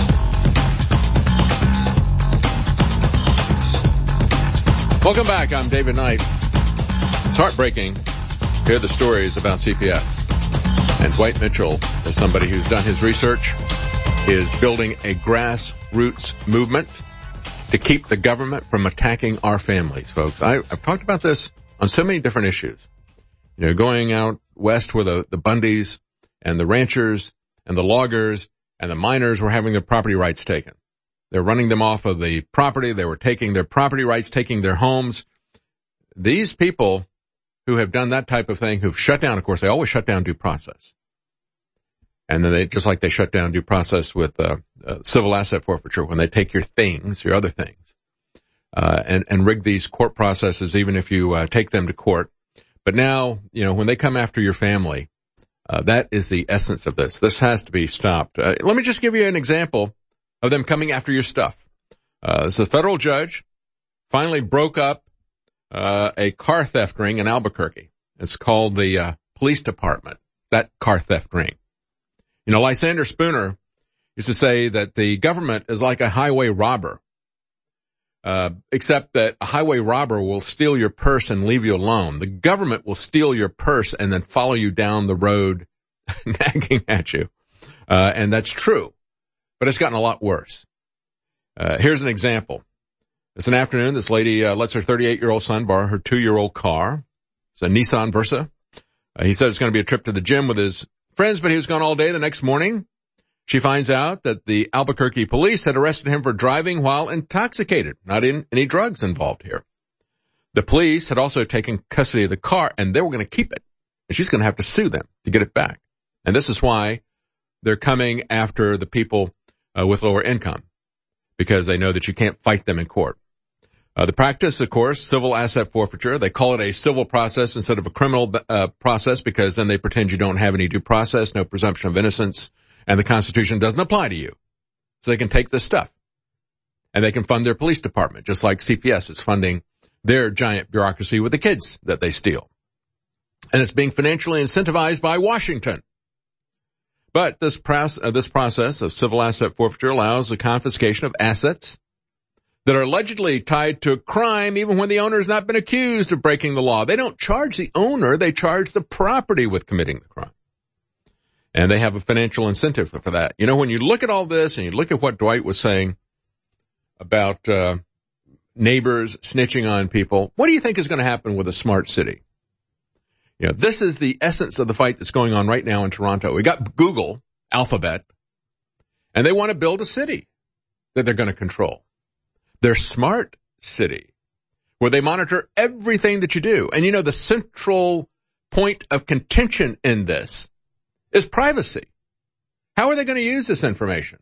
Welcome back. I'm David Knight. It's heartbreaking to hear the stories about C P S. And Dwight Mitchell, as somebody who's done his research, is building a grassroots movement to keep the government from attacking our families, folks. I, I've talked about this on so many different issues. You know, going out west where the, the Bundys and the ranchers and the loggers and the miners were having their property rights taken. They're running them off of the property. They were taking their property rights, taking their homes. These people who have done that type of thing, who've shut down, of course, they always shut down due process. And then they, just like they shut down due process with uh, uh, civil asset forfeiture, when they take your things, your other things, uh, and, and rig these court processes, even if you uh, take them to court. But now, you know, when they come after your family, uh, that is the essence of this. This has to be stopped. Uh, let me just give you an example of them coming after your stuff. Uh, so a federal judge finally broke up uh, a car theft ring in Albuquerque. It's called the uh, police department, that car theft ring. You know, Lysander Spooner used to say that the government is like a highway robber. Uh, except that a highway robber will steal your purse and leave you alone. The government will steal your purse and then follow you down the road nagging at you. Uh, and that's true. But it's gotten a lot worse. Uh, here's an example. It's an afternoon. This lady uh, lets her thirty-eight-year-old son borrow her two-year-old car. It's a Nissan Versa. Uh, he said it's going to be a trip to the gym with his friends, but he was gone all day. The next morning, she finds out that the Albuquerque police had arrested him for driving while intoxicated, not in any drugs involved here. The police had also taken custody of the car, and they were going to keep it. And she's going to have to sue them to get it back. And this is why they're coming after the people uh, with lower income, because they know that you can't fight them in court. Uh, the practice, of course, civil asset forfeiture. They call it a civil process instead of a criminal uh, process, because then they pretend you don't have any due process, no presumption of innocence, and the Constitution doesn't apply to you. So they can take this stuff. And they can fund their police department, just like C P S is funding their giant bureaucracy with the kids that they steal. And it's being financially incentivized by Washington. But this, pros- uh, this process of civil asset forfeiture allows the confiscation of assets that are allegedly tied to a crime, even when the owner has not been accused of breaking the law. They don't charge the owner, they charge the property with committing the crime. And they have a financial incentive for that. You know, when you look at all this and you look at what Dwight was saying about uh neighbors snitching on people, what do you think is going to happen with a smart city? You know, this is the essence of the fight that's going on right now in Toronto. We got Google, Alphabet, and they want to build a city that they're going to control. Their smart city, where they monitor everything that you do. And you know, the central point of contention in this is privacy. How are they going to use this information?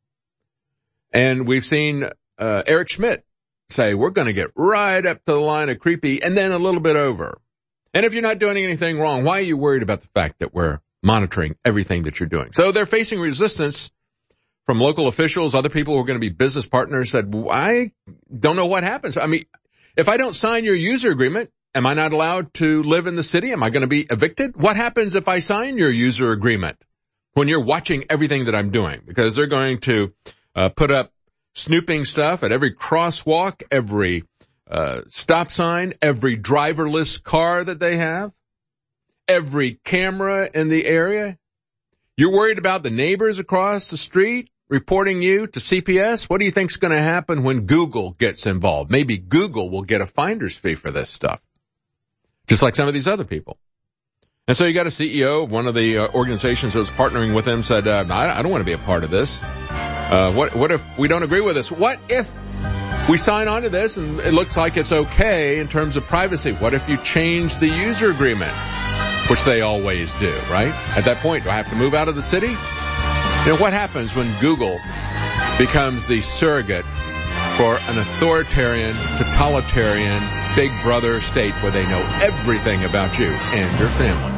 And we've seen uh, Eric Schmidt say, we're going to get right up to the line of creepy and then a little bit over. And if you're not doing anything wrong, why are you worried about the fact that we're monitoring everything that you're doing? So they're facing resistance from local officials. Other people who are going to be business partners said, well, I don't know what happens. I mean, if I don't sign your user agreement, am I not allowed to live in the city? Am I going to be evicted? What happens if I sign your user agreement when you're watching everything that I'm doing? Because they're going to uh, put up snooping stuff at every crosswalk, every uh stop sign, every driverless car that they have. every camera in the area. You're worried about the neighbors across the street reporting you to C P S. What do you think's going to happen when Google gets involved? Maybe Google will get a finder's fee for this stuff, just like some of these other people. And so you got a C E O of one of the uh, organizations that was partnering with them said, uh, I, I don't want to be a part of this. Uh, what, what if we don't agree with this? What if we sign on to this and it looks like it's okay in terms of privacy? What if you change the user agreement? Which they always do, right? At that point, do I have to move out of the city? You know, what happens when Google becomes the surrogate for an authoritarian, totalitarian, big brother state where they know everything about you and your family?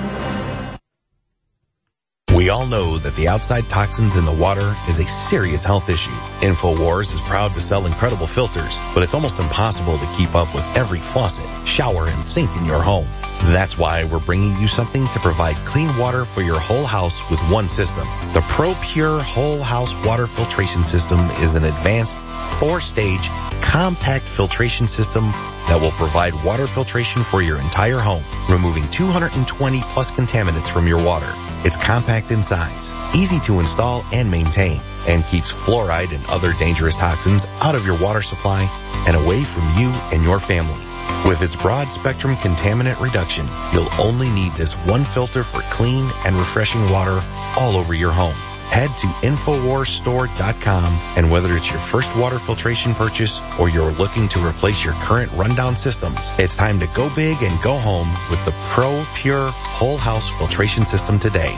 We all know that the outside toxins in the water is a serious health issue. InfoWars is proud to sell incredible filters, but it's almost impossible to keep up with every faucet, shower, and sink in your home. That's why we're bringing you something to provide clean water for your whole house with one system. The ProPure Whole House Water Filtration System is an advanced four-stage compact filtration system that will provide water filtration for your entire home, removing two hundred twenty plus contaminants from your water. It's compact in size, easy to install and maintain, and keeps fluoride and other dangerous toxins out of your water supply and away from you and your family. With its broad spectrum contaminant reduction, you'll only need this one filter for clean and refreshing water all over your home. Head to Infowars Store dot com, and whether it's your first water filtration purchase or you're looking to replace your current rundown systems, it's time to go big and go home with the ProPure Whole House Filtration System today.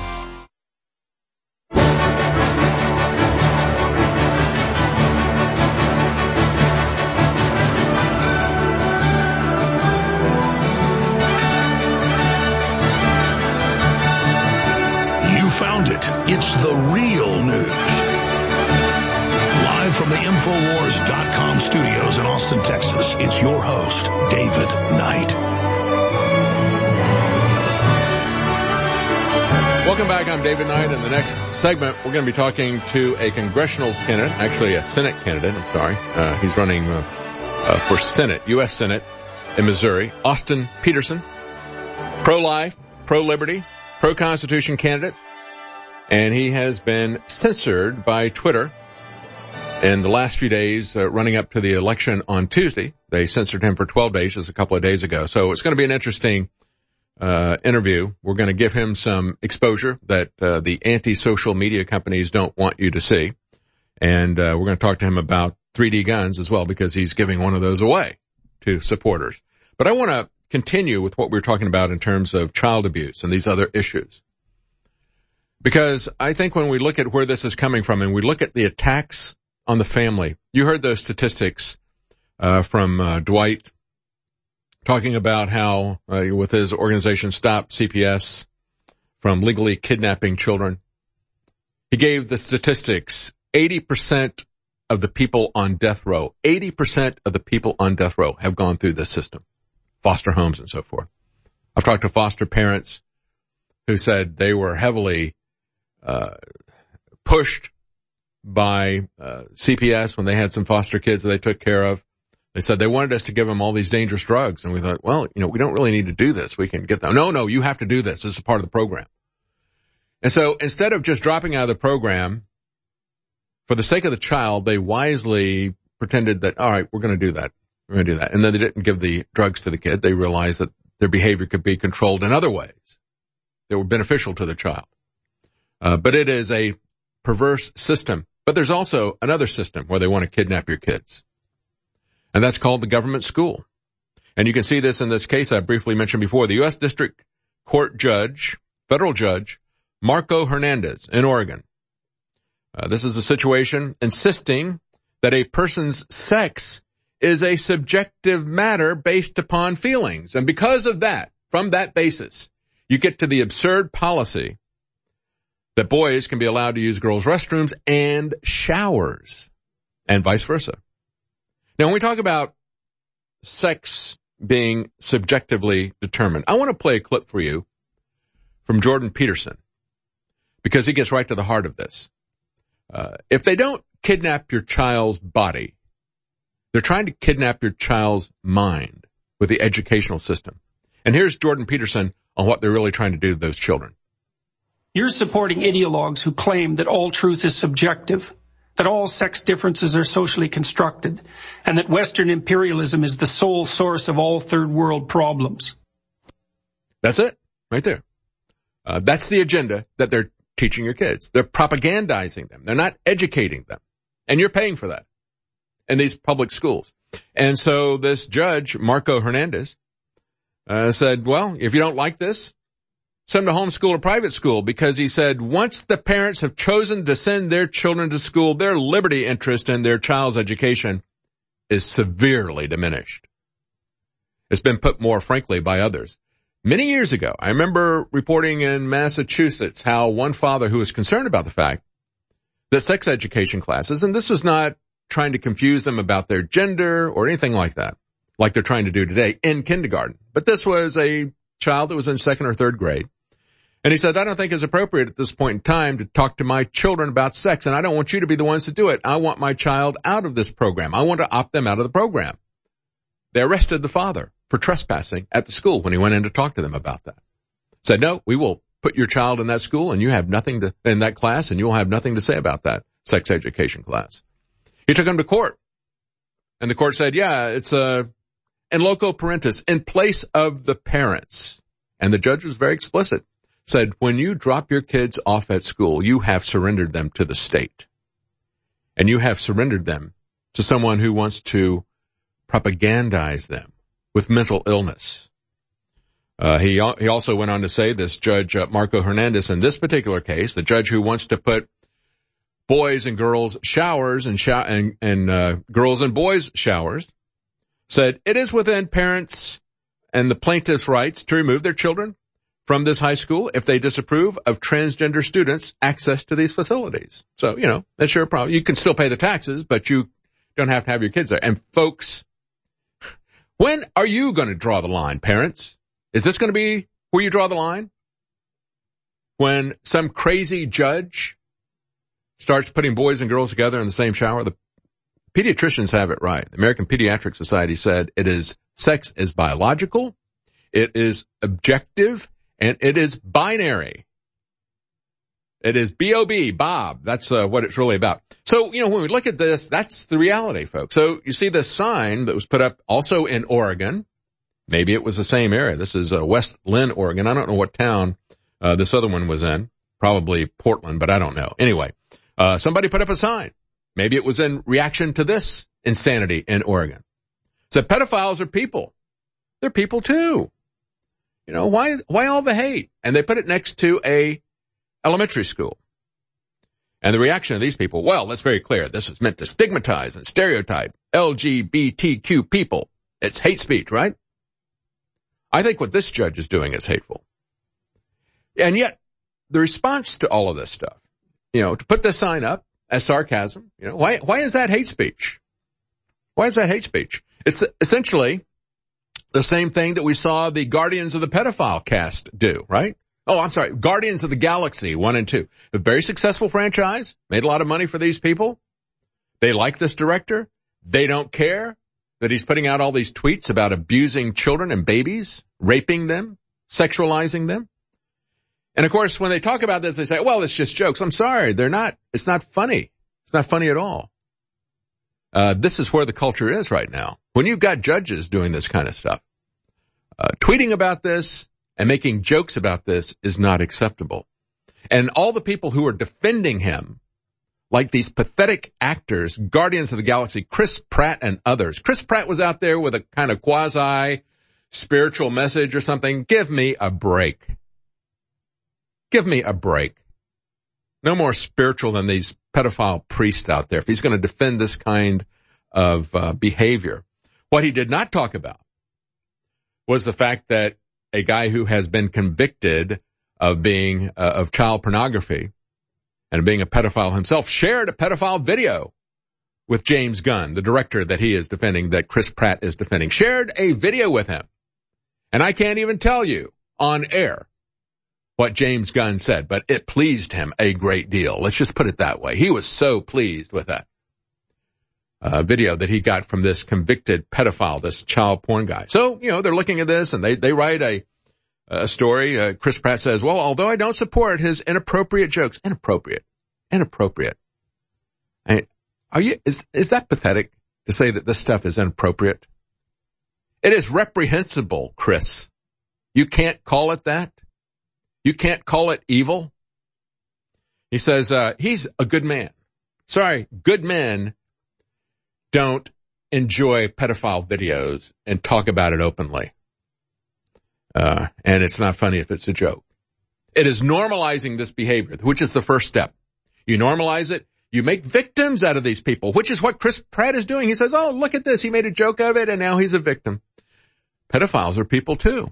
Found it. It's the real news. Live from the Infowars dot com studios in Austin, Texas, it's your host, David Knight. Welcome back. I'm David Knight. In the next segment, we're going to be talking to a congressional candidate, actually a Senate candidate, I'm sorry. Uh, he's running uh, uh, for Senate, U S Senate in Missouri, Austin Petersen, pro-life, pro-liberty, pro-Constitution candidate. And he has been censored by Twitter in the last few days, uh, running up to the election on Tuesday. They censored him for twelve days, just a couple of days ago. So it's going to be an interesting uh interview. We're going to give him some exposure that uh, the anti-social media companies don't want you to see. And uh, we're going to talk to him about three D guns as well, because he's giving one of those away to supporters. But I want to continue with what we were talking about in terms of child abuse and these other issues. Because I think when we look at where this is coming from and we look at the attacks on the family, you heard those statistics uh, from uh, Dwight talking about how uh, with his organization Stop C P S from legally kidnapping children. He gave the statistics, eighty percent of the people on death row, eighty percent of the people on death row have gone through this system, foster homes and so forth. I've talked to foster parents who said they were heavily Uh, pushed by uh, C P S when they had some foster kids that they took care of. They said they wanted us to give them all these dangerous drugs. And we thought, well, you know, we don't really need to do this. We can get them. No, no, you have to do this. This is part of the program. And so instead of just dropping out of the program, for the sake of the child, they wisely pretended that, all right, we're going to do that. We're going to do that. And then they didn't give the drugs to the kid. They realized that their behavior could be controlled in other ways that were beneficial to the child. Uh, but it is a perverse system. But there's also another system where they want to kidnap your kids. And that's called the government school. And you can see this in this case I briefly mentioned before. The U S District Court judge, federal judge, Marco Hernandez in Oregon. Uh, this is a situation insisting that a person's sex is a subjective matter based upon feelings. And because of that, from that basis, you get to the absurd policy that boys can be allowed to use girls' restrooms and showers, and vice versa. Now, when we talk about sex being subjectively determined, I want to play a clip for you from Jordan Peterson, because he gets right to the heart of this. Uh, if they don't kidnap your child's body, they're trying to kidnap your child's mind with the educational system. And here's Jordan Peterson on what they're really trying to do to those children. You're supporting ideologues who claim that all truth is subjective, that all sex differences are socially constructed, and that Western imperialism is the sole source of all third world problems. That's it, right there. Uh, that's the agenda that they're teaching your kids. They're propagandizing them. They're not educating them. And you're paying for that in these public schools. And so this judge, Marco Hernandez, uh, said, well, if you don't like this, send them to homeschool or private school, because he said once the parents have chosen to send their children to school, their liberty interest in their child's education is severely diminished. It's been put more frankly by others. Many years ago, I remember reporting in Massachusetts how one father who was concerned about the fact that sex education classes, and this was not trying to confuse them about their gender or anything like that, like they're trying to do today in kindergarten, but this was a child that was in second or third grade. And he said, I don't think it's appropriate at this point in time to talk to my children about sex, and I don't want you to be the ones to do it. I want my child out of this program. I want to opt them out of the program. They arrested the father for trespassing at the school when he went in to talk to them about that. Said, no, we will put your child in that school and you have nothing to, in that class, and you'll have nothing to say about that sex education class. He took him to court, and the court said, yeah, it's a, in loco parentis, in place of the parents. And the judge was very explicit, said, when you drop your kids off at school, you have surrendered them to the state. And you have surrendered them to someone who wants to propagandize them with mental illness. Uh, he, he also went on to say, this judge, uh, Marco Hernandez, in this particular case, the judge who wants to put boys and girls showers and, shower, and, and uh, girls and boys showers, said it is within parents and the plaintiff's rights to remove their children from this high school if they disapprove of transgender students' access to these facilities. So, you know, that's your problem. You can still pay the taxes, but you don't have to have your kids there. And folks, when are you going to draw the line, parents? Is this going to be where you draw the line? When some crazy judge starts putting boys and girls together in the same shower? The pediatricians have it right. The American Pediatric Society said it is, sex is biological, it is objective, and it is binary. It is B O B, Bob. That's uh, what it's really about. So, you know, when we look at this, that's the reality, folks. So you see this sign that was put up also in Oregon. Maybe it was the same area. This is uh, West Lynn, Oregon. I don't know what town uh, this other one was in. Probably Portland, but I don't know. Anyway, uh, somebody put up a sign. Maybe it was in reaction to this insanity in Oregon. It said pedophiles are people. They're people too. You know, why, why all the hate? And they put it next to a elementary school. And the reaction of these people, well, that's very clear. This is meant to stigmatize and stereotype L G B T Q people. It's hate speech, right? I think what this judge is doing is hateful. And yet, the response to all of this stuff, you know, to put this sign up as sarcasm, you know, why, why is that hate speech? Why is that hate speech? It's essentially the same thing that we saw the Guardians of the Pedophile cast do, right? Oh, I'm sorry, Guardians of the Galaxy one and two. A very successful franchise, made a lot of money for these people. They like this director. They don't care that he's putting out all these tweets about abusing children and babies, raping them, sexualizing them. And of course, when they talk about this, they say, well, it's just jokes. I'm sorry, they're not, it's not funny. It's not funny at all. Uh, this is where the culture is right now. When you've got judges doing this kind of stuff, uh, tweeting about this and making jokes about this is not acceptable. And all the people who are defending him, like these pathetic actors, Guardians of the Galaxy, Chris Pratt and others. Chris Pratt was out there with a kind of quasi-spiritual message or something. Give me a break. Give me a break. No more spiritual than these pedophile priests out there if he's going to defend this kind of uh, behavior. What he did not talk about was the fact that a guy who has been convicted of being, uh, of child pornography and being a pedophile himself shared a pedophile video with James Gunn, the director that he is defending, that Chris Pratt is defending, shared a video with him. And I can't even tell you on air what James Gunn said, but it pleased him a great deal. Let's just put it that way. He was so pleased with that uh, video that he got from this convicted pedophile, this child porn guy. So, you know, they're looking at this and they, they write a, a story. Uh, Chris Pratt says, well, although I don't support his inappropriate jokes, inappropriate, inappropriate. I, are you, is, is that pathetic to say that this stuff is inappropriate? It is reprehensible, Chris. You can't call it that. You can't call it evil. He says, uh, he's a good man. Sorry, good men don't enjoy pedophile videos and talk about it openly. Uh, and it's not funny if it's a joke. It is normalizing this behavior, which is the first step. You normalize it. You make victims out of these people, which is what Chris Pratt is doing. He says, oh, look at this. He made a joke of it, and now he's a victim. Pedophiles are people, too.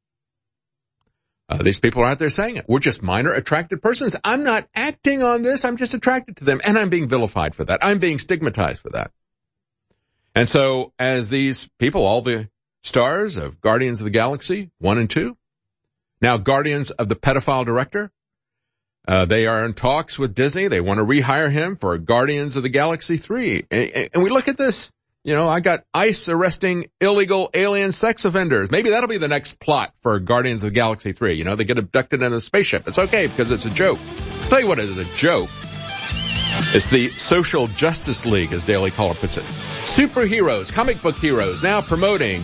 Uh, these people are out there saying it. We're just minor attracted persons. I'm not acting on this. I'm just attracted to them, and I'm being vilified for that. I'm being stigmatized for that. And so as these people, all the stars of Guardians of the Galaxy one and two, now Guardians of the Pedophile Director, Uh, they are in talks with Disney. They want to rehire him for Guardians of the Galaxy three. And, and we look at this, you know, I got ICE arresting illegal alien sex offenders. Maybe that'll be the next plot for Guardians of the Galaxy three. You know, they get abducted in a spaceship. It's okay because it's a joke. I'll tell you what it is, a joke. It's the Social Justice League, as Daily Caller puts it. Superheroes, comic book heroes, now promoting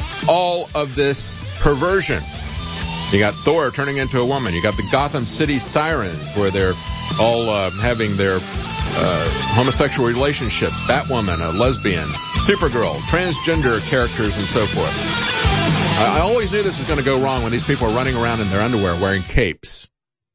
all of this perversion. You got Thor turning into a woman. You got the Gotham City Sirens, where they're all uh, having their uh, homosexual relationships. Batwoman, a lesbian. Supergirl, transgender characters, and so forth. I, I always knew this was going to go wrong when these people are running around in their underwear wearing capes.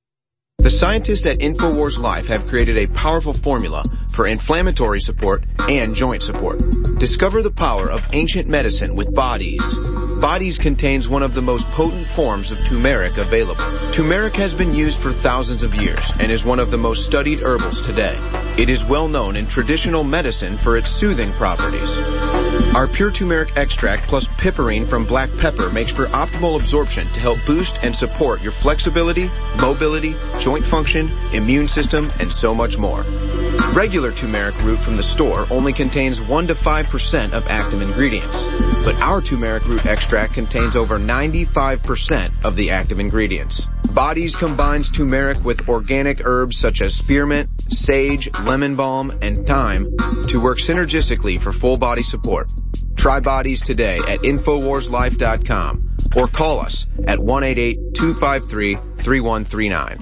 The scientists at InfoWars Life have created a powerful formula for inflammatory support and joint support. Discover the power of ancient medicine with Bodies. Bodies contains one of the most potent forms of turmeric available. Turmeric has been used for thousands of years and is one of the most studied herbals today. It is well known in traditional medicine for its soothing properties. Our pure turmeric extract plus piperine from black pepper makes for optimal absorption to help boost and support your flexibility, mobility, joint function, immune system, and so much more. Regular turmeric root from the store only contains one to five percent of active ingredients, but our turmeric root extract contains over ninety-five percent of the active ingredients. Bodies combines turmeric with organic herbs such as spearmint, sage, lemon balm, and thyme to work synergistically for full body support. Try Bodies today at Infowars Life dot com or call us at one eight eight, two five three, three one three nine.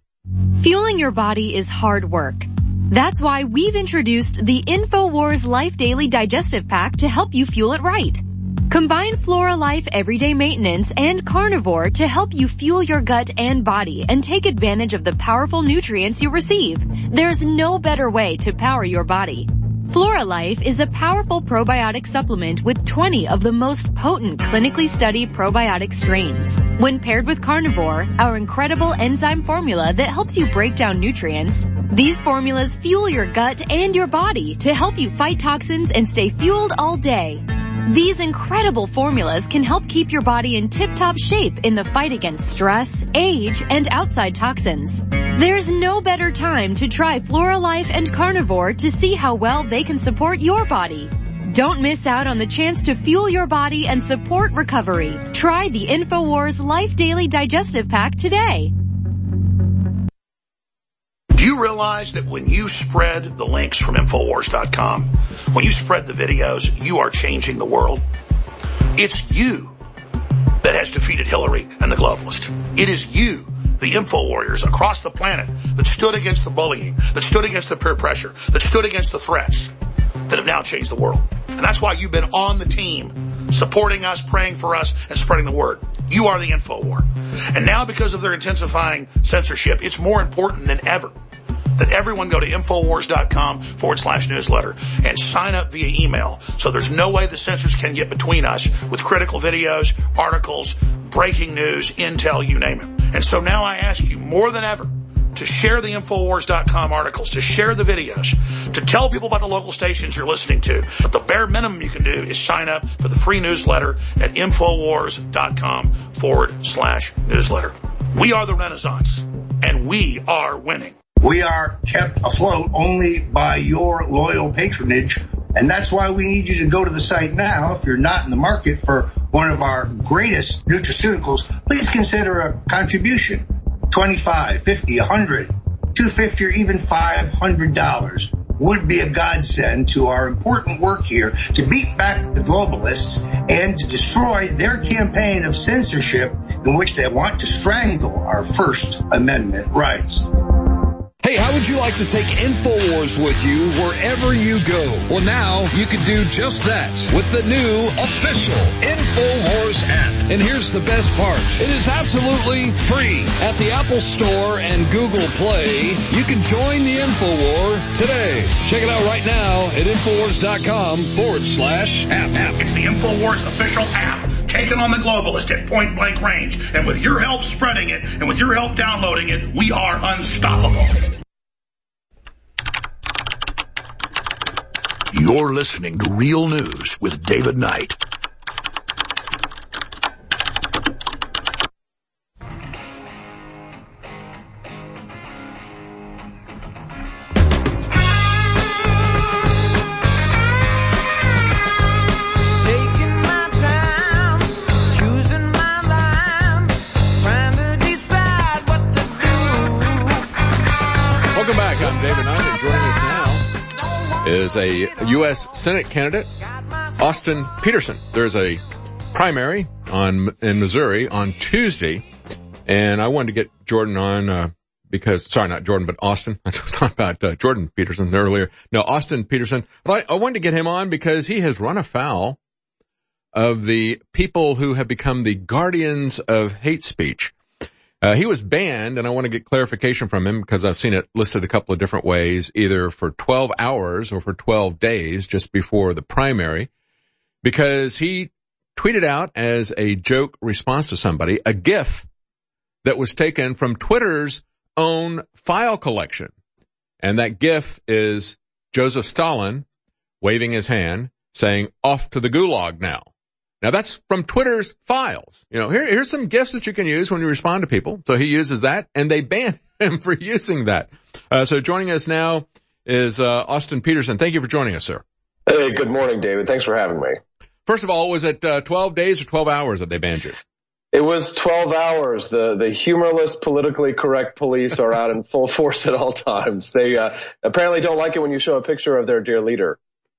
Fueling your body is hard work. That's why we've introduced the InfoWars Life Daily Digestive Pack to help you fuel it right. Combine Flora Life Everyday Maintenance and Carnivore to help you fuel your gut and body and take advantage of the powerful nutrients you receive. There's no better way to power your body. Flora Life is a powerful probiotic supplement with twenty of the most potent clinically studied probiotic strains. When paired with Carnivore, our incredible enzyme formula that helps you break down nutrients, these formulas fuel your gut and your body to help you fight toxins and stay fueled all day. These incredible formulas can help keep your body in tip-top shape in the fight against stress, age, and outside toxins. There's no better time to try Flora Life and Carnivore to see how well they can support your body. Don't miss out on the chance to fuel your body and support recovery. Try the InfoWars Life Daily Digestive Pack today. Do you realize that when you spread the links from Infowars dot com, when you spread the videos, you are changing the world? It's you that has defeated Hillary and the globalists. It is you, the info warriors across the planet, that stood against the bullying, that stood against the peer pressure, that stood against the threats, that have now changed the world. And that's why you've been on the team, supporting us, praying for us, and spreading the word. You are the info war. And now, because of their intensifying censorship, it's more important than ever that everyone go to Infowars.com forward slash newsletter and sign up via email. So there's no way the censors can get between us with critical videos, articles, breaking news, intel, you name it. And so now I ask you more than ever to share the Infowars dot com articles, to share the videos, to tell people about the local stations you're listening to. But the bare minimum you can do is sign up for the free newsletter at Infowars.com forward slash newsletter. We are the Renaissance, and we are winning. We are kept afloat only by your loyal patronage, and that's why we need you to go to the site now. If you're not in the market for one of our greatest nutraceuticals, please consider a contribution. twenty-five, fifty, one hundred, two hundred fifty, or even five hundred dollars would be a godsend to our important work here to beat back the globalists and to destroy their campaign of censorship in which they want to strangle our First Amendment rights. Hey, how would you like to take InfoWars with you wherever you go? Well, now you can do just that with the new official InfoWars app. And here's the best part. It is absolutely free. At the Apple Store and Google Play, you can join the InfoWar today. Check it out right now at InfoWars.com forward slash app. app. It's the InfoWars official app. Taking on the globalists at point blank range. And with your help spreading it, and with your help downloading it, we are unstoppable. You're listening to Real News with David Knight. Welcome back. I'm David Knight, and joining us now is a U S Senate candidate, Austin Petersen. There's a primary on in Missouri on Tuesday, and I wanted to get Jordan on uh, because, sorry, not Jordan, but Austin. I was talking about uh, Jordan Peterson earlier. No, Austin Petersen. But I, I wanted to get him on because he has run afoul of the people who have become the guardians of hate speech. Uh, he was banned, and I want to get clarification from him because I've seen it listed a couple of different ways, either for twelve hours or for twelve days just before the primary, because he tweeted out as a joke response to somebody a GIF that was taken from Twitter's own file collection. And that GIF is Joseph Stalin waving his hand saying, "Off to the gulag now." Now that's from Twitter's files. You know, here, here's some GIFs that you can use when you respond to people. So he uses that, and they ban him for using that. Uh, so joining us now is uh, Austin Petersen. Thank you for joining us, sir. Hey, good morning, David. Thanks for having me. First of all, was it uh, twelve days or twelve hours that they banned you? It was twelve hours. The the humorless, politically correct police are out in full force at all times. They uh, apparently don't like it when you show a picture of their dear leader.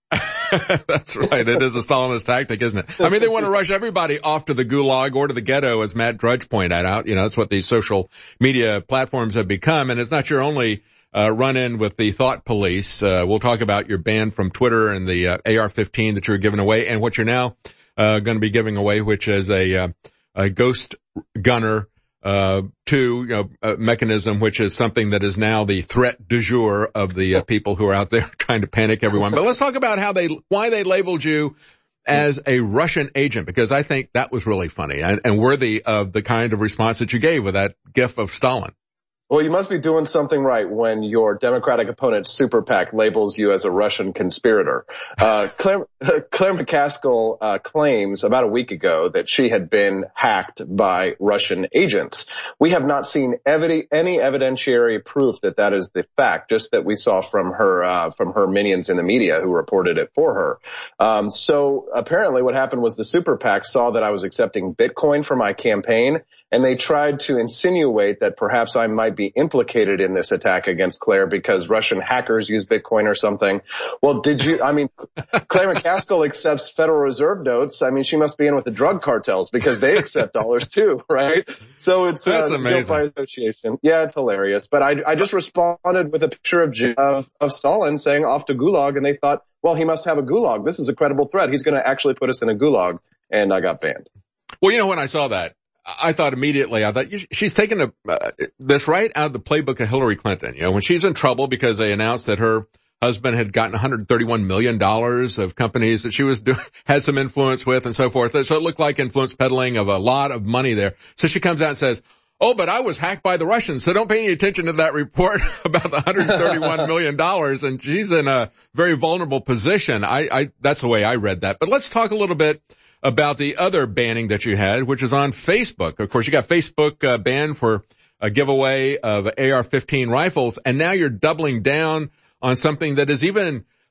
That's right. It is a Stalinist tactic, isn't it? I mean, they want to rush everybody off to the gulag or to the ghetto, as Matt Drudge pointed out. You know, that's what these social media platforms have become. And it's not your only uh, run-in with the thought police. Uh, we'll talk about your ban from Twitter and the uh, A R fifteen that you're giving away, and what you're now uh, going to be giving away, which is a, uh, a ghost gunner uh, two, you know, uh, mechanism, which is something that is now the threat du jour of the uh, people who are out there trying to panic everyone. But let's talk about how they, why they labeled you as a Russian agent, because I think that was really funny and, and worthy of the kind of response that you gave with that GIF of Stalin. Well, you must be doing something right when your Democratic opponent, Super PAC, labels you as a Russian conspirator. Uh, Claire, Claire McCaskill uh, claims about a week ago that she had been hacked by Russian agents. We have not seen evi- any evidentiary proof that that is the fact, just that we saw from her uh, from her minions in the media who reported it for her. Um, so apparently what happened was the Super PAC saw that I was accepting Bitcoin for my campaign, and they tried to insinuate that perhaps I might be implicated in this attack against Claire because Russian hackers use Bitcoin or something. Well, did you, I mean, Claire McCaskill accepts Federal Reserve notes. I mean, she must be in with the drug cartels because they accept dollars too, right? So it's That's uh, amazing. By association. Yeah, it's hilarious. But I, I just responded with a picture of, of, of Stalin saying off to gulag, and they thought, well, he must have a gulag. This is a credible threat. He's going to actually put us in a gulag, and I got banned. Well, you know, when I saw that, I thought immediately, I thought, she's taken a, uh, this right out of the playbook of Hillary Clinton. You know, when she's in trouble because they announced that her husband had gotten one hundred thirty-one million dollars of companies that she was do, had some influence with and so forth. So it looked like influence peddling of a lot of money there. So she comes out and says, oh, but I was hacked by the Russians. So don't pay any attention to that report about the one hundred thirty-one million dollars. And she's in a very vulnerable position. I, I, that's the way I read that. But let's talk a little bit about the other banning that you had, which is on Facebook. Of course, you got Facebook uh, banned for a giveaway of A R fifteen rifles, and now you're doubling down on something that is even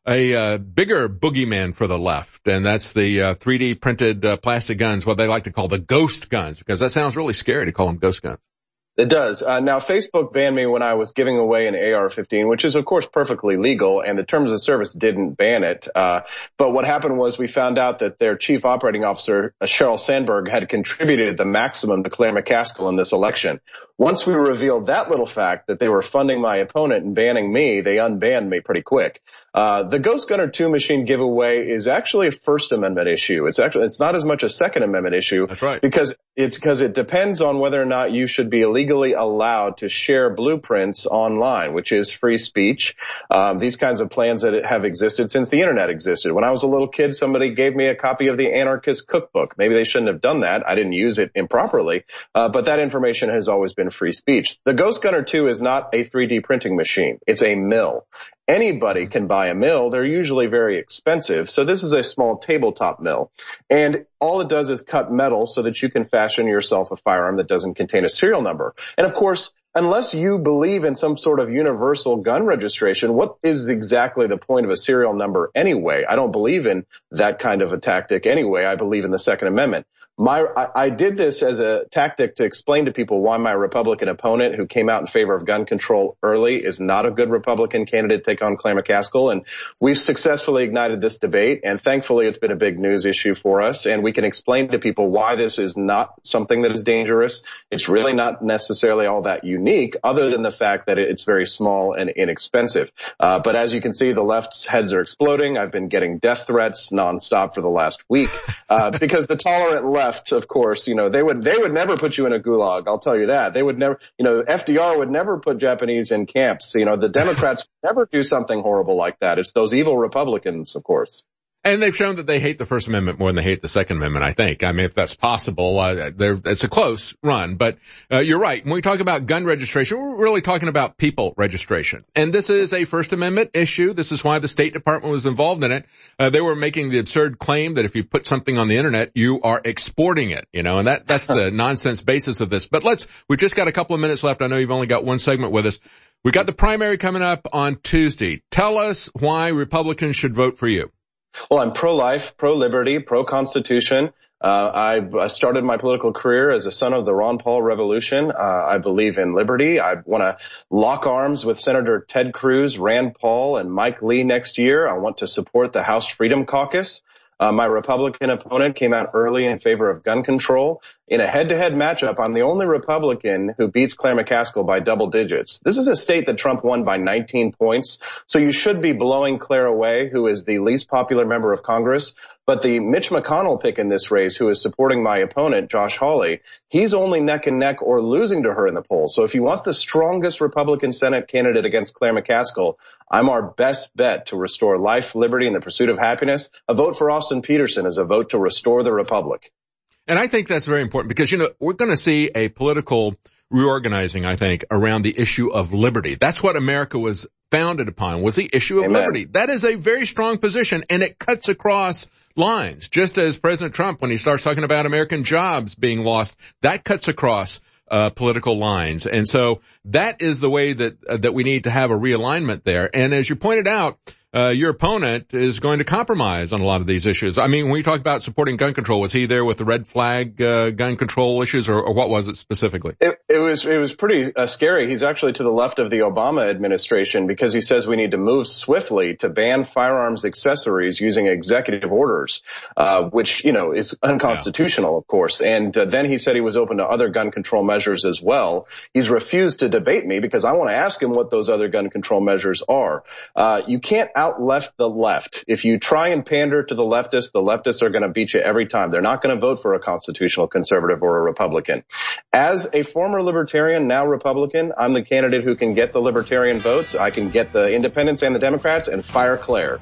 a uh, bigger boogeyman for the left, and that's the uh, three D printed uh, plastic guns, what they like to call the ghost guns, because that sounds really scary to call them ghost guns. It does. Uh, now, Facebook banned me when I was giving away an A R fifteen, which is, of course, perfectly legal, and the terms of service didn't ban it. Uh, but what happened was we found out that their chief operating officer, uh, Sheryl Sandberg, had contributed the maximum to Claire McCaskill in this election. Once we revealed that little fact, that they were funding my opponent and banning me, they unbanned me pretty quick. Uh, the Ghost Gunner two machine giveaway is actually a First Amendment issue. It's actually, it's not as much a Second Amendment issue. That's right. Because it's, because it depends on whether or not you should be illegally allowed to share blueprints online, which is free speech. Um, these kinds of plans that have existed since the internet existed. When I was a little kid, somebody gave me a copy of the Anarchist Cookbook. Maybe they shouldn't have done that. I didn't use it improperly. Uh, but that information has always been free speech. The Ghost Gunner two is not a three D printing machine. It's a mill. Anybody can buy a mill. They're usually very expensive. So this is a small tabletop mill. And all it does is cut metal so that you can fashion yourself a firearm that doesn't contain a serial number. And of course, unless you believe in some sort of universal gun registration, what is exactly the point of a serial number anyway? I don't believe in that kind of a tactic anyway. I believe in the Second Amendment. My, I, I did this as a tactic to explain to people why my Republican opponent, who came out in favor of gun control early, is not a good Republican candidate to take on Claire McCaskill. And we've successfully ignited this debate, and thankfully it's been a big news issue for us. And we can explain to people why this is not something that is dangerous. It's really not necessarily all that unique, other than the fact that it's very small and inexpensive. Uh, but as you can see, the left's heads are exploding. I've been getting death threats nonstop for the last week, uh, because the tolerant left, of course, you know, they would, they would never put you in a gulag. I'll tell you that. They would never, you know, F D R would never put Japanese in camps. You know, the Democrats would never do something horrible like that. It's those evil Republicans, of course. And they've shown that they hate the First Amendment more than they hate the Second Amendment, I think. I mean, if that's possible, uh, it's a close run. But uh, you're right. When we talk about gun registration, we're really talking about people registration. And this is a First Amendment issue. This is why the State Department was involved in it. Uh, they were making the absurd claim that if you put something on the Internet, you are exporting it, you know, and that that's the nonsense basis of this. But let's, we've just got a couple of minutes left. I know you've only got one segment with us. We got the primary coming up on Tuesday. Tell us why Republicans should vote for you. Well, I'm pro-life, pro-liberty, pro-constitution. Uh, I've started my political career as a son of the Ron Paul Revolution. Uh, I believe in liberty. I want to lock arms with Senator Ted Cruz, Rand Paul, and Mike Lee next year. I want to support the House Freedom Caucus. Uh, my Republican opponent came out early in favor of gun control. In a head-to-head matchup, I'm the only Republican who beats Claire McCaskill by double digits. This is a state that Trump won by nineteen points, so you should be blowing Claire away, who is the least popular member of Congress. But the Mitch McConnell pick in this race, who is supporting my opponent, Josh Hawley, he's only neck and neck or losing to her in the polls. So if you want the strongest Republican Senate candidate against Claire McCaskill, I'm our best bet to restore life, liberty, and the pursuit of happiness. A vote for Austin Peterson is a vote to restore the republic. And I think that's very important because, you know, we're going to see a political reorganizing, I think, around the issue of liberty. That's what America was founded upon, was the issue of Amen. Liberty. That is a very strong position, and it cuts across lines. Just as President Trump, when he starts talking about American jobs being lost, that cuts across uh political lines. And so that is the way that uh, that we need to have a realignment there. And as you pointed out, uh your opponent is going to compromise on a lot of these issues. I mean, when we talk about supporting gun control, was he there with the red flag uh, gun control issues, or, or what was it specifically? It, it was it was pretty uh, scary. He's actually to the left of the Obama administration because he says we need to move swiftly to ban firearms accessories using executive orders, uh which, you know, is unconstitutional, yeah. of course. And uh, then he said he was open to other gun control measures as well. He's refused to debate me because I want to ask him what those other gun control measures are. Uh you can't out left the left. If you try and pander to the leftists, the leftists are going to beat you every time. They're not going to vote for a constitutional conservative or a Republican. As a former libertarian, now Republican, I'm the candidate who can get the libertarian votes. I can get the independents and the Democrats and fire Claire.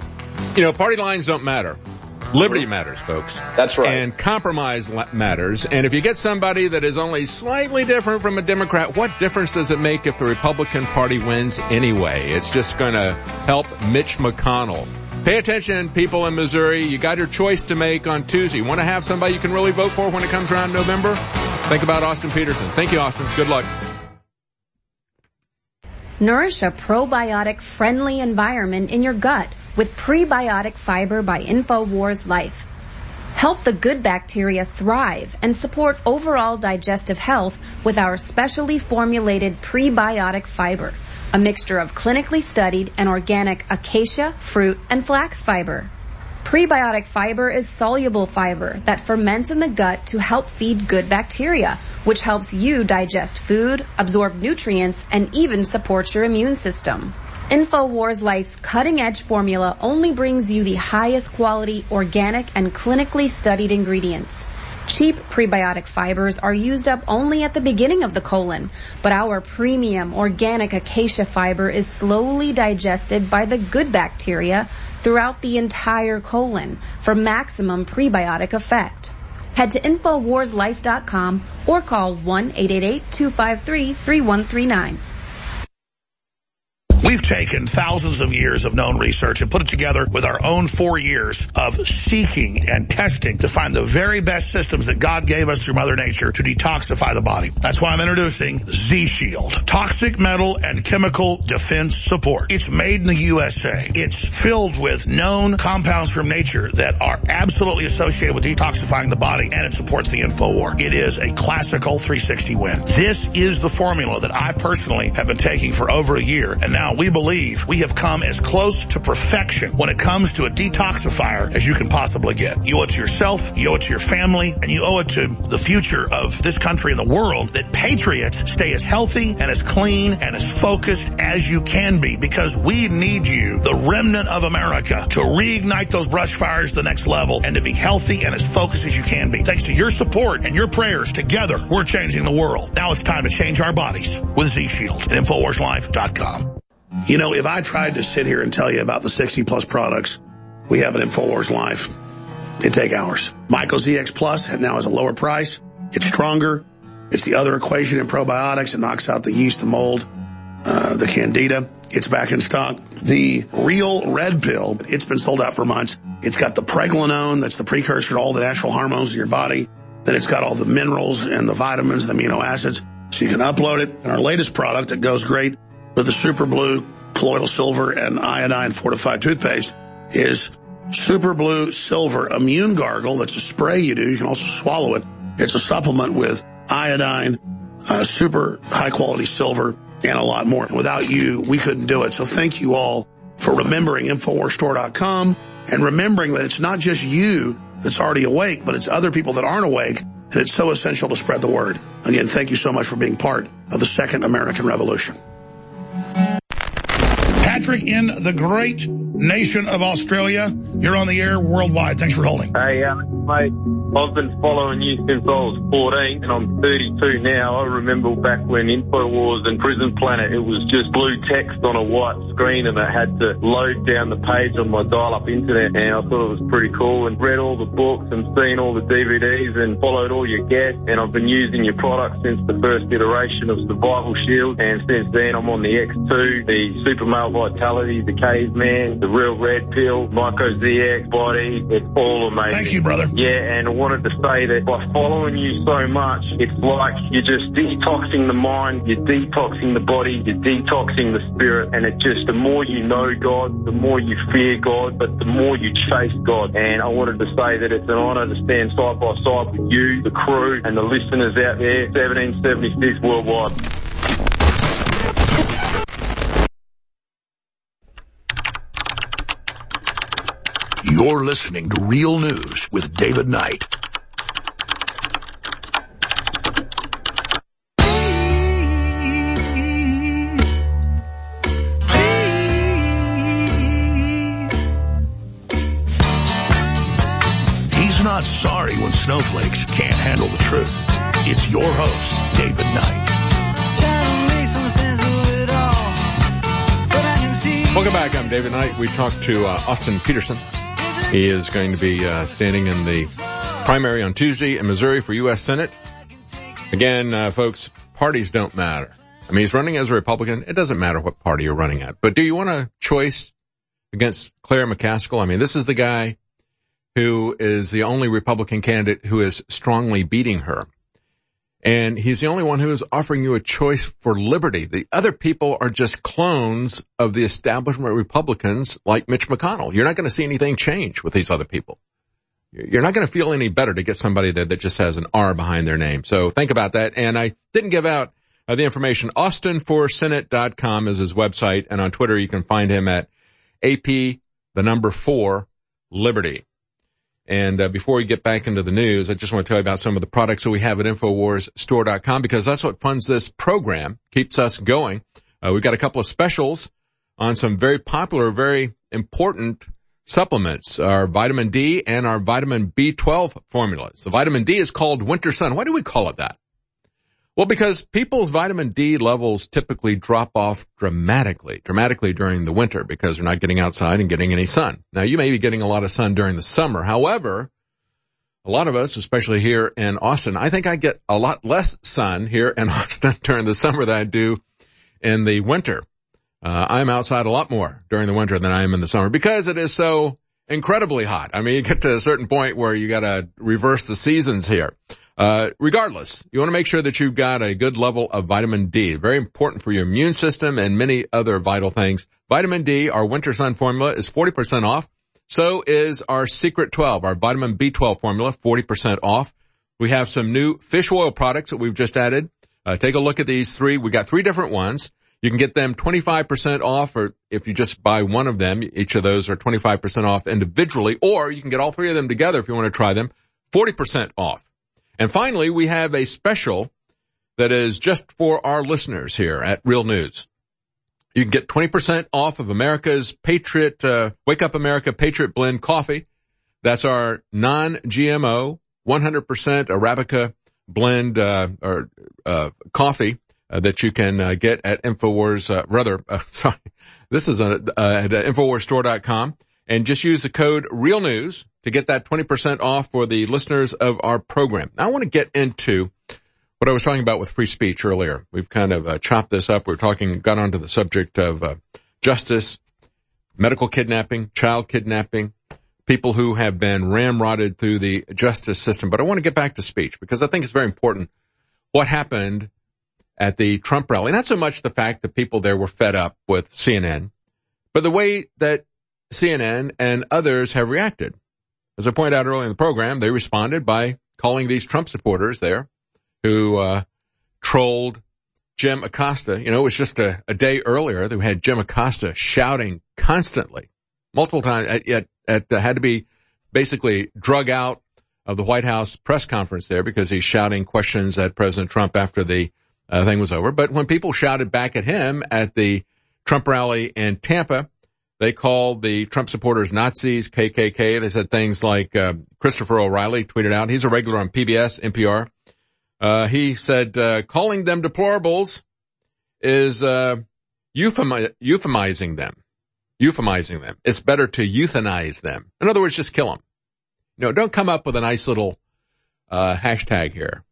You know, party lines don't matter. Liberty matters, folks. That's right. And compromise matters. And if you get somebody that is only slightly different from a Democrat, what difference does it make if the Republican Party wins anyway? It's just going to help Mitch McConnell. Pay attention, people in Missouri. You got your choice to make on Tuesday. You want to have somebody you can really vote for when it comes around in November? Think about Austin Peterson. Thank you, Austin. Good luck. Nourish a probiotic-friendly environment in your gut with prebiotic fiber by InfoWars Life. Help the good bacteria thrive and support overall digestive health with our specially formulated prebiotic fiber, a mixture of clinically studied and organic acacia, fruit, and flax fiber. Prebiotic fiber is soluble fiber that ferments in the gut to help feed good bacteria, which helps you digest food, absorb nutrients, and even support your immune system. InfoWars Life's cutting-edge formula only brings you the highest quality, organic, and clinically studied ingredients. Cheap prebiotic fibers are used up only at the beginning of the colon, but our premium organic acacia fiber is slowly digested by the good bacteria throughout the entire colon for maximum prebiotic effect. Head to InfoWars Life dot com or call one eight eight eight, two five three, three one three nine. We've taken thousands of years of known research and put it together with our own four years of seeking and testing to find the very best systems that God gave us through Mother Nature to detoxify the body. That's why I'm introducing Z-Shield, Toxic Metal and Chemical Defense Support. It's made in the U S A. It's filled with known compounds from nature that are absolutely associated with detoxifying the body, and it supports the InfoWar. It is a classical three sixty win. This is the formula that I personally have been taking for over a year, and now we believe we have come as close to perfection when it comes to a detoxifier as you can possibly get. You owe it to yourself, you owe it to your family, and you owe it to the future of this country and the world that patriots stay as healthy and as clean and as focused as you can be, because we need you, the remnant of America, to reignite those brush fires to the next level and to be healthy and as focused as you can be. Thanks to your support and your prayers, together we're changing the world. Now it's time to change our bodies with Z-Shield at InfoWars Life dot com. You know, if I tried to sit here and tell you about the sixty plus products we have at InfoWars Life, it'd take hours. Myco Z X Plus now has a lower price. It's stronger. It's the other equation in probiotics. It knocks out the yeast, the mold, uh, the candida. It's back in stock. The Real Red Pill, it's been sold out for months. It's got the pregnenolone, that's the precursor to all the natural hormones in your body. Then it's got all the minerals and the vitamins, the amino acids, so you can upload it. And our latest product that goes great with the Super Blue Colloidal Silver and Iodine Fortified Toothpaste is Super Blue Silver Immune Gargle. That's a spray you do. You can also swallow it. It's a supplement with iodine, uh, super high quality silver, and a lot more. And without you, we couldn't do it. So thank you all for remembering InfoWars Store dot com and remembering that it's not just you that's already awake, but it's other people that aren't awake. And it's so essential to spread the word. Again, thank you so much for being part of the Second American Revolution. Patrick in the great nation of Australia, you're on the air worldwide. Thanks for holding. Hey, uh, mate, I've been following you since I was fourteen, and I'm thirty-two now. I remember back when InfoWars and Prison Planet, it was just blue text on a white screen, and I had to load down the page on my dial-up internet, and I thought it was pretty cool, and read all the books and seen all the D V Ds and followed all your guests, and I've been using your products since the first iteration of Survival Shield, and since then I'm on the X two, the Super Male Vitality, the Caveman, the Real Red Pill, Myco Z X, Body. It's all amazing. Thank you, brother. Yeah, and I wanted to say that by following you so much, it's like you're just detoxing the mind, you're detoxing the body, you're detoxing the spirit, and it just, the more you know God, the more you fear God, but the more you chase God. And I wanted to say that it's an honor to stand side by side with you, the crew, and the listeners out there, seventeen seventy-six worldwide. You're listening to Real News with David Knight. He's not sorry when snowflakes can't handle the truth. It's your host, David Knight. Welcome back. I'm David Knight. We talked to uh, Austin Peterson. He is going to be uh, standing in the primary on Tuesday in Missouri for U S Senate. Again, uh, folks, parties don't matter. I mean, he's running as a Republican. It doesn't matter what party you're running at. But do you want a choice against Claire McCaskill? I mean, this is the guy who is the only Republican candidate who is strongly beating her. And he's the only one who is offering you a choice for liberty. The other people are just clones of the establishment Republicans like Mitch McConnell. You're not going to see anything change with these other people. You're not going to feel any better to get somebody that, that just has an R behind their name. So think about that. And I didn't give out uh, the information. Austin for Senate dot com is his website. And on Twitter, you can find him at A P, the number four, Liberty. And uh, before we get back into the news, I just want to tell you about some of the products that we have at Infowars Store dot com, because that's what funds this program, keeps us going. Uh, we've got a couple of specials on some very popular, very important supplements, our vitamin D and our vitamin B twelve formulas. The vitamin D is called Winter Sun. Why do we call it that? Well, because people's vitamin D levels typically drop off dramatically, dramatically during the winter because they're not getting outside and getting any sun. Now, you may be getting a lot of sun during the summer. However, a lot of us, especially here in Austin, I think I get a lot less sun here in Austin during the summer than I do in the winter. Uh, I'm outside a lot more during the winter than I am in the summer because it is so incredibly hot. I mean, you get to a certain point where you got to reverse the seasons here. Uh, regardless, you want to make sure that you've got a good level of vitamin D. Very important for your immune system and many other vital things. Vitamin D, our Winter Sun formula, is forty percent off. So is our Secret twelve, our vitamin B twelve formula, forty percent off. We have some new fish oil products that we've just added. Uh, take a look at these three. We got three different ones. You can get them twenty-five percent off, or if you just buy one of them, each of those are twenty-five percent off individually, or you can get all three of them together if you want to try them, forty percent off. And finally, we have a special that is just for our listeners here at Real News. You can get twenty percent off of America's Patriot, uh, Wake Up America Patriot Blend coffee. That's our non-G M O, one hundred percent Arabica blend, uh, or, uh, coffee. Uh, that you can uh, get at Infowars, uh, rather, uh, sorry, this is uh, uh, at Infowars Store dot com, and just use the code REALNEWS to get that twenty percent off for the listeners of our program. Now I want to get into what I was talking about with free speech earlier. We've kind of uh, chopped this up. We're talking, got onto the subject of uh, justice, medical kidnapping, child kidnapping, people who have been ramrodded through the justice system. But I want to get back to speech because I think it's very important what happened at the Trump rally. Not so much the fact that people there were fed up with C N N, but the way that C N N and others have reacted. As I pointed out earlier in the program, they responded by calling these Trump supporters there who uh trolled Jim Acosta. You know, it was just a, a day earlier that we had Jim Acosta shouting constantly, multiple times, yet at, uh, had to be basically drug out of the White House press conference there because he's shouting questions at President Trump after the Uh, thing was over. But when people shouted back at him at the Trump rally in Tampa, they called the Trump supporters Nazis, K K K. They said things like, uh, Christopher O'Reilly tweeted out, he's a regular on P B S, N P R. Uh, he said, uh, calling them deplorables is, uh, euphemi- euphemizing them. Euphemizing them. It's better to euthanize them. In other words, just kill them. You know, don't come up with a nice little, uh, hashtag here.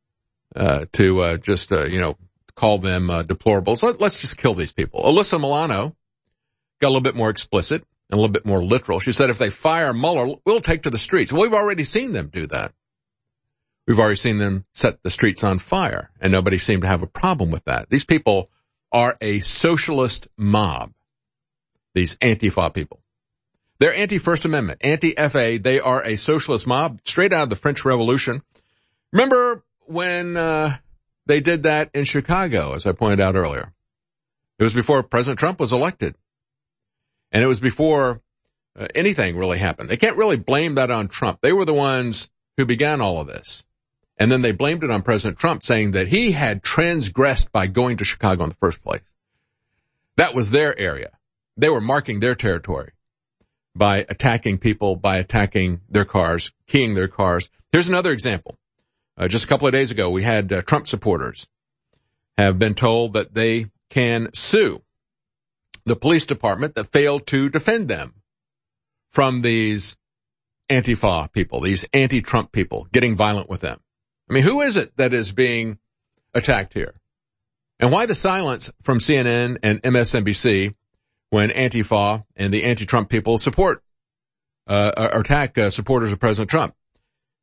Uh, to, uh, just, uh, you know, call them, uh, deplorables. Let, let's just kill these people. Alyssa Milano got a little bit more explicit and a little bit more literal. She said, if they fire Mueller, we'll take to the streets. Well, we've already seen them do that. We've already seen them set the streets on fire, and nobody seemed to have a problem with that. These people are a socialist mob. These Antifa people. They're anti-First Amendment, anti-F A. They are a socialist mob straight out of the French Revolution. Remember when uh they did that in Chicago, as I pointed out earlier. It was before President Trump was elected. And it was before uh, anything really happened. They can't really blame that on Trump. They were the ones who began all of this. And then they blamed it on President Trump, saying that he had transgressed by going to Chicago in the first place. That was their area. They were marking their territory by attacking people, by attacking their cars, keying their cars. Here's another example. Uh, just a couple of days ago, we had uh, Trump supporters have been told that they can sue the police department that failed to defend them from these Antifa people, these anti-Trump people, getting violent with them. I mean, who is it that is being attacked here? And why the silence from C N N and M S N B C when Antifa and the anti-Trump people support, uh, or attack uh, supporters of President Trump?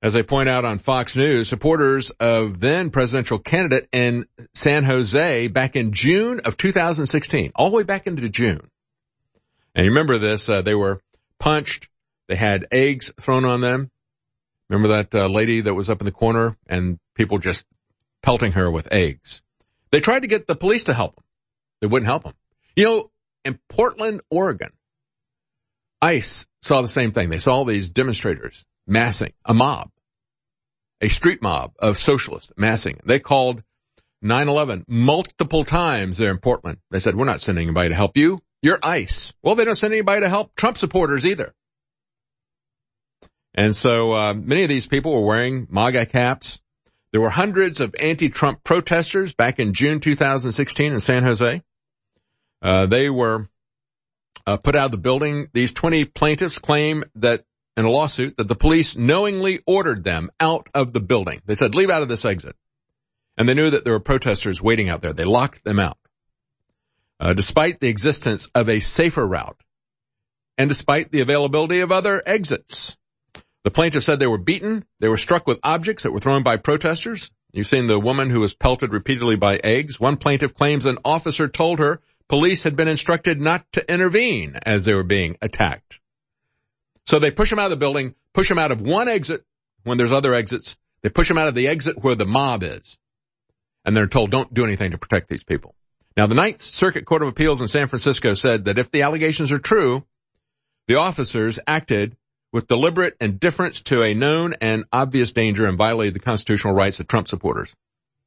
As they point out on Fox News, supporters of then presidential candidate in San Jose back in June of two thousand sixteen, all the way back into June. And you remember this, uh, they were punched. They had eggs thrown on them. Remember that uh, lady that was up in the corner and people just pelting her with eggs. They tried to get the police to help them. They wouldn't help them. You know, in Portland, Oregon, ICE saw the same thing. They saw these demonstrators massing, a mob, a street mob of socialists massing. They called nine eleven multiple times there in Portland. They said, we're not sending anybody to help you. You're ICE. Well, they don't send anybody to help Trump supporters either. And so uh, many of these people were wearing MAGA caps. There were hundreds of anti-Trump protesters back in June two thousand sixteen in San Jose. Uh, they were uh, put out of the building. These twenty plaintiffs claim that in a lawsuit that the police knowingly ordered them out of the building. They said, leave out of this exit. And they knew that there were protesters waiting out there. They locked them out. Uh, despite the existence of a safer route and despite the availability of other exits. The plaintiffs said they were beaten. They were struck with objects that were thrown by protesters. You've seen the woman who was pelted repeatedly by eggs. One plaintiff claims an officer told her police had been instructed not to intervene as they were being attacked. So they push them out of the building, push them out of one exit when there's other exits. They push them out of the exit where the mob is. And they're told, don't do anything to protect these people. Now, the Ninth Circuit Court of Appeals in San Francisco said that if the allegations are true, the officers acted with deliberate indifference to a known and obvious danger and violated the constitutional rights of Trump supporters.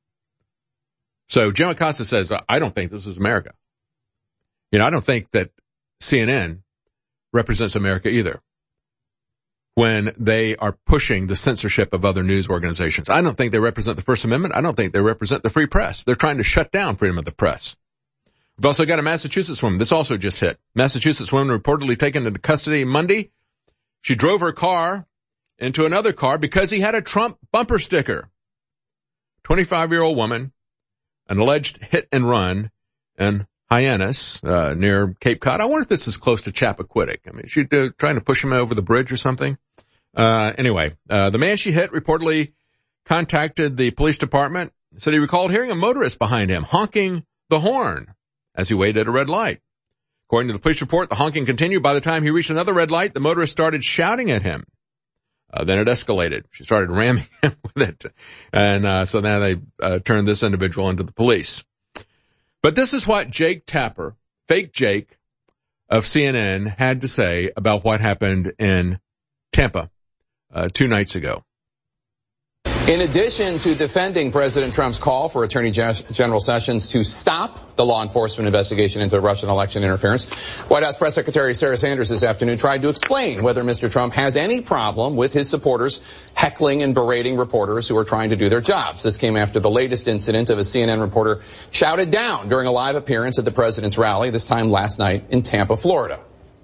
So Jim Acosta says, I don't think this is America. You know, I don't think that C N N represents America either when they are pushing the censorship of other news organizations. I don't think they represent the First Amendment. I don't think they represent the free press. They're trying to shut down freedom of the press. We've also got a Massachusetts woman. This also just hit. Massachusetts woman reportedly taken into custody Monday. She drove her car into another car because he had a Trump bumper sticker. twenty-five-year-old woman, an alleged hit and run in Hyannis, uh, near Cape Cod. I wonder if this is close to Chappaquiddick. I mean, is she uh, trying to push him over the bridge or something? Uh, anyway, uh, the man she hit reportedly contacted the police department, said he recalled hearing a motorist behind him honking the horn as he waited at a red light. According to the police report, the honking continued. By the time he reached another red light, the motorist started shouting at him. Uh, then it escalated. She started ramming him with it. And, uh, so now they, uh, turned this individual into the police. But this is what Jake Tapper, fake Jake of C N N, had to say about what happened in Tampa, uh, two nights ago. In addition to defending President Trump's call for Attorney General Sessions to stop the law enforcement investigation into Russian election interference, White House Press Secretary Sarah Sanders this afternoon tried to explain whether Mister Trump has any problem with his supporters heckling and berating reporters who are trying to do their jobs. This came after the latest incident of a C N N reporter shouted down during a live appearance at the president's rally, this time last night in Tampa, Florida.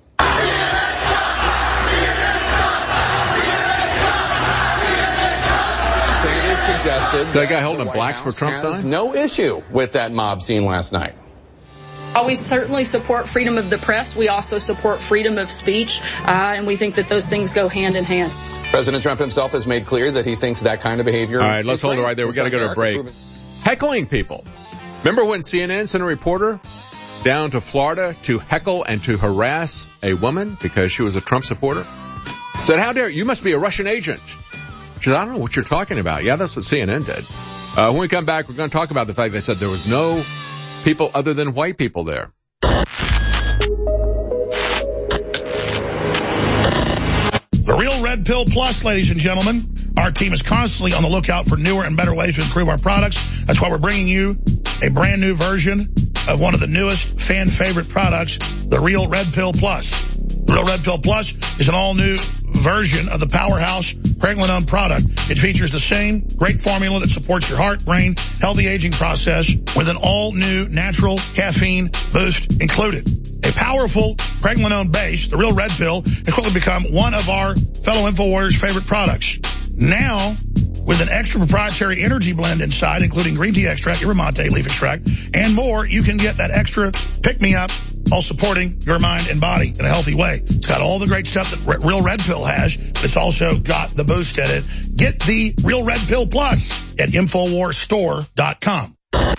Suggested so that guy holding blacks for Trump sign? No issue with that mob scene last night. While we certainly support freedom of the press, we also support freedom of speech, uh, and we think that those things go hand in hand. President Trump himself has made clear that he thinks that kind of behavior. All right, let's hold it right there. We've got to go to a break. Heckling people. Remember when C N N sent a reporter down to Florida to heckle and to harass a woman because she was a Trump supporter? Said, how dare you? You must be a Russian agent. She said, I don't know what you're talking about. Yeah, that's what C N N did. Uh, when we come back, we're going to talk about the fact they said there was no people other than white people there. The Real Red Pill Plus, ladies and gentlemen. Our team is constantly on the lookout for newer and better ways to improve our products. That's why we're bringing you a brand new version of one of the newest fan favorite products, the Real Red Pill Plus. The Real Red Pill Plus is an all-new version of the powerhouse Pregnenolone product. It features the same great formula that supports your heart, brain, healthy aging process with an all-new natural caffeine boost included. A powerful Pregnenolone base, the Real Red Pill, has quickly become one of our fellow InfoWarriors' favorite products. Now, with an extra proprietary energy blend inside, including green tea extract, yerba mate, leaf extract, and more, you can get that extra pick-me-up all supporting your mind and body in a healthy way. It's got all the great stuff that Real Red Pill has, but it's also got the boost in it. Get the Real Red Pill Plus at Infowars Store dot com.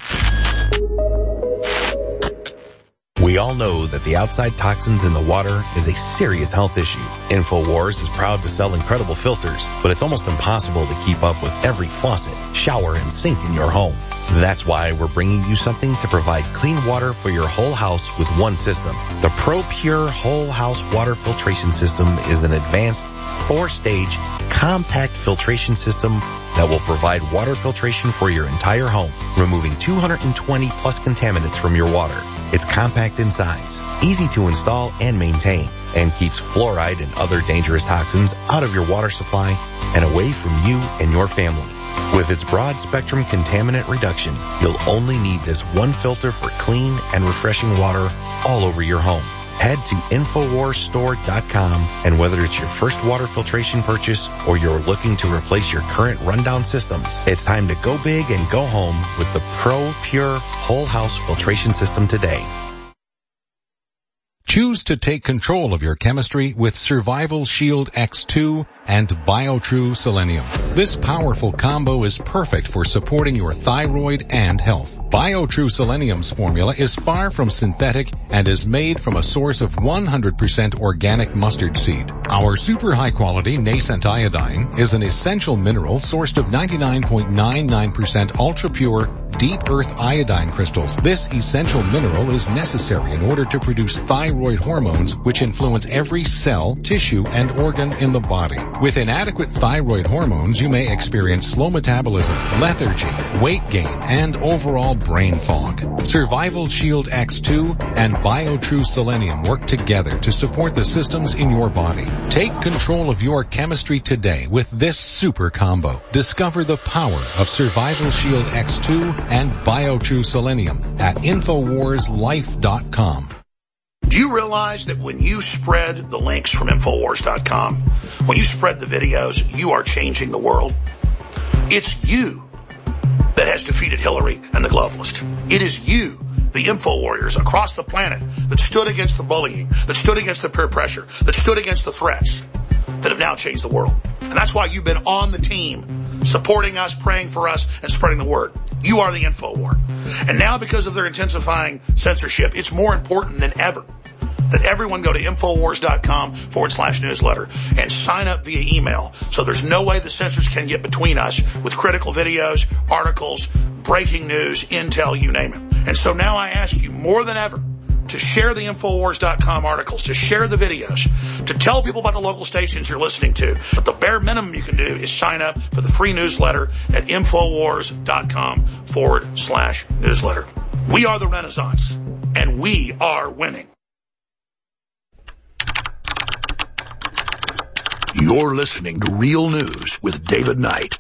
We all know that the outside toxins in the water is a serious health issue. InfoWars is proud to sell incredible filters, but it's almost impossible to keep up with every faucet, shower, and sink in your home. That's why we're bringing you something to provide clean water for your whole house with one system. The ProPure Whole House Water Filtration System is an advanced four-stage compact filtration system that will provide water filtration for your entire home, removing two hundred twenty plus contaminants from your water. It's compact in size, easy to install and maintain, and keeps fluoride and other dangerous toxins out of your water supply and away from you and your family. With its broad spectrum contaminant reduction, you'll only need this one filter for clean and refreshing water all over your home. Head to Infowars Store dot com, and whether it's your first water filtration purchase or you're looking to replace your current rundown systems, it's time to go big and go home with the ProPure Whole House Filtration System today. Choose to take control of your chemistry with Survival Shield X two and BioTrue Selenium. This powerful combo is perfect for supporting your thyroid and health. BioTrue Selenium's formula is far from synthetic and is made from a source of one hundred percent organic mustard seed. Our super high quality nascent iodine is an essential mineral sourced of ninety-nine point nine nine percent ultra pure deep earth iodine crystals. This essential mineral is necessary in order to produce thyroid hormones, which influence every cell, tissue, and organ in the body. With inadequate thyroid hormones, you may experience slow metabolism, lethargy, weight gain, and overall brain fog. Survival Shield X two and BioTrue Selenium work together to support the systems in your body. Take control of your chemistry today with this super combo. Discover the power of Survival Shield X two and BioTrue Selenium at Infowars Life dot com. Do you realize that when you spread the links from Infowars dot com, when you spread the videos, you are changing the world? It's you that has defeated Hillary and the globalists. It is you, the info warriors across the planet, that stood against the bullying, that stood against the peer pressure, that stood against the threats, that have now changed the world. And that's why you've been on the team, supporting us, praying for us, and spreading the word. You are the info war. And now, because of their intensifying censorship, it's more important than ever that everyone go to Infowars dot com forward slash newsletter and sign up via email. So there's no way the censors can get between us with critical videos, articles, breaking news, intel, you name it. And so now I ask you more than ever to share the Infowars dot com articles, to share the videos, to tell people about the local stations you're listening to. But the bare minimum you can do is sign up for the free newsletter at Infowars dot com forward slash newsletter. We are the Renaissance, and we are winning. You're listening to Real News with David Knight.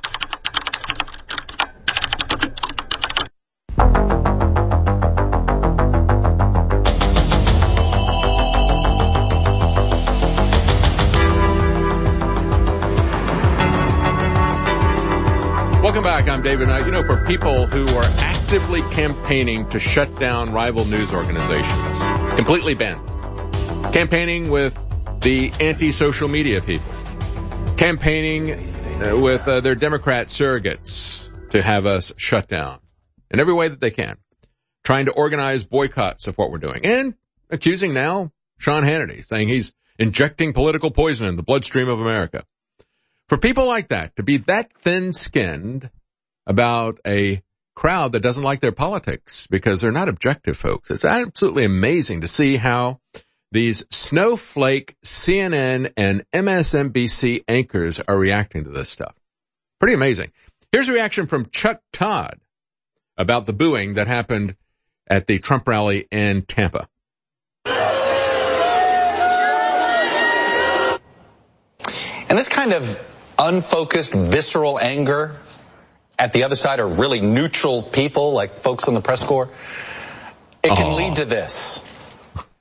Welcome back. I'm David Knight. You know, for people who are actively campaigning to shut down rival news organizations, completely banned, campaigning with the anti-social media people, campaigning uh, with uh, their Democrat surrogates to have us shut down in every way that they can, trying to organize boycotts of what we're doing, and accusing now Sean Hannity, saying he's injecting political poison in the bloodstream of America. For people like that to be that thin-skinned about a crowd that doesn't like their politics because they're not objective, folks, it's absolutely amazing to see how these snowflake C N N and M S N B C anchors are reacting to this stuff. Pretty amazing. Here's a reaction from Chuck Todd about the booing that happened at the Trump rally in Tampa. And this kind of unfocused, visceral anger at the other side, or really neutral people like folks in the press corps, it can Aww. lead to this.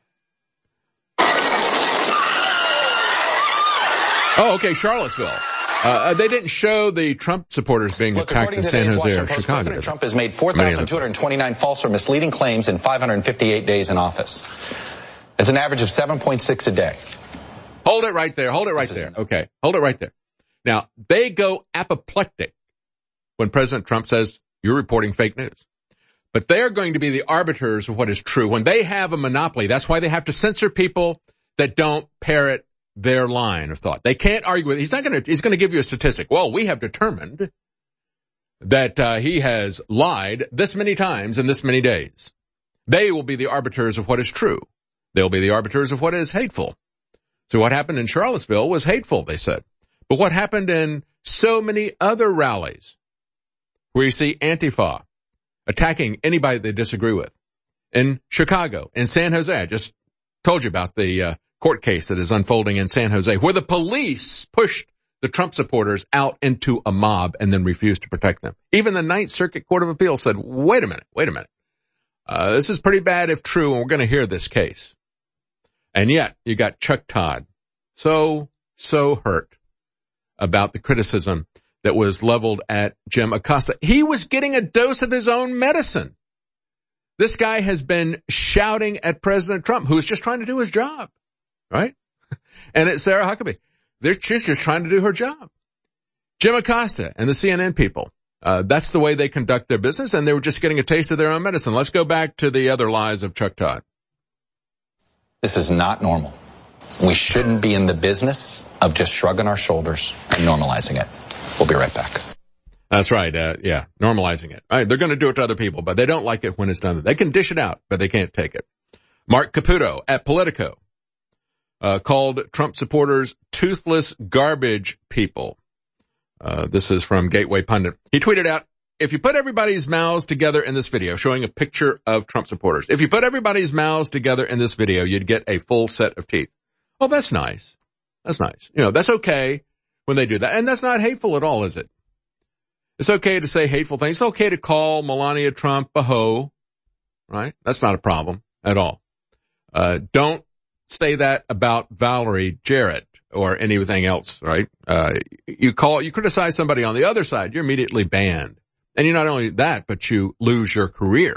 Oh, okay, Charlottesville. Uh, they didn't show the Trump supporters being Look, attacked in San Jose or Chicago. President Trump has made four thousand two hundred twenty-nine false or misleading claims in five hundred fifty-eight days in office. It's an average of seven point six a day. Hold it right there. Hold it right there. Okay. Hold it right there. Now, they go apoplectic when President Trump says, you're reporting fake news. But they're going to be the arbiters of what is true. When they have a monopoly, that's why they have to censor people that don't parrot their line of thought. They can't argue with it. He's not going to, he's going to give you a statistic. Well, we have determined that uh, he has lied this many times in this many days. They will be the arbiters of what is true. They'll be the arbiters of what is hateful. So what happened in Charlottesville was hateful, they said. But what happened in so many other rallies where you see Antifa attacking anybody they disagree with? In Chicago, in San Jose, I just told you about the uh, court case that is unfolding in San Jose, where the police pushed the Trump supporters out into a mob and then refused to protect them. Even the Ninth Circuit Court of Appeals said, wait a minute, wait a minute. Uh, this is pretty bad if true, and we're going to hear this case. And yet, you got Chuck Todd so, so hurt about the criticism that was leveled at Jim Acosta. He was getting a dose of his own medicine. This guy has been shouting at President Trump, who is just trying to do his job, right? And it's Sarah Huckabee. They're she's just trying to do her job. Jim Acosta and the C N N people, uh, that's the way they conduct their business, and they were just getting a taste of their own medicine. Let's go back to the other lies of Chuck Todd. This is not normal. We shouldn't be in the business of just shrugging our shoulders and normalizing it. We'll be right back. That's right. Uh, yeah, normalizing it. All right, they're going to do it to other people, but they don't like it when it's done. They can dish it out, but they can't take it. Mark Caputo at Politico uh, called Trump supporters toothless garbage people. Uh, this is from Gateway Pundit. He tweeted out, if you put everybody's mouths together in this video, showing a picture of Trump supporters, if you put everybody's mouths together in this video, you'd get a full set of teeth. Oh, that's nice. That's nice. You know, that's okay when they do that. And that's not hateful at all, is it? It's okay to say hateful things. It's okay to call Melania Trump a hoe, right? That's not a problem at all. Uh, don't say that about Valerie Jarrett or anything else, right? Uh, you call, you criticize somebody on the other side, you're immediately banned. And you're not only that, but you lose your career.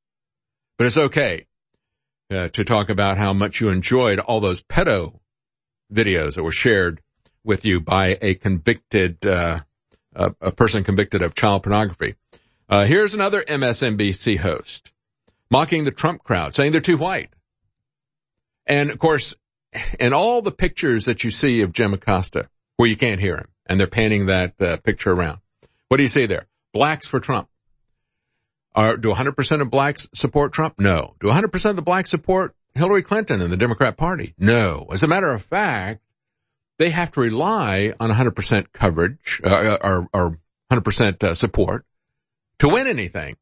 But it's okay uh, to talk about how much you enjoyed all those pedo videos that were shared with you by a convicted, uh, a, a person convicted of child pornography. Uh, here's another M S N B C host mocking the Trump crowd, saying they're too white. And of course, in all the pictures that you see of Jim Acosta, where you can't hear him, and they're panning that uh, picture around, what do you see there? Blacks for Trump. Are, do one hundred percent of blacks support Trump? No. Do one hundred percent of the blacks support Hillary Clinton and the Democrat Party? No. As a matter of fact, they have to rely on one hundred percent coverage, uh, or, or one hundred percent uh, support to win anything.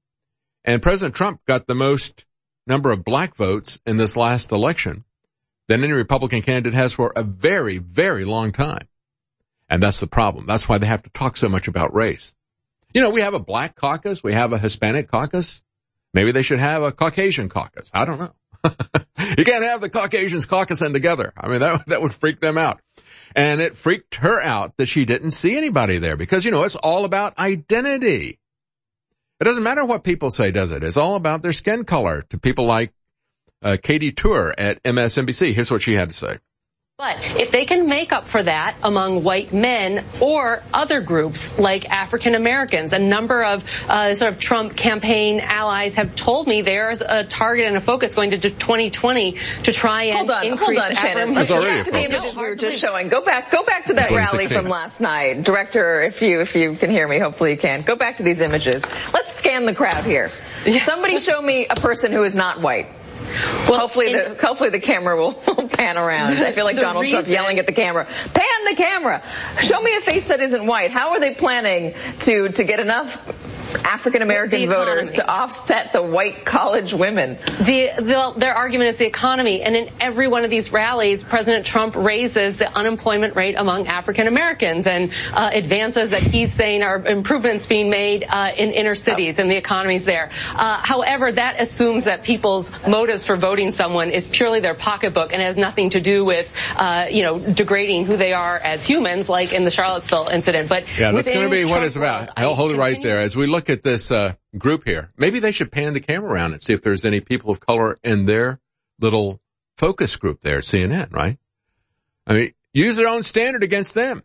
And President Trump got the most number of black votes in this last election than any Republican candidate has for a very, very long time. And that's the problem. That's why they have to talk so much about race. You know, we have a black caucus. We have a Hispanic caucus. Maybe they should have a Caucasian caucus. I don't know. You can't have the Caucasians caucusing together. I mean, that, that would freak them out. And it freaked her out that she didn't see anybody there because, you know, it's all about identity. It doesn't matter what people say, does it? It's all about their skin color to people like uh, Katie Tour at M S N B C. Here's what she had to say. But if they can make up for that among white men or other groups like African Americans, a number of uh, sort of Trump campaign allies have told me there's a target and a focus going to twenty twenty to try and hold on, increase. Hold on, Shannon. Let's go back to the images we were just showing. Go back, go back to that rally from last night, Director. If you if you can hear me, hopefully you can. Go back to these images. Let's scan the crowd here. Somebody show me a person who is not white. Well, hopefully the hopefully the camera will pan around. I feel like Donald reason, Trump yelling at the camera. Pan the camera. Show me a face that isn't white. How are they planning to to get enough African-American voters to offset the white college women. The, the, their argument is the economy. And in every one of these rallies, President Trump raises the unemployment rate among African-Americans and uh, advances that he's saying are improvements being made uh, in inner cities and the economy's there. Uh, however, that assumes that people's motives for voting someone is purely their pocketbook and has nothing to do with, uh, you know, degrading who they are as humans, like in the Charlottesville incident. But yeah, that's going to be what it's about. I'll hold it right there. As we look at this uh, group here, maybe they should pan the camera around and see if there's any people of color in their little focus group there at C N N, right? I mean, use their own standard against them.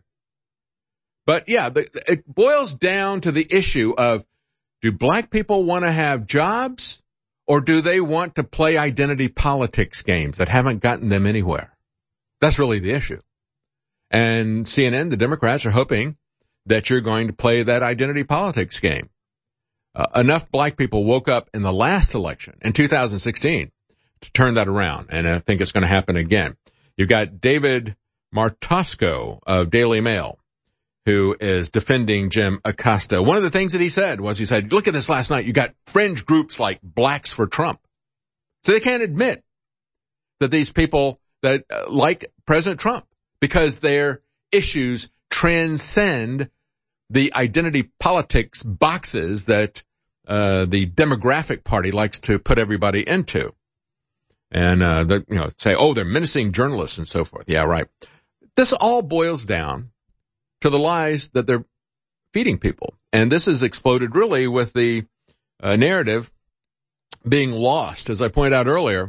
But yeah, it boils down to the issue of, do black people want to have jobs, or do they want to play identity politics games that haven't gotten them anywhere? That's really the issue. And C N N, the Democrats, are hoping that you're going to play that identity politics game. Uh, enough black people woke up in the last election in two thousand sixteen to turn that around, and I think it's going to happen again. You've got David Martosco of Daily Mail, who is defending Jim Acosta. One of the things that he said was, he said, look at this last night. You got fringe groups like Blacks for Trump. So they can't admit that these people that uh, like President Trump, because their issues transcend the identity politics boxes that uh the demographic party likes to put everybody into. And, uh, the, you know, say, oh, they're menacing journalists and so forth. Yeah, right. This all boils down to the lies that they're feeding people. And this has exploded really with the uh, narrative being lost. As I pointed out earlier,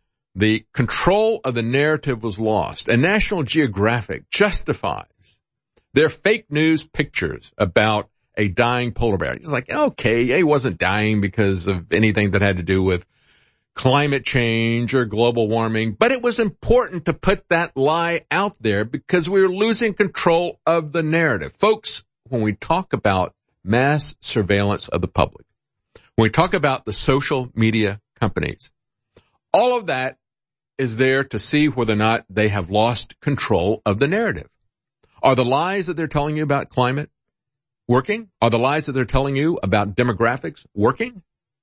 the control of the narrative was lost. And National Geographic justifies their fake news pictures about a dying polar bear. It's like, okay, he wasn't dying because of anything that had to do with climate change or global warming, but it was important to put that lie out there because we were losing control of the narrative. Folks, when we talk about mass surveillance of the public, when we talk about the social media companies, all of that is there to see whether or not they have lost control of the narrative. Are the lies that they're telling you about climate working? Are the lies that they're telling you about demographics working?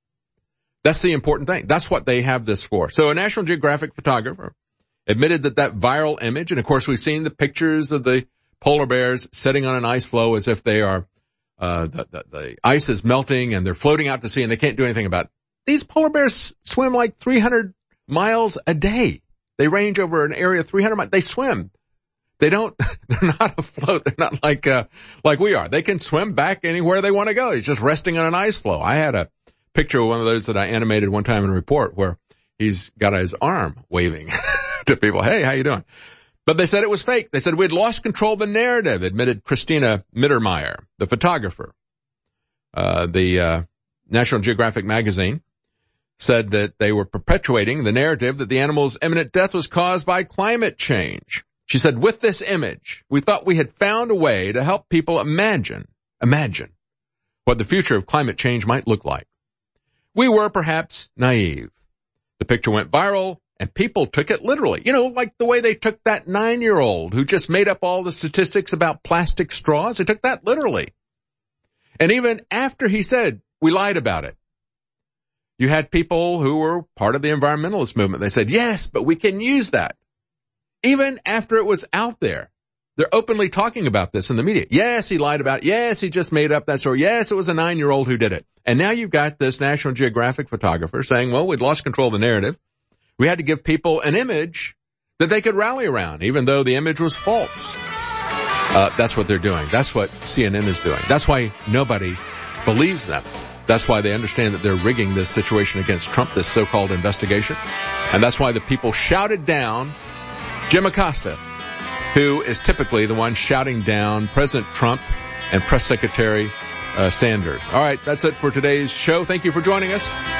That's the important thing. That's what they have this for. So a National Geographic photographer admitted that that viral image, and of course we've seen the pictures of the polar bears sitting on an ice floe as if they are, uh, the, the, the ice is melting and they're floating out to sea and they can't do anything about it. These polar bears swim like three hundred miles a day. They range over an area of three hundred miles. They swim. They don't, they're not afloat. They're not like, uh, like we are. They can swim back anywhere they want to go. He's just resting on an ice floe. I had a picture of one of those that I animated one time in a report where he's got his arm waving to people. Hey, how you doing? But they said it was fake. They said we'd lost control of the narrative, admitted Christina Mittermeier, the photographer. Uh, the, uh, National Geographic magazine said that they were perpetuating the narrative that the animal's imminent death was caused by climate change. She said, with this image, we thought we had found a way to help people imagine, imagine what the future of climate change might look like. We were perhaps naive. The picture went viral and people took it literally. You know, like the way they took that nine-year-old who just made up all the statistics about plastic straws. They took that literally. And even after he said, we lied about it, you had people who were part of the environmentalist movement. They said, yes, but we can use that. Even after it was out there, they're openly talking about this in the media. Yes, he lied about it. Yes, he just made up that story. Yes, it was a nine-year-old who did it. And now you've got this National Geographic photographer saying, well, we'd lost control of the narrative. We had to give people an image that they could rally around, even though the image was false. Uh, that's what they're doing. That's what C N N is doing. That's why nobody believes them. That's why they understand that they're rigging this situation against Trump, this so-called investigation. And that's why the people shouted down Jim Acosta, who is typically the one shouting down President Trump and Press Secretary uh, Sanders. All right, that's it for today's show. Thank you for joining us.